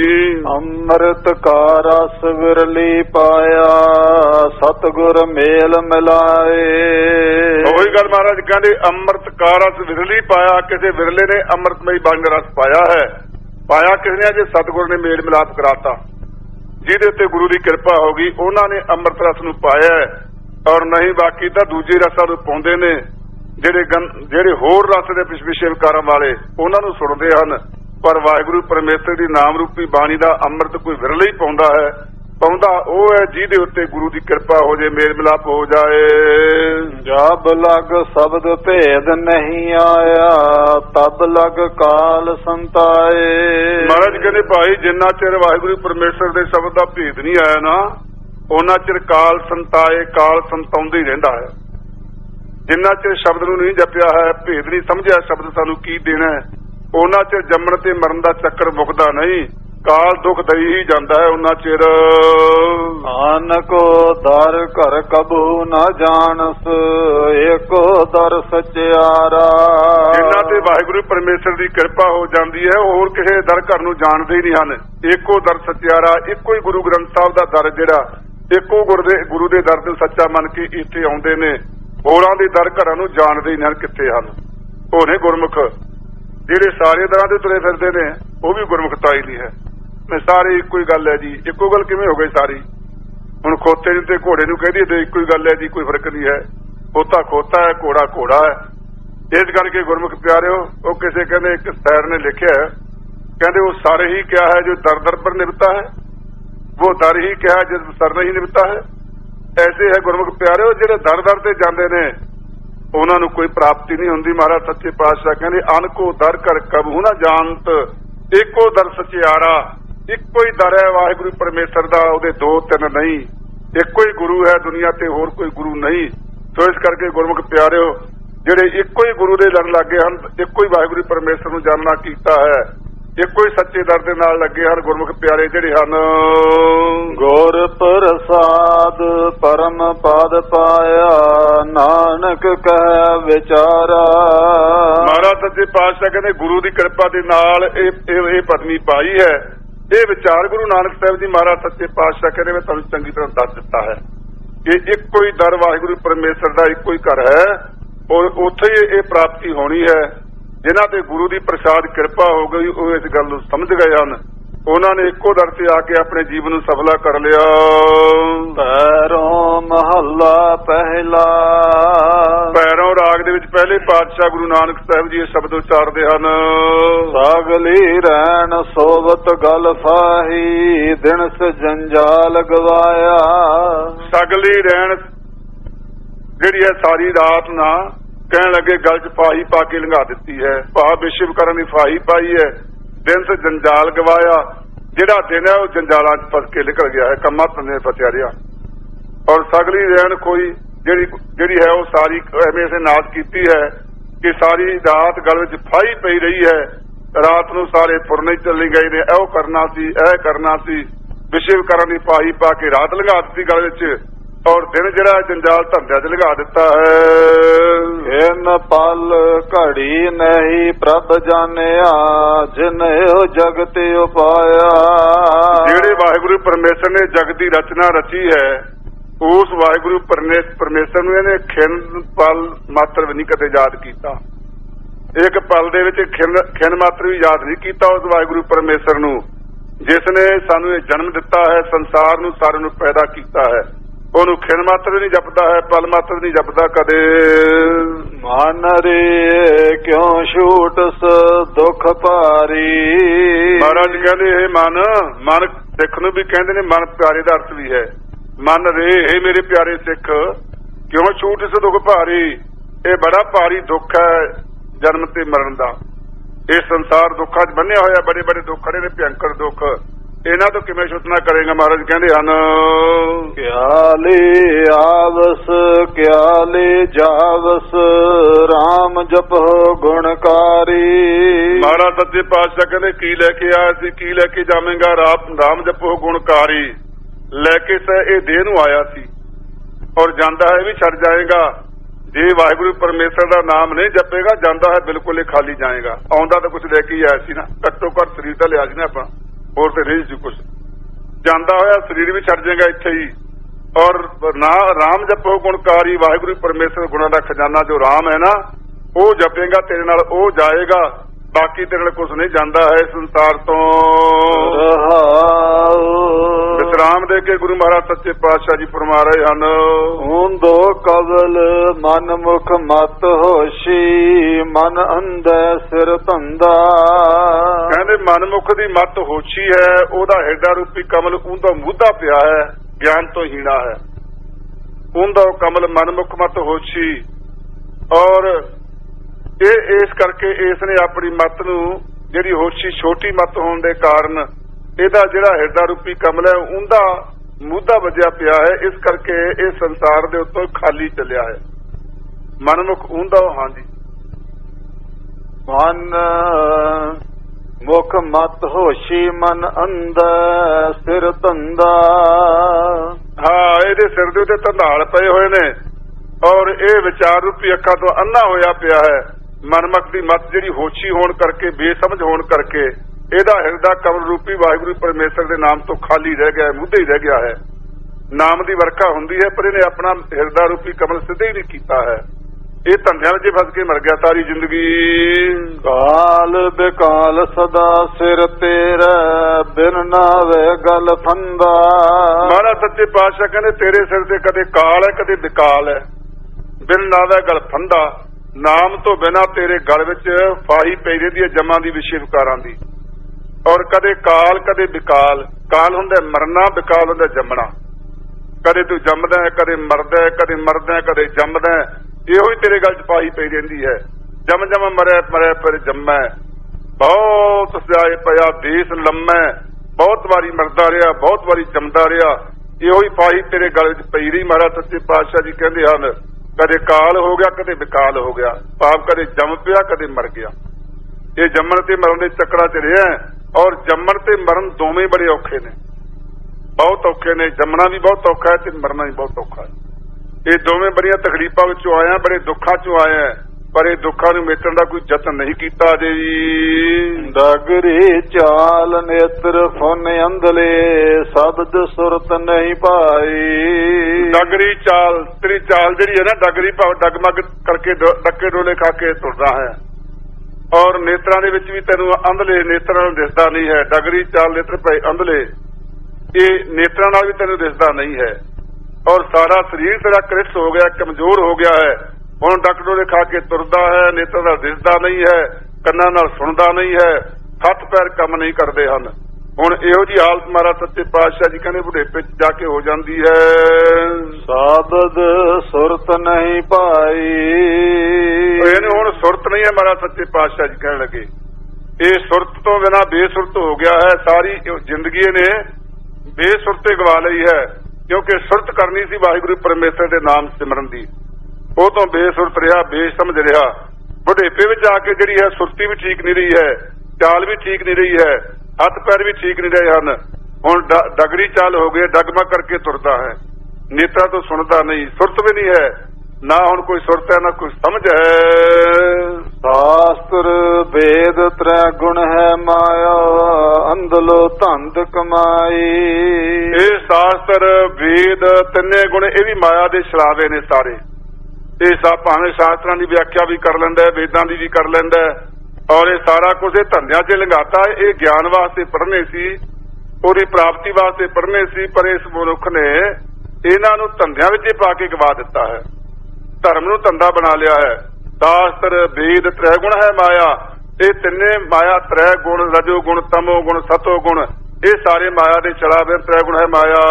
ਅੰਮ੍ਰਿਤ ਕਾ ਰਸ ਵਿਰਲੀ ਪਾਇਆ, ਸਤਿਗੁਰ ਮੇਲ ਮਿਲਾਏ। ਉਹੀ ਗੱਲ ਮਹਾਰਾਜ ਕਹਿੰਦੇ, ਅੰਮ੍ਰਿਤ ਕਾ ਰਸ ਵਿਰਲੀ ਪਾਇਆ। ਕਿਸੇ ਵਿਰਲੇ ਨੇ ਅੰਮ੍ਰਿਤਮਈ ਬਾਣੀ ਦਾ ਰਸ ਪਾਇਆ ਹੈ। ਪਾਇਆ ਕਿਸ ਨੇ? ਜੇ ਸਤਿਗੁਰ ਨੇ ਮੇਲ ਮਿਲਾਪ ਕਰਾਤਾ, ਜਿਹਦੇ ਉੱਤੇ ਗੁਰੂ ਦੀ ਕਿਰਪਾ ਹੋ ਗਈ, ਉਹਨਾਂ ਨੇ ਅੰਮ੍ਰਿਤ ਰਸ ਨੂੰ ਪਾਇਆ। ਔਰ ਨਹੀਂ ਬਾਕੀ ਤਾਂ ਦੂਜੇ ਰਸਾਂ ਨੂੰ ਪਾਉਂਦੇ ਨੇ, ਜਿਹੜੇ ਹੋਰ ਰਸ ਦੇ ਪਿਛੇ ਵਿਕਾਰਾਂ ਵਾਲੇ, ਉਹਨਾਂ ਨੂੰ ਸੁਣਦੇ ਹਨ। ਪਰ ਵਾਹਿਗੁਰੂ ਪਰਮੇਸ਼ਰ ਦੀ ਨਾਮ ਰੂਪੀ ਬਾਣੀ ਦਾ ਅੰਮ੍ਰਿਤ ਕੋਈ ਵਿਰਲਾ ਹੀ ਪਾਉਂਦਾ ਹੈ। ਪਾਉਂਦਾ ਉਹ ਹੈ ਜਿਹਦੇ ਉੱਤੇ ਗੁਰੂ ਦੀ ਕਿਰਪਾ ਹੋ ਜਾਏ, ਮੇਲ ਮਿਲਾਪ ਹੋ ਜਾਏ। ਜਬ ਲਗ ਸ਼ਬਦ ਭੇਦ ਨਹੀਂ ਆਇਆ, ਤਬ ਲਗ ਕਾਲ ਸੰਤਾਏ। ਮਹਾਰਾਜ ਕਹਿੰਦੇ ਭਾਈ, ਜਿੰਨਾ ਚਿਰ ਵਾਹਿਗੁਰੂ ਪਰਮੇਸ਼ਰ ਦੇ ਸ਼ਬਦ ਦਾ ਭੇਦ ਨਹੀਂ ਆਇਆ ਨਾ, ਉਹਨਾਂ ਚਿਰ ਕਾਲ ਸੰਤਾਏ, ਕਾਲ ਸੰਤਾਉਂਦਾ ਹੀ ਰਹਿੰਦਾ ਹੈ। ਜਿੰਨਾ ਚਿਰ ਸ਼ਬਦ ਨੂੰ ਨਹੀਂ ਜਪਿਆ ਹੈ, ਭੇਦ ਨਹੀਂ ਸਮਝਿਆ ਸ਼ਬਦ ਸਾਨੂੰ ਕੀ ਦੇਣਾ ਹੈ, ਉਹਨਾਂ ਚਿਰ ਜੰਮਣ ਤੇ ਮਰਨ ਦਾ ਚੱਕਰ ਮੁੱਕਦਾ ਨਹੀਂ। ਕਾਲ ਦੁੱਖ ਦਈ ਹੀ ਜਾਂਦਾ ਹੈ ਉਹਨਾਂ ਚਿਰ। ਨਾਨਕ ਦਰ ਘਰ ਕਬੂ ਨਾ ਜਾਣਸ, ਏਕੋ ਦਰ ਸਚਿਆਰਾ। ਜਿਨ੍ਹਾਂ ਤੇ ਵਾਹਿਗੁਰੂ ਪਰਮੇਸ਼ਰ ਦੀ ਕਿਰਪਾ ਹੋ ਜਾਂਦੀ ਹੈ ਹੋਰ ਕਿਸੇ ਦਰ ਘਰ ਨੂੰ ਜਾਣਦੇ ਹੀ ਨਹੀਂ ਹਨ। ਏਕੋ ਦਰ ਸਚਿਆਰਾ, ਇੱਕੋ ਹੀ ਗੁਰੂ ਗ੍ਰੰਥ ਸਾਹਿਬ ਦਾ ਦਰ ਜਿਹੜਾ ਇੱਕੋ ਗੁਰੂ ਦੇ ਦਰ ਨੂੰ ਸੱਚਾ ਮੰਨ ਕੇ ਇੱਥੇ ਆਉਂਦੇ ਨੇ, ਹੋਰਾਂ ਦੇ ਦਰ ਘਰਾਂ ਨੂੰ ਜਾਣਦੇ ਹੀ ਨਹੀਂ ਕਿੱਥੇ ਹਨ। ਉਹ ਨੇ ਗੁਰਮੁਖ। ਜਿਹੜੇ ਸਾਰੇ ਦਰਾਂ ਦੇ ਤੁਰੇ ਫਿਰਦੇ ਨੇ ਉਹ ਵੀ ਗੁਰਮੁਖਤਾ ਹੀ ਨਹੀਂ ਹੈ। ਸਾਰੇ ਇੱਕੋ ਹੀ ਗੱਲ ਹੈ ਜੀ। ਇੱਕੋ ਗੱਲ ਕਿਵੇਂ ਹੋ ਗਈ ਸਾਰੀ? ਹੁਣ ਖੋਤੇ ਨੂੰ ਤੇ ਘੋੜੇ ਨੂੰ ਕਹਿ ਦਈਏ ਇੱਕੋ ਹੀ ਗੱਲ ਹੈ ਜੀ, ਕੋਈ ਫਰਕ ਨਹੀਂ ਹੈ। ਖੋਤਾ ਖੋਤਾ ਹੈ, ਘੋੜਾ ਘੋੜਾ ਹੈ। ਇਸ ਕਰਕੇ ਗੁਰਮੁਖ ਪਿਆਰਿਓ, ਉਹ ਕਿਸੇ ਕਹਿੰਦੇ ਇੱਕ ਸ਼ਾਇਰ ਨੇ ਲਿਖਿਆ, ਕਹਿੰਦੇ ਉਹ ਸਰ ਹੀ ਕਿਆ ਹੈ ਜੋ ਦਰ ਦਰ ਪਰ ਨਿਭਤਾ ਹੈ, ਉਹ ਦਰ ਹੀ ਕਿਆ ਹੈ ਜਦ ਸਰ ਨਹੀਂ ਨਿਭਤਾ ਹੈ। ਐਸੇ ਹੈ ਗੁਰਮੁਖ ਪਿਆਰਿਓ, ਜਿਹੜੇ ਦਰ ਦਰ ਤੇ ਜਾਂਦੇ ਨੇ ਉਹਨਾਂ ਨੂੰ ਕੋਈ ਪ੍ਰਾਪਤੀ ਨਹੀਂ ਹੁੰਦੀ। ਮਹਾਰਾਜ ਸੱਚੇ ਪਾਤਸ਼ਾਹ ਕਹਿੰਦੇ ਅਨਕੋ ਦਰ ਕਰ ਕਬਹੂ ਨਾ ਜਾਣਤ, ਇੱਕੋ ਦਰ ਸਚਿਆਰਾ। ਇੱਕੋ ਹੀ ਦਰ ਹੈ ਵਾਹਿਗੁਰੂ ਪਰਮੇਸ਼ਰ ਦਾ, ਉਹਦੇ ਦੋ ਤਿੰਨ ਨਹੀਂ। ਇੱਕੋ ਹੀ ਗੁਰੂ ਹੈ ਦੁਨੀਆ ਤੇ, ਹੋਰ ਕੋਈ ਗੁਰੂ ਨਹੀਂ। ਸੋ ਇਸ ਕਰਕੇ ਗੁਰਮੁਖ ਪਿਆਰਿਓ, ਜਿਹੜੇ ਇੱਕੋ ਹੀ ਗੁਰੂ ਦੇ ਲੜ ਲੱਗੇ ਹਨ, ਇੱਕੋ ਹੀ ਵਾਹਿਗੁਰੂ ਪਰਮੇਸ਼ਰ ਨੂੰ ਜਾਣਨਾ ਕੀਤਾ ਹੈ, ਇੱਕੋ ਹੀ ਸੱਚੇ ਦਰ ਦੇ ਨਾਲ ਲੱਗੇ ਹਨ ਗੁਰਮੁਖ ਪਿਆਰੇ ਜਿਹੜੇ ਹਨ। ਗੁਰ ਪ੍ਰਸਾਦ ਪਰਮ ਪਦ ਪਾਇਆ, ਨਾਨਕ ਕਹਿ ਵਿਚਾਰਾ। ਮਹਾਰਾਜ ਸੱਚੇ ਪਾਤਸ਼ਾਹ ਕਹਿੰਦੇ ਗੁਰੂ ਦੀ ਕਿਰਪਾ ਦੇ ਨਾਲ ਇਹ ਪਦਵੀ ਪਾਈ ਹੈ। ਇਹ ਵਿਚਾਰ ਗੁਰੂ ਨਾਨਕ ਸਾਹਿਬ ਜੀ ਮਹਾਰਾਜ ਸੱਚੇ ਪਾਤਸ਼ਾਹ ਕਹਿੰਦੇ ਮੈਂ ਤੁਹਾਨੂੰ ਚੰਗੀ ਤਰ੍ਹਾਂ ਦੱਸ ਦਿੱਤਾ ਹੈ ਕਿ ਇੱਕੋ ਹੀ ਦਰ ਵਾਹਿਗੁਰੂ ਪਰਮੇਸ਼ਰ ਦਾ ਇੱਕੋ ਹੀ ਘਰ ਹੈ, ਔਰ ਉੱਥੇ ਹੀ ਇਹ ਪ੍ਰਾਪਤੀ ਹੋਣੀ ਹੈ। ਜਿਨ੍ਹਾਂ ਤੇ ਗੁਰੂ ਦੀ ਪ੍ਰਸਾਦ ਕਿਰਪਾ ਹੋ ਗਈ ਉਹ ਇਸ ਗੱਲ ਨੂੰ ਸਮਝ ਗਏ ਹਨ। ਉਹਨਾਂ ਨੇ ਇੱਕੋ ਦਰ ਤੇ ਆ ਕੇ ਆਪਣੇ ਜੀਵਨ ਨੂੰ ਸਫਲਾ ਕਰ ਲਿਆ। ਪੈਰੋਂ ਮਹੱਲਾ ਪਹਿਲਾ। ਪੈਰੋਂ ਰਾਗ ਦੇ ਵਿੱਚ ਪਹਿਲੇ ਪਾਤਸ਼ਾਹ ਗੁਰੂ ਨਾਨਕ ਸਾਹਿਬ ਜੀ ਇਹ ਸ਼ਬਦ ਉਚਾਰਦੇ ਹਨ। ਸਗਲੀ ਰਹਿਣ ਸੋਵਤ ਗਲ ਫਾਹੀ, ਦਿਨਸ ਜੰਜਾਲ ਗਵਾਇਆ। ਸਗਲੀ ਰਹਿਣ ਜਿਹੜੀ ਹੈ ਸਾਰੀ ਰਾਤ ਨਾ ਕਹਿਣ ਲੱਗੇ ਗਲ ਚ ਫਾਹੀ ਪਾ ਕੇ ਲੰਘਾ ਦਿੱਤੀ ਹੈ। ਭਾਵ ਵਿਸ਼ਵ ਕਰਨ ਦੀ ਫਾਹੀ ਪਾਈ ਹੈ। ਦਿਨ ਸੇ ਜੰਜਾਲ ਗਵਾਇਆ, ਜਿਹੜਾ ਦਿਨ ਹੈ ਉਹ ਜੰਜਾਲਾਂ ਚ ਫਸ ਕੇ ਨਿਕਲ ਗਿਆ ਹੈ, ਕੰਮਾਂ ਧੰਦੇ ਫਸਿਆ ਰਿਹਾ। ਔਰ ਸਗਲੀ ਰਹਿਣ ਕੋਈ ਜਿਹੜੀ ਹੈ ਉਹ ਸਾਰੀ ਐਵੇਂ ਸੇ ਨਾਦ ਕੀਤੀ ਹੈ ਕਿ ਸਾਰੀ ਰਾਤ ਗਲ ਵਿੱਚ ਫਾਹੀ ਪਈ ਰਹੀ ਹੈ। ਰਾਤ ਨੂੰ ਸਾਰੇ ਫੁਰਨੇ ਚੱਲੇ ਗਏ ਨੇ, ਇਹ ਕਰਨਾ ਸੀ ਇਹ ਕਰਨਾ ਸੀ, ਵਿਸ਼ਵ ਕਰਨ ਦੀ ਫਾਹੀ ਪਾ ਕੇ ਰਾਤ ਲੰਘਾ ਦਿੱਤੀ ਗਲ ਵਿੱਚ, ਔਰ ਦਿਨ ਜਿਹੜਾ ਜੰਜਾਲ ਧੰਦਿਆਂ ਚ ਲਗਾ ਦਿੱਤਾ ਹੈ। ਇਨ ਪਲ ਘੜੀ ਨਹੀਂ ਪ੍ਰਭ ਜਾਣਿਆ, ਜਿਨ ਉਹ ਜਗਤ ਉਪਾਇਆ। ਜਿਹੜੇ ਵਾਹਿਗੁਰੂ ਪਰਮੇਸ਼ਰ ਨੇ ਜਗਤ ਦੀ ਰਚਨਾ ਰਚੀ ਹੈ, ਉਸ ਵਾਹਿਗੁਰੂ ਪਰਮੇਸ਼ਰ ਨੂੰ ਇਹਨੇ ਖਿਣ ਪਲ ਮਾਤਰ ਵੀ ਨਹੀਂ ਕਦੇ ਯਾਦ ਕੀਤਾ। ਇੱਕ ਪਲ ਦੇ ਵਿੱਚ ਖਿਣ ਮਾਤਰ ਵੀ ਯਾਦ ਨਹੀਂ ਕੀਤਾ ਉਸ ਵਾਹਿਗੁਰੂ ਪਰਮੇਸ਼ਰ ਨੂੰ, ਜਿਸ ਨੇ ਸਾਨੂੰ ਇਹ ਜਨਮ ਦਿੱਤਾ ਹੈ, ਸੰਸਾਰ ਨੂੰ ਸਾਰਿਆਂ ਨੂੰ ਪੈਦਾ ਕੀਤਾ ਹੈ। ਉਹਨੂੰ ਖਿਣ ਮਾਤਰ ਨਹੀਂ ਜਪਦਾ ਹੈ, ਪਲ ਮਾਤਰ ਨਹੀਂ ਜਪਦਾ ਕਦੇ। ਮਨ ਰੇ ਕਿਉਂ ਛੂਟਸ ਦੁੱਖ ਭਾਰੀ। ਮਹਾਰਾਜ ਕਹਿੰਦੇ ਇਹ ਮਨ ਸਿੱਖ ਨੂੰ ਵੀ ਕਹਿੰਦੇ ਨੇ, ਮਨ ਪਿਆਰੇ ਦਾ ਅਰਥ ਵੀ ਹੈ। ਮਨ ਰੇ ਇਹ ਮੇਰੇ ਪਿਆਰੇ ਸਿੱਖ ਕਿਉਂ ਛੂਟਸ ਦੁੱਖ ਭਾਰੀ। ਇਹ ਬੜਾ ਭਾਰੀ ਦੁੱਖ ਹੈ ਜਨਮ ਤੇ ਮਰਨ ਦਾ। ਇਹ ਸੰਸਾਰ ਦੁੱਖਾਂ 'ਚ ਬੰਨਿਆ ਹੋਇਆ, ਬੜੇ ਬੜੇ ਦੁੱਖ ਨੇ, ਭਿਅੰਕਰ ਦੁੱਖ। ਇਹਨਾਂ ਤੋਂ ਕਿਵੇਂ ਛੁੱਟਣਾ ਕਰੇਗਾ? ਮਹਾਰਾਜ ਕਹਿੰਦੇ ਹਨ ਕਿਆ ਲੈ ਆਵਸ ਕਿਆ ਲੈ ਜਾਵਸ, ਰਾਮ ਜਪੋ ਗੁਣਕਾਰੀ। ਮਹਾਰਾਜ ਸੱਚੇ ਪਾਤਸ਼ਾਹ ਕਹਿੰਦੇ ਕੀ ਲੈ ਕੇ ਆਇਆ ਸੀ, ਕੀ ਲੈ ਕੇ ਜਾਵੇਂਗਾ? ਰਾਮ ਜਪੋ ਗੁਣਕਾਰੀ। ਲੈ ਕੇ ਇਹ ਦੇਹ ਨੂੰ ਆਇਆ ਸੀ ਔਰ ਜਾਂਦਾ ਹੈ ਵੀ ਛੱਡ ਜਾਏਗਾ। ਜੇ ਵਾਹਿਗੁਰੂ ਪਰਮੇਸ਼ਰ ਦਾ ਨਾਮ ਨਹੀਂ ਜਪੇਗਾ ਜਾਂਦਾ ਹੈ ਬਿਲਕੁਲ ਹੀ ਖਾਲੀ ਜਾਏਗਾ। ਆਉਂਦਾ ਤਾਂ ਕੁਛ ਲੈ ਕੇ ਹੀ ਆਇਆ ਸੀ ਨਾ, ਘੱਟੋ ਘੱਟ ਸਰੀਰ ਤਾਂ ਲਿਆ ਸੀ ਨਾ ਆਪਾਂ, ਹੋਰ ਤੇ ਨਹੀਂ ਸੀ ਕੁਛ। ਜਾਂਦਾ ਹੋਇਆ ਸਰੀਰ ਵੀ ਛੱਡ ਜਾਏਗਾ ਇੱਥੇ ਹੀ। ਔਰ ਨਾ ਰਾਮ ਜਪੋ ਗੁਣਕਾਰੀ, ਵਾਹਿਗੁਰੂ ਪਰਮੇਸ਼ਰ ਗੁਣਾਂ ਦਾ ਖਜ਼ਾਨਾ ਜੋ ਰਾਮ ਹੈ ਨਾ, ਉਹ ਜਪੇਗਾ ਤੇਰੇ ਨਾਲ ਉਹ ਜਾਏਗਾ, ਬਾਕੀ ਤੇਰੇ ਨਾਲ ਕੁਛ ਨਹੀਂ ਜਾਂਦਾ ਹੈ ਸੰਸਾਰ ਤੋਂ। ਵਿਸਰਾਮ ਦੇ ਕੇ ਗੁਰੂ ਮਹਾਰਾਜ ਸੱਚੇ ਪਾਤਸ਼ਾਹ ਜੀ ਫਰਮਾ ਰਹੇ ਹਨ ਹੁੰਦੋ ਕਵਲ ਮਨ ਮੁਖ ਮਤ ਹੋਸ਼ੀ, ਮਨ ਅੰਧੈ ਸਿਰ ਧੰਦਾ। ਕਹਿੰਦੇ ਮਨਮੁਖ ਦੀ ਮਤ ਹੋਸ਼ੀ ਹੈ, ਉਹਦਾ ਹਿਰਦਾ ਰੂਪੀ ਕਮਲ ਉਹਦਾ ਮੂਧਾ ਪਿਆ ਹੈ, ਗਿਆਨ ਤੋਂ ਹੀਣਾ ਹੈ। ਉਹਦਾ ਕਮਲ ਮਨਮੁਖ ਮਤ ਹੋਸ਼ੀ। ਔਰ ਇਹ ਇਸ ਕਰਕੇ ਇਸ ਨੇ ਆਪਣੀ ਮਤ ਨੂੰ, ਜਿਹੜੀ ਹੋਸ਼ੀ ਛੋਟੀ ਮਤ ਹੋਣ ਦੇ ਕਾਰਨ ਇਹਦਾ ਜਿਹੜਾ ਹਿਰਦਾ ਰੂਪੀ ਕਮਲ ਹੈ ਉਹਦਾ ਮੂਧਾ ਵੱਜਿਆ ਪਿਆ ਹੈ। ਇਸ ਕਰਕੇ ਇਹ ਸੰਸਾਰ ਦੇ ਉੱਤੋਂ ਖਾਲੀ ਚੱਲਿਆ ਹੈ। ਮਨਮੁਖ ਉਹਦਾ ਹਾਂਜੀ ਮਨ ਮੁਖ ਮਤ ਹੋਸ਼ੀ ਮਨ ਅੰਦਰ ਸਿਰ ਧੰਦਾ। ਹਾਂ, ਇਹਦੇ ਸਿਰ ਦੇ ਉੱਤੇ ਧੰਦਾਲ ਪਏ ਹੋਏ ਨੇ ਔਰ ਇਹ ਵਿਚਾਰ ਰੂਪੀ ਅੱਖਾਂ ਤੋਂ ਅੰਨਾ ਹੋਇਆ ਪਿਆ ਹੈ। ਮਨਮੁਖ ਦੀ ਮਤ ਜਿਹੜੀ ਹੋਸ਼ੀ ਹੋਣ ਕਰਕੇ, ਬੇਸਮਝ ਹੋਣ ਕਰਕੇ ਇਹਦਾ ਹਿਰਦਾ ਕਮਲ ਰੂਪੀ ਵਾਹਿਗੁਰੂ ਪਰਮੇਸ਼ਰ ਦੇ ਨਾਮ ਤੋਂ ਖਾਲੀ ਰਹਿ ਗਿਆ, ਮੁੱਧੇ ਹੀ ਰਹਿ ਗਿਆ ਹੈ। ਨਾਮ ਦੀ ਵਰਖਾ ਹੁੰਦੀ ਹੈ ਪਰ ਇਹਨੇ ਆਪਣਾ ਹਿਰਦਾ ਰੂਪੀ ਕਮਲ ਸਿੱਧੇ ਹੀ ਨਹੀਂ ਕੀਤਾ ਹੈ। ਇਹ ਧੰਦਿਆਂ ਵਿੱਚ ਫਸ ਕੇ ਮਰ ਗਿਆ ਸਾਰੀ ਜ਼ਿੰਦਗੀ। ਕਾਲ ਬਿਕਾਲ ਸਦਾ ਸਿਰ ਤੇਰਾ ਬਿਨ ਨਾਵੇ ਗਲ ਫੰਦਾ। ਮਹਾਰਾਜ ਸੱਚੇ ਪਾਤਸ਼ਾਹ ਕਹਿੰਦੇ ਤੇਰੇ ਸਿਰ ਤੇ ਕਦੇ ਕਾਲ ਹੈ ਕਦੇ ਬਿਕਾਲ ਹੈ, ਬਿਨ ਨਾਵੇ ਗਲ ਫੰਦਾ। ਨਾਮ ਤੋਂ ਬਿਨਾਂ ਤੇਰੇ ਗਲ ਵਿੱਚ ਫਾਹੀ ਪਈ ਰਹਿੰਦੀ ਹੈ ਜਮਾਂ ਦੀ, ਵਿਸ਼ੇ ਵਿਕਾਰਾਂ ਦੀ। ਔਰ ਕਦੇ ਕਾਲ ਕਦੇ ਬਿਕਾਲ। ਕਾਲ ਹੁੰਦਾ ਮਰਨਾ, ਬਿਕਾਲ ਹੁੰਦਾ ਜੰਮਣਾ। ਕਦੇ ਤੂੰ ਜੰਮਦਾ ਕਦੇ ਮਰਦਾ, ਕਦੇ ਮਰਦਾ ਕਦੇ ਜੰਮਦਾ। ਇਹੋ ਹੀ ਤੇਰੇ ਗਲ ਚ ਪਾਈ ਪਈ ਰਹਿੰਦੀ ਹੈ। ਜਮ ਜਮ ਮਰਿਆ ਮਰਿਆ ਪਰ ਜੰਮੈ, ਬਹੁਤ ਸਿਆਏ ਪਿਆ ਦੇਸ ਲੰਮੈ। ਬਹੁਤ ਵਾਰੀ ਮਰਦਾ ਰਿਹਾ, ਬਹੁਤ ਵਾਰੀ ਜੰਮਦਾ ਰਿਹਾ। ਇਹੋ ਹੀ ਪਾਈ ਤੇਰੇ ਗਲ ਚ ਪਈ ਰਹੀ। ਮਹਾਰਾਜ ਸੱਚੇ ਪਾਤਸ਼ਾਹ ਜੀ ਕਹਿੰਦੇ ਹਨ ਕਦੇ ਕਾਲ ਹੋ ਗਿਆ ਕਦੇ ਵਿਕਾਲ ਹੋ ਗਿਆ, ਭਾਵ ਕਦੇ ਜੰਮ ਪਿਆ ਕਦੇ ਮਰ ਗਿਆ। ਇਹ ਜੰਮਣ ਤੇ ਮਰਨ ਦੇ ਚੱਕਰਾਂ ਚ ਰਿਹਾ। ਔਰ ਜੰਮਣ ਤੇ ਮਰਨ ਦੋਵੇਂ ਬੜੇ ਔਖੇ ਨੇ, ਬਹੁਤ ਔਖੇ ਨੇ। ਜੰਮਣਾ ਵੀ ਬਹੁਤ ਔਖਾ ਹੈ ਤੇ ਮਰਨਾ ਵੀ ਬਹੁਤ ਔਖਾ ਹੈ। ਇਹ ਦੋਵੇਂ ਬੜੀਆਂ ਤਕਲੀਫਾਂ ਵਿੱਚੋਂ ਆਇਆ, ਬੜੇ ਦੁੱਖਾਂ ਚੋਂ ਆਇਆ, ਪਰ ਇਹ ਦੁੱਖਾਂ ਨੂੰ ਮੇਟਣ ਦਾ ਕੋਈ ਯਤਨ ਨਹੀਂ ਕੀਤਾ ਅਜੇ ਵੀ। ਡਗਰੀ ਚਾਲ ਨੇਤਰ ਫੁਨ ਅੰਧਲੇ ਸ਼ਬਦ ਸੁਰਤ ਨਹੀਂ ਪਾਈ। ਡਗਰੀ ਚਾਲ, ਤੇਰੀ ਚਾਲ ਜਿਹੜੀ ਹੈ ਨਾ ਡਗਰੀ, ਭਾਵ ਡਗਮਗ ਕਰਕੇ ਡੱਕੇ ਡੋਲੇ ਖਾ ਕੇ ਤੁਰਦਾ ਹੈ। ਔਰ ਨੇਤਰਾਂ ਦੇ ਵਿੱਚ ਵੀ ਤੈਨੂੰ ਅੰਧਲੇ ਨੇਤਰਾਂ ਨੂੰ ਦਿਸਦਾ ਨਹੀਂ ਹੈ। ਡਗਰੀ ਚਾਲ ਨੇਤਰ ਪਏ ਅੰਧਲੇ, ਇਹ ਨੇਤਰਾਂ ਨਾਲ ਵੀ ਤੈਨੂੰ ਦਿਸਦਾ ਨਹੀਂ ਹੈ। ਔਰ ਸਾਰਾ ਸਰੀਰ ਤੇਰਾ ਕ੍ਰਿਸ਼ ਹੋ ਗਿਆ, ਕਮਜ਼ੋਰ ਹੋ ਗਿਆ ਹੈ। ਹੁਣ ਡੱਕ ਡੋਲੇ ਖਾ ਕੇ ਤੁਰਦਾ ਹੈ, ਨੇਤਰਾਂ ਨਾਲ ਦਿਸਦਾ ਨਹੀਂ ਹੈ, ਕੰਨਾਂ ਨਾਲ ਸੁਣਦਾ ਨਹੀਂ ਹੈ, ਹੱਥ ਪੈਰ ਕੰਮ ਨਹੀਂ ਕਰਦੇ ਹਨ। ਹੁਣ ਇਹੋ ਜੀ ਹਾਲਤ ਮਹਾਰਾਜ ਸੱਚੇ ਪਾਤਸ਼ਾਹ ਜੀ ਕਹਿੰਦੇ ਬੁਢੇਪੇ ਚ ਜਾ ਕੇ ਹੋ ਜਾਂਦੀ ਹੈ। ਸ਼ਬਦ ਸੁਰਤ ਨਹੀਂ ਪਾਈ। ਇਹਨੇ ਹੁਣ ਸੁਰਤ ਨਹੀਂ ਹੈ। ਮਹਾਰਾਜ ਸੱਚੇ ਪਾਤਸ਼ਾਹ ਜੀ ਕਹਿਣ ਲੱਗੇ ਇਹ ਸੁਰਤ ਤੋਂ ਬਿਨਾਂ ਬੇਸੁਰਤ ਹੋ ਗਿਆ ਹੈ। ਸਾਰੀ ਜ਼ਿੰਦਗੀ ਇਹਨੇ ਬੇਸੁਰਤੇ ਗਵਾ ਲਈ ਹੈ, ਕਿਉਂਕਿ ਸੁਰਤ ਕਰਨੀ ਸੀ ਵਾਹਿਗੁਰੂ ਪਰਮੇਸ਼ਰ ਦੇ ਨਾਮ ਸਿਮਰਨ ਦੀ। ਉਹ ਤੋਂ ਬੇਸੁਰਤ ਰਿਹਾ, ਬੇਸਮਝ ਰਿਹਾ। ਬੁਢੇਪੇ ਵਿੱਚ ਆ ਕੇ ਜਿਹੜੀ ਹੈ ਸੁਰਤੀ ਵੀ ਠੀਕ ਨਹੀਂ ਰਹੀ ਹੈ, ਚਾਲ ਵੀ ਠੀਕ ਨਹੀਂ ਰਹੀ ਹੈ, ਹੱਥ ਪੈਰ ਵੀ ਠੀਕ ਨਹੀਂ ਰਹੇ ਹਨ। ਹੁਣ ਡਗਰੀ ਚਾਲ ਹੋ ਗਈ, ਡਗਮਗ ਕਰਕੇ ਤੁਰਦਾ ਹੈ, ਨੇਤਰਾਂ ਤੋਂ ਸੁਣਦਾ ਨਹੀਂ, ਸੁਰਤ ਵੀ ਨਹੀਂ ਹੈ। ਨਾ ਹੁਣ ਕੋਈ ਸੁਰਤ ਹੈ ਨਾ ਕੋਈ ਸਮਝ ਹੈ। ਸ਼ਾਸਤਰ ਵੇਦ ਤ੍ਰੈ ਗੁਣ ਹੈ ਮਾਇਆ ਅੰਧਲੋ ਧੰਦ ਕਮਾਈ। ਇਹ ਸ਼ਾਸਤਰ ਵੇਦ ਤਿੰਨੇ ਗੁਣ ਇਹ ਵੀ ਮਾਇਆ ਦੇ ਛਲਾਵੇ ਨੇ ਸਾਰੇ। ਇਹ ਸਭ ਭਾਵੇਂ ਸ਼ਾਸਤਰਾਂ ਦੀ ਵਿਆਖਿਆ ਵੀ ਕਰ ਲੈਂਦਾ, ਵੇਦਾਂ ਦੀ ਵੀ ਕਰ ਲੈਂਦਾ, ਔਰ ਇਹ ਸਾਰਾ ਕੁਝ ਇਹ ਧੰਦਿਆਂ 'ਚ ਲੰਘਾਤਾ। ਇਹ ਗਿਆਨ ਵਾਸਤੇ ਪੜ੍ਹਨੇ ਸੀ, ਉਹਦੀ ਪ੍ਰਾਪਤੀ ਵਾਸਤੇ ਪੜ੍ਹਨੇ ਸੀ, ਪਰ ਇਸ ਮਨੁੱਖ ਨੇ ਇਹਨਾਂ ਨੂੰ ਧੰਦਿਆਂ ਵਿੱਚ ਪਾ ਕੇ ਗਵਾ ਦਿੱਤਾ ਹੈ। ਧਰਮ ਨੂੰ ਧੰਦਾ ਬਣਾ ਲਿਆ ਹੈ। ਸ਼ਾਸਤਰ ਵੇਦ ਤ੍ਰੈ ਗੁਣ ਹੈ ਮਾਇਆ। ਇਹ ਤਿੰਨੇ ਮਾਇਆ, ਤ੍ਰੈ ਗੁਣ, ਰਜੋ ਗੁਣ, ਤਮੋ ਗੁਣ, ਸਤੋ ਗੁਣ, ਇਹ ਸਾਰੇ ਮਾਇਆ ਦੇ ਚਲਾਵੇ। ਤ੍ਰੈ ਗੁਣ ਹੈ ਮਾਇਆ।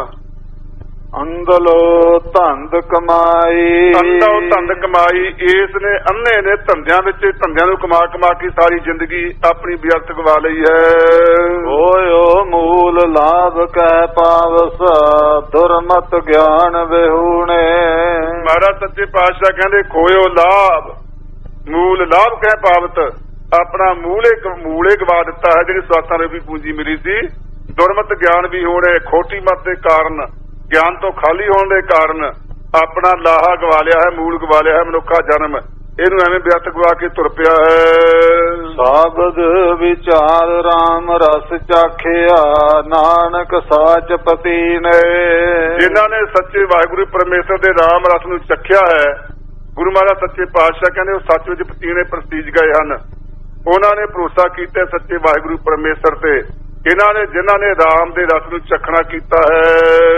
ਅੰਧਲੋ ਧੰਦ ਕਮਾਈ। ਅੰਧੋ ਧੰਦ ਕਮਾਈ। ਇਸ ਨੇ ਅੰਨੇ ਨੇ ਧੰਦਿਆਂ ਵਿੱਚ, ਧੰਦਿਆਂ ਨੂੰ ਕਮਾ ਕਮਾ ਕੇ ਸਾਰੀ ਜ਼ਿੰਦਗੀ ਆਪਣੀ ਵਿਅਰਥ ਗਵਾ ਲਈ ਹੈ। ਹੋਇਓ ਮੂਲ ਲਾਭ ਕਹਿ ਪਾਵਸ ਦੁਰਮਤ ਗਿਆਨ ਵਿਹੂਣੇ। ਮਹਾਰਾਜ ਸੱਚੇ ਪਾਤਸ਼ਾਹ ਕਹਿੰਦੇ ਖੋਇਓ ਲਾਭ, ਮੂਲ ਲਾਭ ਕਹਿ ਪਾਵਤ। ਆਪਣਾ ਮੂਲੇ ਗਵਾ ਦਿੱਤਾ ਹੈ, ਜਿਹੜੀ ਸਵਾਸਾਂ ਦੀ ਵੀ ਪੂੰਜੀ ਮਿਲੀ ਸੀ। ਦੁਰਮਤ ਗਿਆਨ ਵੀ ਹੋਣੇ, ਖੋਟੀ ਮਤ ਦੇ ਕਾਰਨ, ਗਿਆਨ ਤੋਂ ਖਾਲੀ ਹੋਣ ਦੇ ਕਾਰਨ ਆਪਣਾ ਲਾਹਾ ਗਵਾ ਲਿਆ ਹੈ, ਮੂਲ ਗਵਾ ਲਿਆ ਹੈ ਮਨੁੱਖਾ ਜਨਮ। ਇਹਨੂੰ ਐਵੇਂ ਵਿਅਰਥ ਗਵਾ ਕੇ ਤੁਰ ਪਿਆ ਹੈ। ਸ਼ਬਦ ਵਿਚਾਰ ਰਾਮ ਰਸ ਚਾਖਿਆ ਨਾਨਕ ਸਾਚ ਪਤੀ ਨੇ। ਜਿਨ੍ਹਾਂ ਨੇ ਸੱਚੇ ਵਾਹਿਗੁਰੂ ਪਰਮੇਸ਼ਰ ਦੇ ਰਾਮ ਰਸ ਨੂੰ ਚੱਖਿਆ ਹੈ, ਗੁਰੂ ਮਹਾਰਾਜ ਸੱਚੇ ਪਾਤਸ਼ਾਹ ਕਹਿੰਦੇ ਉਹ ਸੱਚ ਵਿੱਚ ਪਤੀਣੇ ਪ੍ਰਸੀਜ ਗਏ ਹਨ। ਉਹਨਾਂ ਨੇ ਭਰੋਸਾ ਕੀਤਾ ਸੱਚੇ ਵਾਹਿਗੁਰੂ ਪਰਮੇਸ਼ਰ ਤੇ। ਜਿਨ੍ਹਾਂ ਨੇ ਰਾਮ ਦੇ ਰਸ ਨੂੰ ਚੱਖਣਾ ਕੀਤਾ ਹੈ।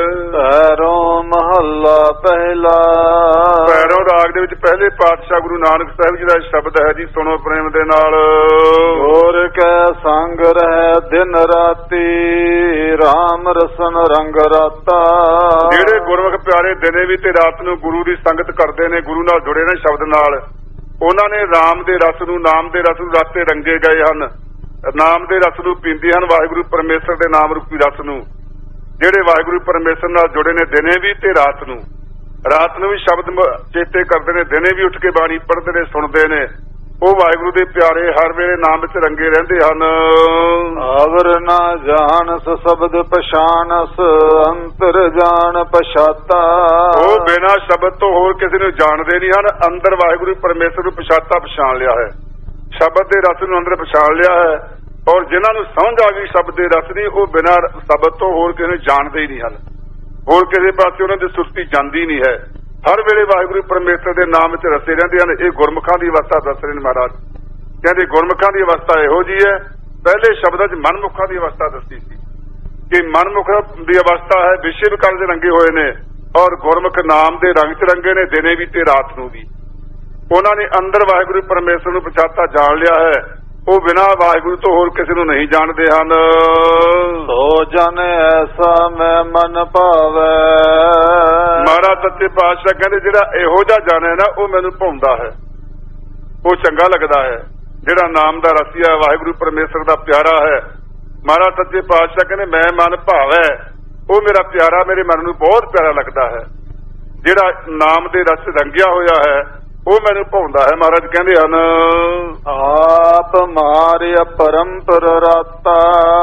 ਪੈਰੋਂ ਮਹੱਲਾ ਪਹਿਲਾ। ਪੈਰੋਂ ਰਾਗ ਦੇ ਵਿੱਚ ਪਹਿਲੇ ਪਾਤਸ਼ਾਹ ਗੁਰੂ ਨਾਨਕ ਸਾਹਿਬ ਜੀ ਦਾ ਸ਼ਬਦ ਹੈ ਜੀ, ਸੁਣੋ ਪ੍ਰੇਮ ਦੇ ਨਾਲ। ਗੁਰ ਕੈ ਸੰਗ ਰਹਿ ਦਿਨ ਰਾਤੀ ਰਾਮ ਰਸਨ ਰੰਗ ਰਾਤਾ। ਜਿਹੜੇ ਗੁਰਮੁਖ ਪਿਆਰੇ ਦਿਨੇ ਵੀ ਤੇ ਰਾਤ ਨੂੰ ਗੁਰੂ ਦੀ ਸੰਗਤ ਕਰਦੇ ਨੇ, ਗੁਰੂ ਨਾਲ ਜੁੜੇ ਨੇ ਸ਼ਬਦ ਨਾਲ, ਉਹਨਾਂ ਨੇ ਰਾਮ ਦੇ ਰਸ ਨੂੰ, ਨਾਮ ਦੇ ਰਸ ਨੂੰ ਰਾਤੇ ਰੰਗੇ ਗਏ ਹਨ। ਨਾਮ ਦੇ ਰਸ ਨੂੰ ਪੀਂਦੇ ਹਨ, ਵਾਹਿਗੁਰੂ ਪਰਮੇਸ਼ਰ ਦੇ ਨਾਮ ਰੂਪੀ ਰਸ ਨੂੰ। ਜਿਹੜੇ ਵਾਹਿਗੁਰੂ ਪਰਮੇਸ਼ਰ ਨਾਲ ਜੁੜੇ ਨੇ ਦਿਨੇ ਵੀ ਤੇ ਰਾਤ ਨੂੰ ਵੀ ਸ਼ਬਦ ਚੇਤੇ ਕਰਦੇ ਨੇ, ਦਿਨੇ ਵੀ ਉੱਠ ਕੇ ਬਾਣੀ ਪੜ੍ਹਦੇ ਨੇ, ਸੁਣਦੇ ਨੇ, ਉਹ ਵਾਹਿਗੁਰੂ ਦੇ ਪਿਆਰੇ ਹਰ ਵੇਲੇ ਨਾਮ ਵਿੱਚ ਰੰਗੇ ਰਹਿੰਦੇ ਹਨ। ਆਵਰ ਨਾ ਜਾਣਸ ਸ਼ਬਦ ਪਛਾਨਸ ਅੰਤਰ ਜਾਣ ਪਛਾਤਾ। ਉਹ ਬਿਨਾਂ ਸ਼ਬਦ ਤੋਂ ਹੋਰ ਕਿਸੇ ਨੂੰ ਜਾਣਦੇ ਨਹੀਂ ਹਨ। ਅੰਦਰ ਵਾਹਿਗੁਰੂ ਪਰਮੇਸ਼ਰ ਨੂੰ ਪਛਾਤਾ ਪਛਾਣ ਲਿਆ ਹੈ। ਸ਼ਬਦ ਦੇ ਰਸ ਨੂੰ ਅੰਦਰ ਪਛਾਣ ਲਿਆ ਹੈ। ਔਰ ਜਿਨ੍ਹਾਂ ਨੂੰ ਸਮਝ ਆ ਗਈ ਸ਼ਬਦ ਦੇ ਰਸ ਦੀ, ਉਹ ਬਿਨਾਂ ਸ਼ਬਦ ਤੋਂ ਹੋਰ ਕਿਸੇ ਨੂੰ ਜਾਣਦੇ ਹੀ ਨਹੀਂ ਹਨ। ਹੋਰ ਕਿਸੇ ਪਾਸੇ ਉਹਨਾਂ ਦੀ ਸੁਰਤੀ ਜਾਂਦੀ ਨਹੀਂ ਹੈ। ਹਰ ਵੇਲੇ ਵਾਹਿਗੁਰੂ ਪਰਮੇਸ਼ਰ ਦੇ ਨਾਮ ਵਿੱਚ ਰਸੇ ਰਹਿੰਦੇ ਹਨ। ਇਹ ਗੁਰਮੁਖਾਂ ਦੀ ਅਵਸਥਾ ਦੱਸ ਰਹੇ ਨੇ ਮਹਾਰਾਜ। ਕਹਿੰਦੇ ਗੁਰਮੁਖਾਂ ਦੀ ਅਵਸਥਾ ਇਹੋ ਜਿਹੀ ਹੈ। ਪਹਿਲੇ ਸ਼ਬਦਾਂ 'ਚ ਮਨਮੁਖਾਂ ਦੀ ਅਵਸਥਾ ਦੱਸੀ ਸੀ ਕਿ ਮਨਮੁਖ ਦੀ ਅਵਸਥਾ ਹੈ ਵਿਸ਼ੇ ਵਿਕਾਰ ਦੇ ਰੰਗੇ ਹੋਏ ਨੇ, ਔਰ ਗੁਰਮੁਖ ਨਾਮ ਦੇ ਰੰਗ 'ਚ ਰੰਗੇ ਨੇ, ਦਿਨੇ ਵੀ ਤੇ ਰਾਤ ਨੂੰ ਵੀ। ਉਹਨਾਂ ਨੇ ਅੰਦਰ ਵਾਹਿਗੁਰੂ ਪਰਮੇਸ਼ਰ ਨੂੰ ਪਛਾਤਾ ਜਾਣ ਲਿਆ ਹੈ। ਉਹ ਬਿਨਾਂ ਵਾਹਿਗੁਰੂ ਤੋਂ ਹੋਰ ਕਿਸੇ ਨੂੰ ਨਹੀਂ ਜਾਣਦੇ ਹਨ। ਸੋ ਜਨ ਐਸਾ ਮੈਂ ਮਨ ਭਾਵੈ। ਮਹਾਰਾਜ ਸੱਚੇ ਪਾਤਸ਼ਾਹ ਕਹਿੰਦੇ ਜਿਹੜਾ ਇਹੋ ਜਿਹਾ ਜਾਣੇ ਨਾ, ਉਹ ਮੈਨੂੰ ਭਾਉਂਦਾ ਹੈ, ਉਹ ਚੰਗਾ ਲੱਗਦਾ ਹੈ। ਜਿਹੜਾ ਨਾਮ ਦਾ ਰਸੀਆ ਵਾਹਿਗੁਰੂ ਪਰਮੇਸ਼ਰ ਦਾ ਪਿਆਰਾ ਹੈ। ਮਹਾਰਾਜ ਸੱਚੇ ਪਾਤਸ਼ਾਹ ਕਹਿੰਦੇ ਮੈਂ ਮਨ ਭਾਵੈ, ਉਹ ਮੇਰਾ ਪਿਆਰਾ ਮੇਰੇ ਮਨ ਨੂੰ ਬਹੁਤ ਪਿਆਰਾ ਲੱਗਦਾ ਹੈ। ਜਿਹੜਾ ਨਾਮ ਦੇ ਰਸ ਰੰਗਿਆ ਹੋਇਆ ਹੈ, ਉਹ ਮੈਨੂੰ ਭਾਉਂਦਾ ਹੈ। ਮਹਾਰਾਜ ਕਹਿੰਦੇ ਹਨ ਆਪ ਮਾਰਿਆ ਪਰੰਪਰ ਰਾਤਾ।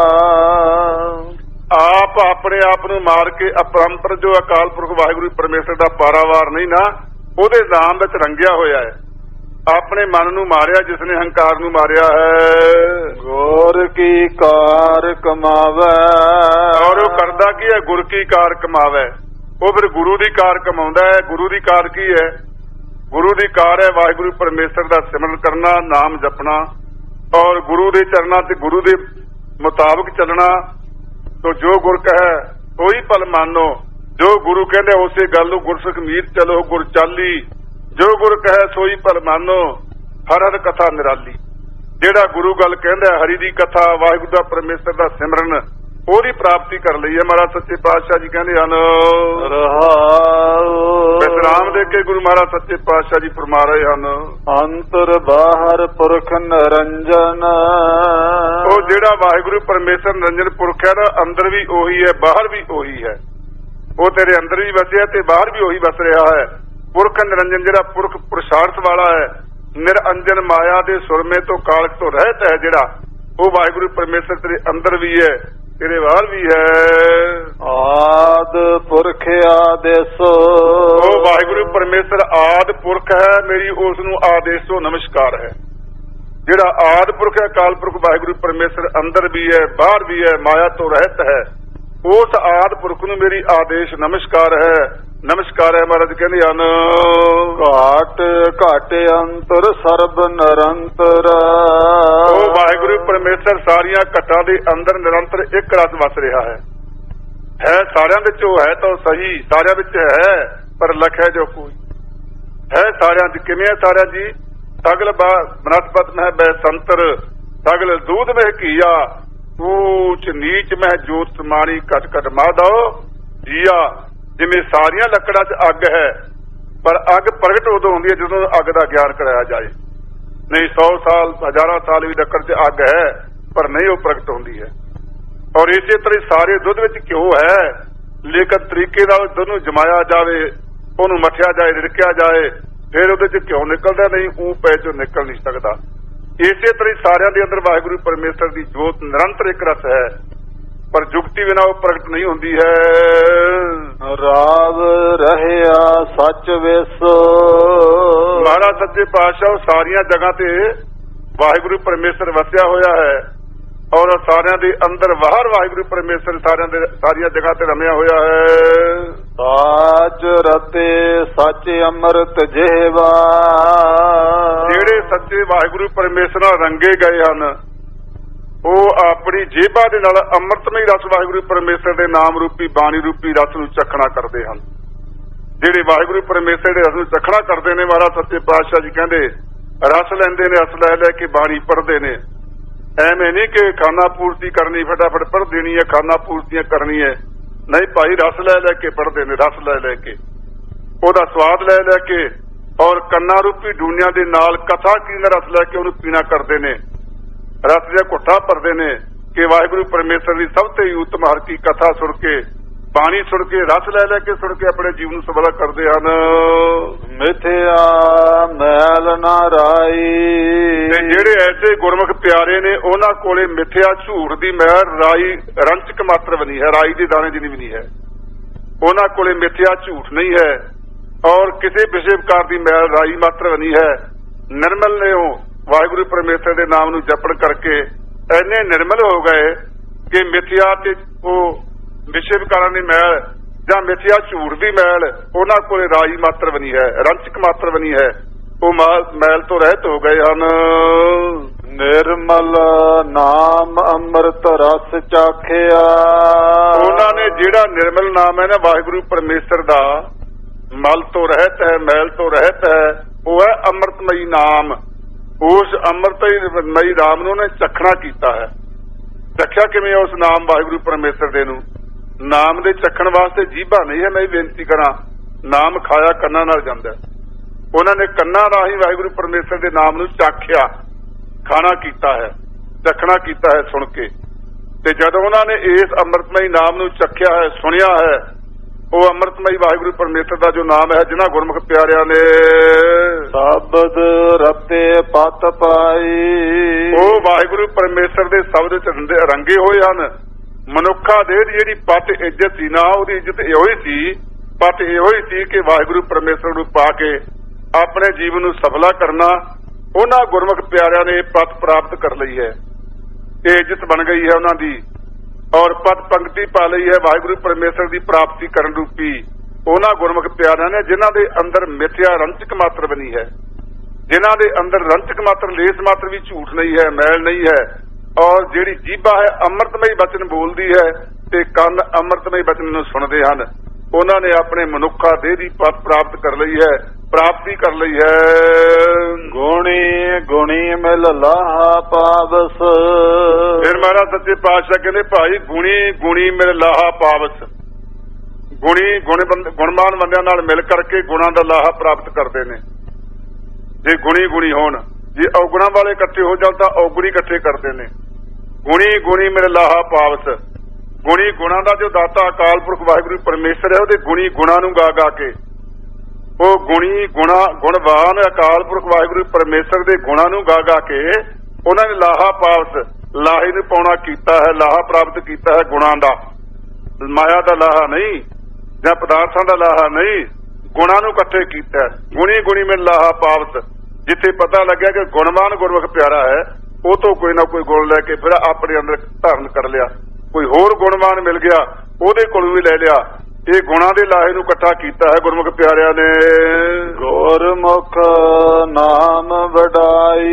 ਆਪ ਆਪਣੇ ਆਪ ਨੂੰ ਮਾਰ ਕੇ ਅਪਰੰਪਰ ਜੋ ਅਕਾਲ ਪੁਰਖ ਵਾਹਿਗੁਰੂ ਪਰਮੇਸ਼ਰ ਦਾ ਪਾਰਾਵਾਰ ਨਹੀਂ ਨਾ, ਉਹਦੇ ਨਾਮ ਵਿੱਚ ਰੰਗਿਆ ਹੋਇਆ ਹੈ। ਆਪਣੇ ਮਨ ਨੂੰ ਮਾਰਿਆ ਜਿਸਨੇ ਹੰਕਾਰ ਨੂੰ ਮਾਰਿਆ ਹੈ। ਗੁਰ ਕੀ ਕਾਰ ਕਮਾਵੇ। ਔਰ ਉਹ ਕਰਦਾ ਕੀ ਹੈ? ਗੁਰ ਕੀ ਕਾਰ ਕਮਾਵੇ। ਉਹ ਫਿਰ ਗੁਰੂ ਦੀ ਕਾਰ ਕਮਾਉਂਦਾ ਹੈ। ਗੁਰੂ ਦੀ ਕਾਰ ਕੀ ਹੈ? ਗੁਰੂ ਦੀ ਕਾਰ ਹੈ ਵਾਹਿਗੁਰੂ ਪਰਮੇਸ਼ਰ ਦਾ ਸਿਮਰਨ ਕਰਨਾ, ਨਾਮ ਜਪਣਾ, ਔਰ ਗੁਰੂ ਦੇ ਚਰਨਾਂ ਤੇ ਗੁਰੂ ਦੇ ਮੁਤਾਬਕ ਚੱਲਣਾ। ਤੋ ਜੋ ਗੁਰ ਕਹੈ ਉਹੀ ਭਲ ਮਾਨੋ। ਜੋ ਗੁਰੂ ਕਹਿੰਦੇ ਉਸੇ ਗੱਲ ਨੂੰ ਗੁਰਸਿੱਖ ਮੀਤ ਚਲੋ ਗੁਰ ਚਾਲੀ। ਜੋ ਗੁਰ ਕਹੈ ਸੋਈ ਭਲ ਮਾਨੋ, ਹਰ ਹਰ ਕਥਾ ਨਿਰਾਲੀ। ਜਿਹੜਾ ਗੁਰੂ ਗੱਲ ਕਹਿੰਦਾ ਹਰੀ ਦੀ ਕਥਾ, ਵਾਹਿਗੁਰੂ ਦਾ ਪਰਮੇਸ਼ਰ ਦਾ ਸਿਮਰਨ, ਉਹਦੀ ਪ੍ਰਾਪਤੀ ਕਰ ਲਈ ਹੈ। ਮਹਾਰਾਜ ਸੱਚੇ ਪਾਤਸ਼ਾਹ ਜੀ ਕਹਿੰਦੇ ਹਨ ਵਿਸਰਾਮ ਦੇ ਕੇ ਗੁਰੂ ਮਹਾਰਾਜ ਸੱਚੇ ਪਾਤਸ਼ਾਹ ਜੀ ਫਰਮਾ ਰਹੇ ਹਨ ਅੰਤਰ ਬਾਹਰ ਪੁਰਖ ਨਿਰੰਜਨ। ਉਹ ਜਿਹੜਾ ਵਾਹਿਗੁਰੂ ਪਰਮੇਸ਼ਰ ਨਿਰੰਜਨ ਪੁਰਖ ਹੈ ਨਾ, ਅੰਦਰ ਵੀ ਉਹੀ ਹੈ, ਬਾਹਰ ਵੀ ਉਹੀ ਹੈ। ਉਹ ਤੇਰੇ ਅੰਦਰ ਵੀ ਵਸਿਆ ਤੇ ਬਾਹਰ ਵੀ ਉਹੀ ਵਸ ਰਿਹਾ ਹੈ। ਪੁਰਖ ਨਿਰੰਜਨ ਜਿਹੜਾ ਪੁਰਖ ਪੁਰਸ਼ਾਰਥ ਵਾਲਾ ਹੈ, ਨਿਰੰਜਨ ਮਾਇਆ ਦੇ ਸੁਰਮੇ ਤੋਂ ਕਾਲਕ ਤੋਂ ਰਹਿਤ ਹੈ, ਜਿਹੜਾ ਉਹ ਵਾਹਿਗੁਰੂ ਪਰਮੇਸ਼ਰ ਤੇਰੇ ਅੰਦਰ ਵੀ ਹੈ, ਤੇਰੇ ਬਾਹਰ ਵੀ ਹੈ। ਆਦ ਪੁਰਖ ਆਦੇਸੋ। ਉਹ ਵਾਹਿਗੁਰੂ ਪਰਮੇਸ਼ਰ ਆਦ ਪੁਰਖ ਹੈ, ਮੇਰੀ ਉਸ ਨੂੰ ਆਦੇਸੋ ਨਮਸਕਾਰ ਹੈ। ਜਿਹੜਾ ਆਦ ਪੁਰਖ ਹੈ ਅਕਾਲ ਪੁਰਖ ਵਾਹਿਗੁਰੂ ਪਰਮੇਸ਼ਰ ਅੰਦਰ ਵੀ ਹੈ, ਬਾਹਰ ਵੀ ਹੈ, ਮਾਇਆ ਤੋਂ ਰਹਿਤ ਹੈ, ਉਸ ਆਦ ਪੁਰਖ ਨੂੰ ਮੇਰੀ ਆਦੇਸ਼ ਨਮਸਕਾਰ ਹੈ। ਨਮਸਕਾਰ ਹੈ। ਮਹਾਰਾਜ ਕਹਿੰਦੇ ਹਨ ਘਾਟ ਘਾਟੇ ਅੰਤਰ ਸਰਬ ਨਿਰੰਤਰ। ਉਹ ਵਾਹਿਗੁਰੂ ਪਰਮੇਸ਼ਰ ਸਾਰੀਆਂ ਘਟਾਂ ਦੇ ਅੰਦਰ ਨਿਰੰਤਰ ਇੱਕ ਰਸ ਵਸ ਰਿਹਾ ਹੈ। ਹੈ ਸਾਰਿਆਂ ਵਿੱਚ ਉਹ ਹੈ ਤਾਂ ਸਹੀ, ਸਾਰਿਆਂ ਵਿੱਚ ਹੈ ਪਰ ਲਖ ਹੈ ਜੋ ਕੋਈ ਹੈ। ਸਾਰਿਆਂ ਚ ਕਿਵੇਂ ਹੈ? ਸਾਰਿਆਂ ਜੀ ਸਗਲ ਬਨਸਪਤ ਮਹਿ ਬੈ ਸੰਤਰ, ਸਗਲ ਦੂਧ ਮਹਿ ਘੀਆ, ਊਚ ਨੀਚ ਮਹਿ ਜੋਤ ਸਮਾਣੀ, ਘਟ ਘਟ ਮਾਧੋ ਜੀਆ। ਜਿਵੇਂ ਸਾਰੀਆਂ ਲੱਕੜਾਂ 'ਚ ਅੱਗ ਹੈ, ਪਰ ਅੱਗ ਪ੍ਰਗਟ ਉਦੋਂ ਹੁੰਦੀ ਹੈ ਜਦੋਂ ਅੱਗ ਦਾ ਗਿਆਨ ਕਰਾਇਆ ਜਾਏ। ਨਹੀਂ 100 ਸਾਲ 1000 ਸਾਲ ਵੀ ਲੱਕੜ 'ਚ ਅੱਗ ਹੈ, ਪਰ ਨਹੀਂ ਉਹ ਪ੍ਰਗਟ ਹੁੰਦੀ ਹੈ। ਔਰ ਇਸੇ ਤਰ੍ਹਾਂ ਸਾਰੇ ਦੁੱਧ ਵਿੱਚ ਘਿਓ ਹੈ, ਲੇਕਿਨ ਤਰੀਕੇ ਨਾਲ ਦੁੱਧ ਨੂੰ ਜਮਾਇਆ ਜਾਵੇ, ਉਹਨੂੰ ਮੱਠਿਆ ਜਾਏ, ਰਿੜਕਿਆ ਜਾਏ, ਫਿਰ ਉਹਦੇ 'ਚ ਘਿਓ ਨਿਕਲਦਾ, ਨਹੀਂ ਉਹ ਪੈ 'ਚੋਂ ਨਿਕਲ ਨਹੀਂ ਸਕਦਾ। ਇਸੇ ਤਰ੍ਹਾਂ ਸਾਰਿਆਂ ਦੇ ਅੰਦਰ ਵਾਹਿਗੁਰੂ ਪਰਮੇਸ਼ਰ ਦੀ ਜੋਤ ਨਿਰੰਤਰ ਇੱਕ ਰਸ ਹੈ, ਪਰ ਜੁਗਤੀ ਬਿਨਾਂ ਉਹ ਪ੍ਰਗਟ ਨਹੀਂ ਹੁੰਦੀ ਹੈ। ਰਾਵ ਰਹਿਆ ਸੱਚ ਵੇਸੋ। ਮਹਾਰਾਜ ਸੱਚੇ ਪਾਤਸ਼ਾਹ ਸਾਰੀਆਂ ਜਗ੍ਹਾ ਤੇ ਵਾਹਿਗੁਰੂ ਪਰਮੇਸ਼ਰ ਵਸਿਆ ਹੋਇਆ ਹੈ, ਔਰ ਸਾਰਿਆਂ ਦੇ ਅੰਦਰ ਬਾਹਰ ਵਾਹਿਗੁਰੂ ਪਰਮੇਸ਼ਰ ਸਾਰੀਆਂ ਜਗ੍ਹਾ ਤੇ ਰਮਿਆ ਹੋਇਆ ਹੈ। ਸਾਚ ਰਤੇ ਸੱਚ ਅੰਮ੍ਰਿਤ ਜਿਹਵਾ। ਜਿਹੜੇ ਸੱਚੇ ਵਾਹਿਗੁਰੂ ਪਰਮੇਸ਼ਰ ਨਾਲ ਰੰਗੇ ਗਏ ਹਨ, ਉਹ ਆਪਣੀ ਜੇਬਾਂ ਦੇ ਨਾਲ ਅੰਮ੍ਰਿਤਮਈ ਰਸ ਵਾਹਿਗੁਰੂ ਪਰਮੇਸ਼ਰ ਦੇ ਨਾਮ ਰੂਪੀ ਬਾਣੀ ਰੂਪੀ ਰਸ ਨੂੰ ਚਖਣਾ ਕਰਦੇ ਹਨ। ਜਿਹੜੇ ਵਾਹਿਗੁਰੂ ਪਰਮੇਸ਼ਰ ਦੇ ਰਸ ਨੂੰ ਚਖਣਾ ਕਰਦੇ ਨੇ, ਮਹਾਰਾਜ ਸੱਚੇ ਪਾਤਸ਼ਾਹ ਜੀ ਕਹਿੰਦੇ ਰਸ ਲੈਂਦੇ ਨੇ, ਰਸ ਲੈ ਲੈ ਕੇ ਬਾਣੀ ਪੜ੍ਹਦੇ ਨੇ। ਐਵੇਂ ਨਹੀਂ ਕਿ ਖਾਨਾ ਪੂਰਤੀ ਕਰਨੀ, ਫਟਾਫਟ ਪੜ੍ਹ ਦੇਣੀ ਹੈ, ਖਾਨਾ ਪੂਰਤੀਆਂ ਕਰਨੀ ਹੈ। ਨਹੀਂ ਭਾਈ, ਰਸ ਲੈ ਲੈ ਕੇ ਪੜ੍ਹਦੇ ਨੇ, ਰਸ ਲੈ ਲੈ ਕੇ, ਉਹਦਾ ਸਵਾਦ ਲੈ ਲੈ ਕੇ, ਔਰ ਕੰਨਾਂ ਰੂਪੀ ਡੂਨਿਆਂ ਦੇ ਨਾਲ ਕਥਾ ਕੀ ਰਸ ਲੈ ਕੇ ਉਹਨੂੰ ਪੀਣਾ ਕਰਦੇ ਨੇ। ਰਸ ਦਾ ਘੁੱਟਾ ਭਰਦੇ ਨੇ ਕਿ ਵਾਹਿਗੁਰੂ ਪਰਮੇਸ਼ਰ ਦੀ ਸਭ ਤੋਂ ਉੱਤਮ ਹਰ ਕੀ ਕਥਾ ਸੁਣ ਕੇ, ਬਾਣੀ ਸੁਣ ਕੇ, ਰਸ ਲੈ ਲੈ ਕੇ ਸੁਣ ਕੇ ਆਪਣੇ ਜੀਵਨ ਨੂੰ ਸਫਲ ਕਰਦੇ ਹਨ। ਮਿਥਿਆ ਮੈਲ ਨਾ ਰਾਈ। ਤੇ ਜਿਹੜੇ ਐਸੇ ਗੁਰਮੁਖ ਪਿਆਰੇ ਨੇ ਉਹਨਾਂ ਕੋਲੇ ਮਿਥਿਆ ਝੂਠ ਦੀ ਮੈਲ ਰਾਈ ਰੰਚਕ ਮਾਤਰ ਵੀ ਨਹੀਂ ਹੈ, ਰਾਈ ਦੇ ਦਾਣੇ ਜਿੰਨੀ ਵੀ ਨਹੀਂ ਹੈ। ਉਹਨਾਂ ਕੋਲੇ ਮਿਥਿਆ ਝੂਠ ਨਹੀਂ ਹੈ ਔਰ ਕਿਸੇ ਵਿਸ਼ੇ ਵਿਕਾਰ ਦੀ ਮੈਲ ਰਾਈ ਮਾਤਰ ਵੀ ਨਹੀਂ ਹੈ। ਨਿਰਮਲ ਨੇ ਉਹ ਵਾਹਿਗੁਰੂ ਪਰਮੇਸ਼ਰ ਦੇ ਨਾਮ ਨੂੰ ਜਪਣ ਕਰਕੇ ਇੰਨੇ ਨਿਰਮਲ ਹੋ ਗਏ ਕਿ ਮਿਥਿਆ ਤੇ ਉਹ ਵਿਸ਼ੇ ਵਿਕਾਰਾਂ ਦੀ ਮੈਲ ਜਾਂ ਮਿਥਿਆ ਝੂਠ ਦੀ ਮੈਲ ਉਹਨਾਂ ਕੋਲੇ ਰਾਈ ਮਾਤਰ ਬਣੀ ਹੈ, ਰੰਚਕ ਮਾਤਰ ਬਣੀ ਹੈ। ਉਹ ਮੈਲ ਤੋਂ ਰਹਿਤ ਹੋ ਗਏ ਹਨ। ਨਿਰਮਲ ਨਾਮ ਅੰਮ੍ਰਿਤ ਰਸ ਚਾਖਿਆ। ਉਹਨਾਂ ਨੇ ਜਿਹੜਾ ਨਿਰਮਲ ਨਾਮ ਹੈ ਨਾ ਵਾਹਿਗੁਰੂ ਪਰਮੇਸ਼ਰ ਦਾ, ਮਲ ਤੋਂ ਰਹਿਤ ਹੈ, ਮੈਲ ਤੋਂ ਰਹਿਤ ਹੈ, ਉਹ ਹੈ ਅੰਮ੍ਰਿਤਮਈ ਨਾਮ। ਉਸ ਅੰਮ੍ਰਿਤਮਈ ਨਾਮ ਨੂੰ ਉਹਨੇ ਚਖਣਾ ਕੀਤਾ ਹੈ। ਚਖਿਆ ਕਿਵੇਂ ਉਸ ਨਾਮ ਵਾਹਿਗੁਰੂ ਪਰਮੇਸ਼ਰ ਦੇ ਨੂੰ? ਨਾਮ ਦੇ ਚਖਣ ਵਾਸਤੇ ਜੀਭਾ ਨਹੀਂ ਹੈ। ਮੈਂ ਬੇਨਤੀ ਕਰਾਂ, ਨਾਮ ਖਾਇਆ ਕੰਨਾਂ ਨਾਲ ਜਾਂਦਾ। ਉਹਨਾਂ ਨੇ ਕੰਨਾਂ ਰਾਹੀਂ ਵਾਹਿਗੁਰੂ ਪਰਮੇਸ਼ਰ ਦੇ ਨਾਮ ਨੂੰ ਚਾਖਿਆ, ਖਾਣਾ ਕੀਤਾ ਹੈ, ਚਖਣਾ ਕੀਤਾ ਹੈ ਸੁਣ ਕੇ। ਤੇ ਜਦੋਂ ਉਹਨਾਂ ਨੇ ਇਸ ਅੰਮ੍ਰਿਤਮਈ ਨਾਮ ਨੂੰ ਚਖਿਆ ਹੈ, ਸੁਣਿਆ ਹੈ, ਉਹ ਅੰਮ੍ਰਿਤਮਈ ਵਾਹਿਗੁਰੂ ਪਰਮੇਸ਼ਰ ਦਾ ਜੋ ਨਾਮ ਹੈ, ਜਿਨ੍ਹਾਂ ਗੁਰਮੁਖ ਪਿਆਰਿਆਂ ਨੇ ਸ਼ਬਦ ਰਤੇ ਪਤ ਪਾਈ। ਉਹ ਵਾਹਿਗੁਰੂ ਪਰਮੇਸ਼ਰ ਦੇ ਸ਼ਬਦ ਚ ਰੰਗੇ ਹੋਏ ਹਨ। ਮਨੁੱਖਾਂ ਦੇ ਜਿਹੜੀ ਪਤ ਇੱਜ਼ਤ ਸੀ ਨਾ, ਉਹਦੀ ਇੱਜ਼ਤ ਇਹੋ ਹੀ ਸੀ, ਪਤ ਇਹੋ ਹੀ ਸੀ ਕਿ ਵਾਹਿਗੁਰੂ ਪਰਮੇਸ਼ਰ ਨੂੰ ਪਾ ਕੇ ਆਪਣੇ ਜੀਵਨ ਨੂੰ ਸਫਲਾ ਕਰਨਾ। ਉਹਨਾਂ ਗੁਰਮੁਖ ਪਿਆਰਿਆਂ ਨੇ ਪਤ ਪ੍ਰਾਪਤ ਕਰ ਲਈ ਹੈ, ਇਹ ਇੱਜ਼ਤ ਬਣ ਗਈ ਹੈ ਉਹਨਾਂ ਦੀ, ਔਰ ਪਦ ਪੰਕਤੀ ਪਾ ਲਈ ਹੈ ਵਾਹਿਗੁਰੂ ਪਰਮੇਸ਼ਰ ਦੀ ਪ੍ਰਾਪਤੀ ਕਰਨ ਰੂਪੀ। ਉਹਨਾਂ ਗੁਰਮੁਖ ਪਿਆਰਿਆਂ ਨੇ ਜਿਨ੍ਹਾਂ ਦੇ ਅੰਦਰ ਮਿਥਿਆ ਰੰਚਕ ਮਾਤਰ ਬਣੀ ਹੈ, ਜਿਨ੍ਹਾਂ ਦੇ ਅੰਦਰ ਰੰਚਕ ਮਾਤਰ ਲੇਸ ਮਾਤਰ ਵੀ ਝੂਠ ਨਹੀਂ ਹੈ, ਮੈਲ ਨਹੀਂ ਹੈ, ਔਰ ਜਿਹੜੀ ਜੀਭਾ ਹੈ ਅੰਮ੍ਰਿਤਮਈ ਬਚਨ ਬੋਲਦੀ ਹੈ ਤੇ ਕੰਨ ਅੰਮ੍ਰਿਤਮਈ ਬਚਨ ਨੂੰ ਸੁਣਦੇ ਹਨ। ਉਹਨਾਂ ਨੇ ਆਪਣੇ ਮਨੁੱਖਾ ਦੇਹ ਦੀ ਪਤ ਪ੍ਰਾਪਤ ਕਰ ਲਈ ਹੈ, ਪ੍ਰਾਪਤੀ ਕਰ ਲਈ ਹੈ। ਗੁਣੀ ਗੁਣੀ ਮਿਲ ਲਾਹਾ ਪਾਵਸ। ਫਿਰ ਮਹਾਰਾਜ ਸੱਚੇ ਪਾਤਸ਼ਾਹ ਕਹਿੰਦੇ ਭਾਈ ਗੁਣੀ ਗੁਣੀ ਮਿਲ ਲਾਹਾ ਪਾਵਸ। ਗੁਣੀ ਗੁਣਮਾਨ ਬੰਦਿਆਂ ਨਾਲ ਮਿਲ ਕਰਕੇ ਗੁਣਾਂ ਦਾ ਲਾਹਾ ਪ੍ਰਾਪਤ ਕਰਦੇ ਨੇ। ਜੇ ਗੁਣੀ ਗੁਣੀ ਹੋਣ, ਜੇ ਔਗੁਣਾਂ ਵਾਲੇ ਇਕੱਠੇ ਹੋ ਜਾਣ ਤਾਂ ਔਗੁਣੀ ਇਕੱਠੇ ਕਰਦੇ ਨੇ। ਗੁਣੀ ਗੁਣੀ ਮਿਲ ਲਾਹਾ ਪਾਵਸ। ਗੁਣੀ ਗੁਣਾਂ ਦਾ ਜੋ ਦਾਤਾ ਅਕਾਲ ਪੁਰਖ ਵਾਹਿਗੁਰੂ ਪਰਮੇਸ਼ਰ ਹੈ, ਉਹਦੇ ਗੁਣੀ ਗੁਣਾਂ ਨੂੰ ਗਾ ਗਾ ਕੇ, ਉਹ ਗੁਣੀ ਗੁਣਵਾਨ ਅਕਾਲ ਪੁਰਖ ਵਾਹਿਗੁਰੂ ਪਰਮੇਸ਼ਰ ਦੇ ਗੁਣਾਂ ਨੂੰ ਗਾ ਗਾ ਕੇ ਉਹਨਾਂ ਨੇ ਲਾਹਾ ਪਾਵਸ, ਲਾਹੇ ਨੂੰ ਪਾਉਣਾ ਕੀਤਾ ਹੈ, ਲਾਹਾ ਪ੍ਰਾਪਤ ਕੀਤਾ ਹੈ ਗੁਣਾਂ ਦਾ। ਮਾਇਆ ਦਾ ਲਾਹਾ ਨਹੀਂ ਜਾਂ ਪਦਾਰਥਾਂ ਦਾ ਲਾਹਾ ਨਹੀਂ, ਗੁਣਾਂ ਨੂੰ ਇਕੱਠੇ ਕੀਤਾ। ਗੁਣੀ ਗੁਣੀ ਮਿਲ ਲਾਹਾ ਪਾਵਸ। ਜਿੱਥੇ ਪਤਾ ਲੱਗਿਆ ਕਿ ਗੁਣਵਾਨ ਗੁਰਮੁਖ ਪਿਆਰਾ ਹੈ, ਉਹ ਤੋਂ ਕੋਈ ਨਾ ਕੋਈ ਗੁਣ ਲੈ ਕੇ ਫਿਰ ਆਪਣੇ ਅੰਦਰ ਧਾਰਨ ਕਰ ਲਿਆ। ਕੋਈ ਹੋਰ ਗੁਣਵਾਨ ਮਿਲ ਗਿਆ, ਉਹਦੇ ਕੋਲੋਂ ਵੀ ਲੈ ਲਿਆ। ਇਹ ਗੁਣਾਂ ਦੇ ਲਾਹੇ ਨੂੰ ਇਕੱਠਾ ਕੀਤਾ ਹੈ ਗੁਰਮੁਖ ਪਿਆਰਿਆਂ ਨੇ। ਗੁਰਮੁਖ ਨਾਮ ਵਡਾਈ।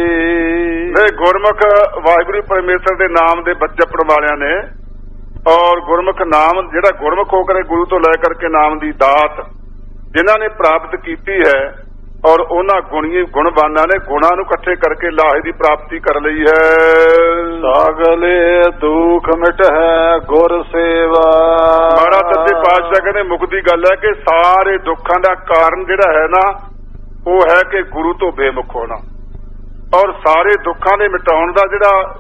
ਗੁਰਮੁਖ ਵਾਹਿਗੁਰੂ ਪਰਮੇਸ਼ਰ ਦੇ ਨਾਮ ਦੇ ਜਪਣ ਵਾਲਿਆਂ ਨੇ, ਔਰ ਗੁਰਮੁਖ ਨਾਮ ਜਿਹੜਾ ਗੁਰਮੁਖ ਹੋ ਕੇ ਗੁਰੂ ਤੋਂ ਲੈ ਕਰਕੇ ਨਾਮ ਦੀ ਦਾਤ ਜਿਨ੍ਹਾਂ ਨੇ ਪ੍ਰਾਪਤ ਕੀਤੀ ਹੈ, ਔਰ ਉਹਨਾਂ ਗੁਣਵਾਨਾਂ ਨੇ ਗੁਣਾਂ ਨੂੰ ਇਕੱਠੇ ਕਰਕੇ ਲਾਹੇ ਦੀ ਪ੍ਰਾਪਤੀ ਕਰ ਲਈ ਹੈ। ਸਾਗਲੇ ਦੁੱਖ ਮਿਟ ਹੈ ਗੁਰ ਸੇਵਾ। ਮਹਾਰਾਜ ਸੱਚੇ ਪਾਤਸ਼ਾਹ ਕਹਿੰਦੇ ਮੁਕਤੀ ਗੱਲ ਹੈ ਕਿ ਸਾਰੇ ਦੁੱਖਾਂ ਦਾ ਕਾਰਨ ਜਿਹੜਾ ਹੈ ਨਾ, ਉਹ ਹੈ ਕਿ ਗੁਰੂ ਤੋਂ ਬੇਮੁਖ ਹੋਣਾ। ਔਰ ਸਾਰੇ ਦੁੱਖਾਂ ਦੇ ਮਿਟਾਉਣ ਦਾ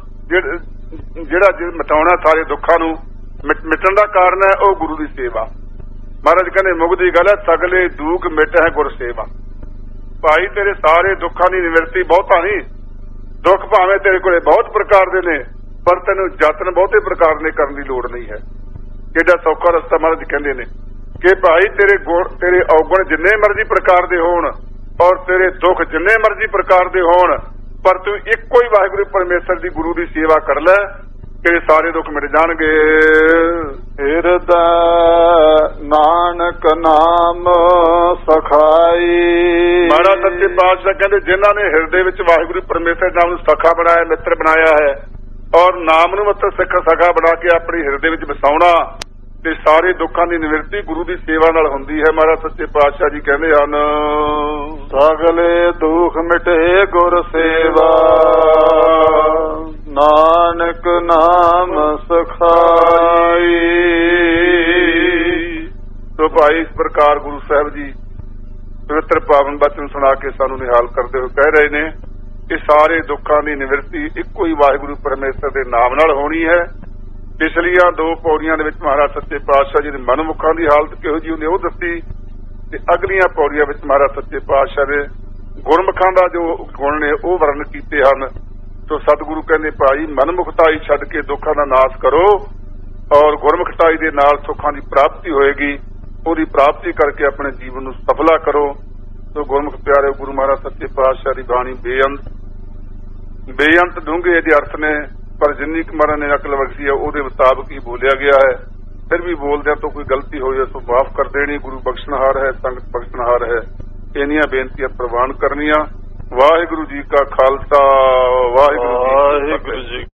ਜਿਹੜਾ ਮਿਟਾਉਣਾ ਸਾਰੇ ਦੁੱਖਾਂ ਨੂੰ ਮਿਟਣ ਦਾ ਕਾਰਨ ਹੈ, ਉਹ ਗੁਰੂ ਦੀ ਸੇਵਾ। ਮਹਾਰਾਜ ਕਹਿੰਦੇ ਮੁਕਤੀ ਗੱਲ ਹੈ ਸਗਲੇ ਦੁੱਖ ਮਿਟ ਹੈ ਗੁਰ ਸੇਵਾ। ਭਾਈ ਤੇਰੇ ਸਾਰੇ ਦੁੱਖਾਂ ਦੀ ਨਿਵਰਤੀ ਬਹੁਤਾ ਨਹੀਂ। ਦੁੱਖ ਭਾਵੇਂ ਤੇਰੇ ਕੋਲੇ ਬਹੁਤ ਪ੍ਰਕਾਰ ਦੇ ਨੇ, ਪਰ ਤੈਨੂੰ ਯਤਨ ਬਹੁਤੇ ਪ੍ਰਕਾਰ ਦੇ ਕਰਨ ਦੀ ਲੋੜ ਨਹੀਂ ਹੈ। ਕਿਹੜਾ ਸੌਖਾ ਰਸਤਾ ਮਹਾਰਾਜ ਕਹਿੰਦੇ ਨੇ ਕਿ ਭਾਈ ਤੇਰੇ ਔਗਣ ਜਿੰਨੇ ਮਰਜ਼ੀ ਪ੍ਰਕਾਰ ਦੇ ਹੋਣ, ਔਰ ਤੇਰੇ ਦੁੱਖ ਜਿੰਨੇ ਮਰਜ਼ੀ ਪ੍ਰਕਾਰ ਦੇ ਹੋਣ, ਪਰ ਤੂੰ ਇੱਕੋ ਹੀ ਵਾਹਿਗੁਰੂ ਪਰਮੇਸ਼ਰ ਦੀ ਗੁਰੂ ਦੀ ਸੇਵਾ ਕਰ ਲੈ, ਤੇਰੇ ਸਾਰੇ ਦੁੱਖ ਮਿਟ ਜਾਣਗੇ। ਹਿਰਦਾ ਨਾਨਕ ਨਾਮ ਸਖਾਈ। ਮਹਾਰਾਜ ਸੱਚੇ ਪਾਤਸ਼ਾਹ ਕਹਿੰਦੇ ਜਿਨ੍ਹਾਂ ਨੇ ਹਿਰਦੇ ਵਿੱਚ ਵਾਹਿਗੁਰੂ ਪਰਮੇਸ਼ਰ ਨਾਮ ਨੂੰ ਸਖਾ ਬਣਾਇਆ, ਮਿੱਤਰ ਬਣਾਇਆ ਹੈ, ਔਰ ਨਾਮ ਨੂੰ ਮਤਲਬ ਸਖਾ ਬਣਾ ਕੇ ਆਪਣੀ ਹਿਰਦੇ ਵਿੱਚ ਵਸਾਉਣਾ, ਤੇ ਸਾਰੇ ਦੁੱਖਾਂ ਦੀ ਨਿਵਰਤੀ ਗੁਰੂ ਦੀ ਸੇਵਾ ਨਾਲ ਹੁੰਦੀ ਹੈ। ਮਹਾਰਾਜ ਸੱਚੇ ਪਾਤਸ਼ਾਹ ਜੀ ਕਹਿੰਦੇ ਹਨ ਸਗਲੇ ਦੁੱਖ ਮਿਟੇ ਗੁਰ ਸੇਵਾ, ਨਾਨਕ ਨਾਮ ਸਖਾਈ। ਸੋ ਭਾਈ ਇਸ ਪ੍ਰਕਾਰ ਗੁਰੂ ਸਾਹਿਬ ਜੀ ਪਵਿੱਤਰ ਪਾਵਨ ਬਚਨ ਸੁਣਾ ਕੇ ਸਾਨੂੰ ਨਿਹਾਲ ਕਰਦੇ ਹੋਏ ਕਹਿ ਰਹੇ ਨੇ ਕਿ ਸਾਰੇ ਦੁੱਖਾਂ ਦੀ ਨਿਵਰਤੀ ਇੱਕੋ ਹੀ ਵਾਹਿਗੁਰੂ ਪਰਮੇਸ਼ਰ ਦੇ ਨਾਮ ਨਾਲ ਹੋਣੀ ਹੈ। ਪਿਛਲੀਆਂ 2 ਪੌੜੀਆਂ ਦੇ ਵਿੱਚ ਮਹਾਰਾਜ ਸੱਚੇ ਪਾਤਸ਼ਾਹ ਜੀ ਨੇ ਮਨਮੁਖਾਂ ਦੀ ਹਾਲਤ ਕਿਹੋ ਜਿਹੀ ਹੁੰਦੀ ਉਹ ਦੱਸੀ, ਤੇ ਅਗਲੀਆਂ ਪੌੜੀਆਂ ਵਿੱਚ ਮਹਾਰਾਜ ਸੱਚੇ ਪਾਤਸ਼ਾਹ ਨੇ ਗੁਰਮੁਖਾਂ ਦਾ ਜੋ ਗੁਣ ਨੇ ਉਹ ਵਰਣਨ ਕੀਤੇ ਹਨ। ਸੋ ਸਤਿਗੁਰੂ ਕਹਿੰਦੇ ਭਾਈ ਮਨਮੁਖਤਾਈ ਛੱਡ ਕੇ ਦੁੱਖਾਂ ਦਾ ਨਾਸ਼ ਕਰੋ ਔਰ ਗੁਰਮੁਖਤਾਈ ਦੇ ਨਾਲ ਸੁੱਖਾਂ ਦੀ ਪ੍ਰਾਪਤੀ ਹੋਏਗੀ। ਉਹਦੀ ਪ੍ਰਾਪਤੀ ਕਰਕੇ ਆਪਣੇ ਜੀਵਨ ਨੂੰ ਸਫਲਾ ਕਰੋ। ਸੋ ਗੁਰਮੁਖ ਪਿਆਰੇ ਗੁਰੂ ਮਹਾਰਾਜ ਸੱਚੇ ਪਾਤਸ਼ਾਹ ਦੀ ਬਾਣੀ ਬੇਅੰਤ ਡੂੰਘੇ ਇਹਦੇ ਅਰਥ ਨੇ, ਪਰ ਜਿੰਨੀ ਕੁ ਮਹਾਰਾਜ ਨੇ ਅਕਲ ਬਖਸ਼ੀ ਹੈ ਉਹਦੇ ਮੁਤਾਬਕ ਹੀ ਬੋਲਿਆ ਗਿਆ ਹੈ। ਫਿਰ ਵੀ ਬੋਲਦਿਆਂ ਤੋਂ ਕੋਈ ਗਲਤੀ ਹੋਈ ਸੋ ਮਾਫ ਕਰ ਦੇਣੀ। ਗੁਰੂ ਬਖਸ਼ਣਹਾਰ ਹੈ, ਸੰਗਤ ਬਖਸ਼ਣਹਾਰ ਹੈ। ਇੰਨੀਆਂ ਬੇਨਤੀਆਂ ਪ੍ਰਵਾਨ ਕਰਨੀਆਂ। ਵਾਹਿਗੁਰੂ ਜੀ ਕਾ ਖਾਲਸਾ, ਵਾਹਿਗੁਰੂ ਜੀ ਕੀ ਫਤਿਹ।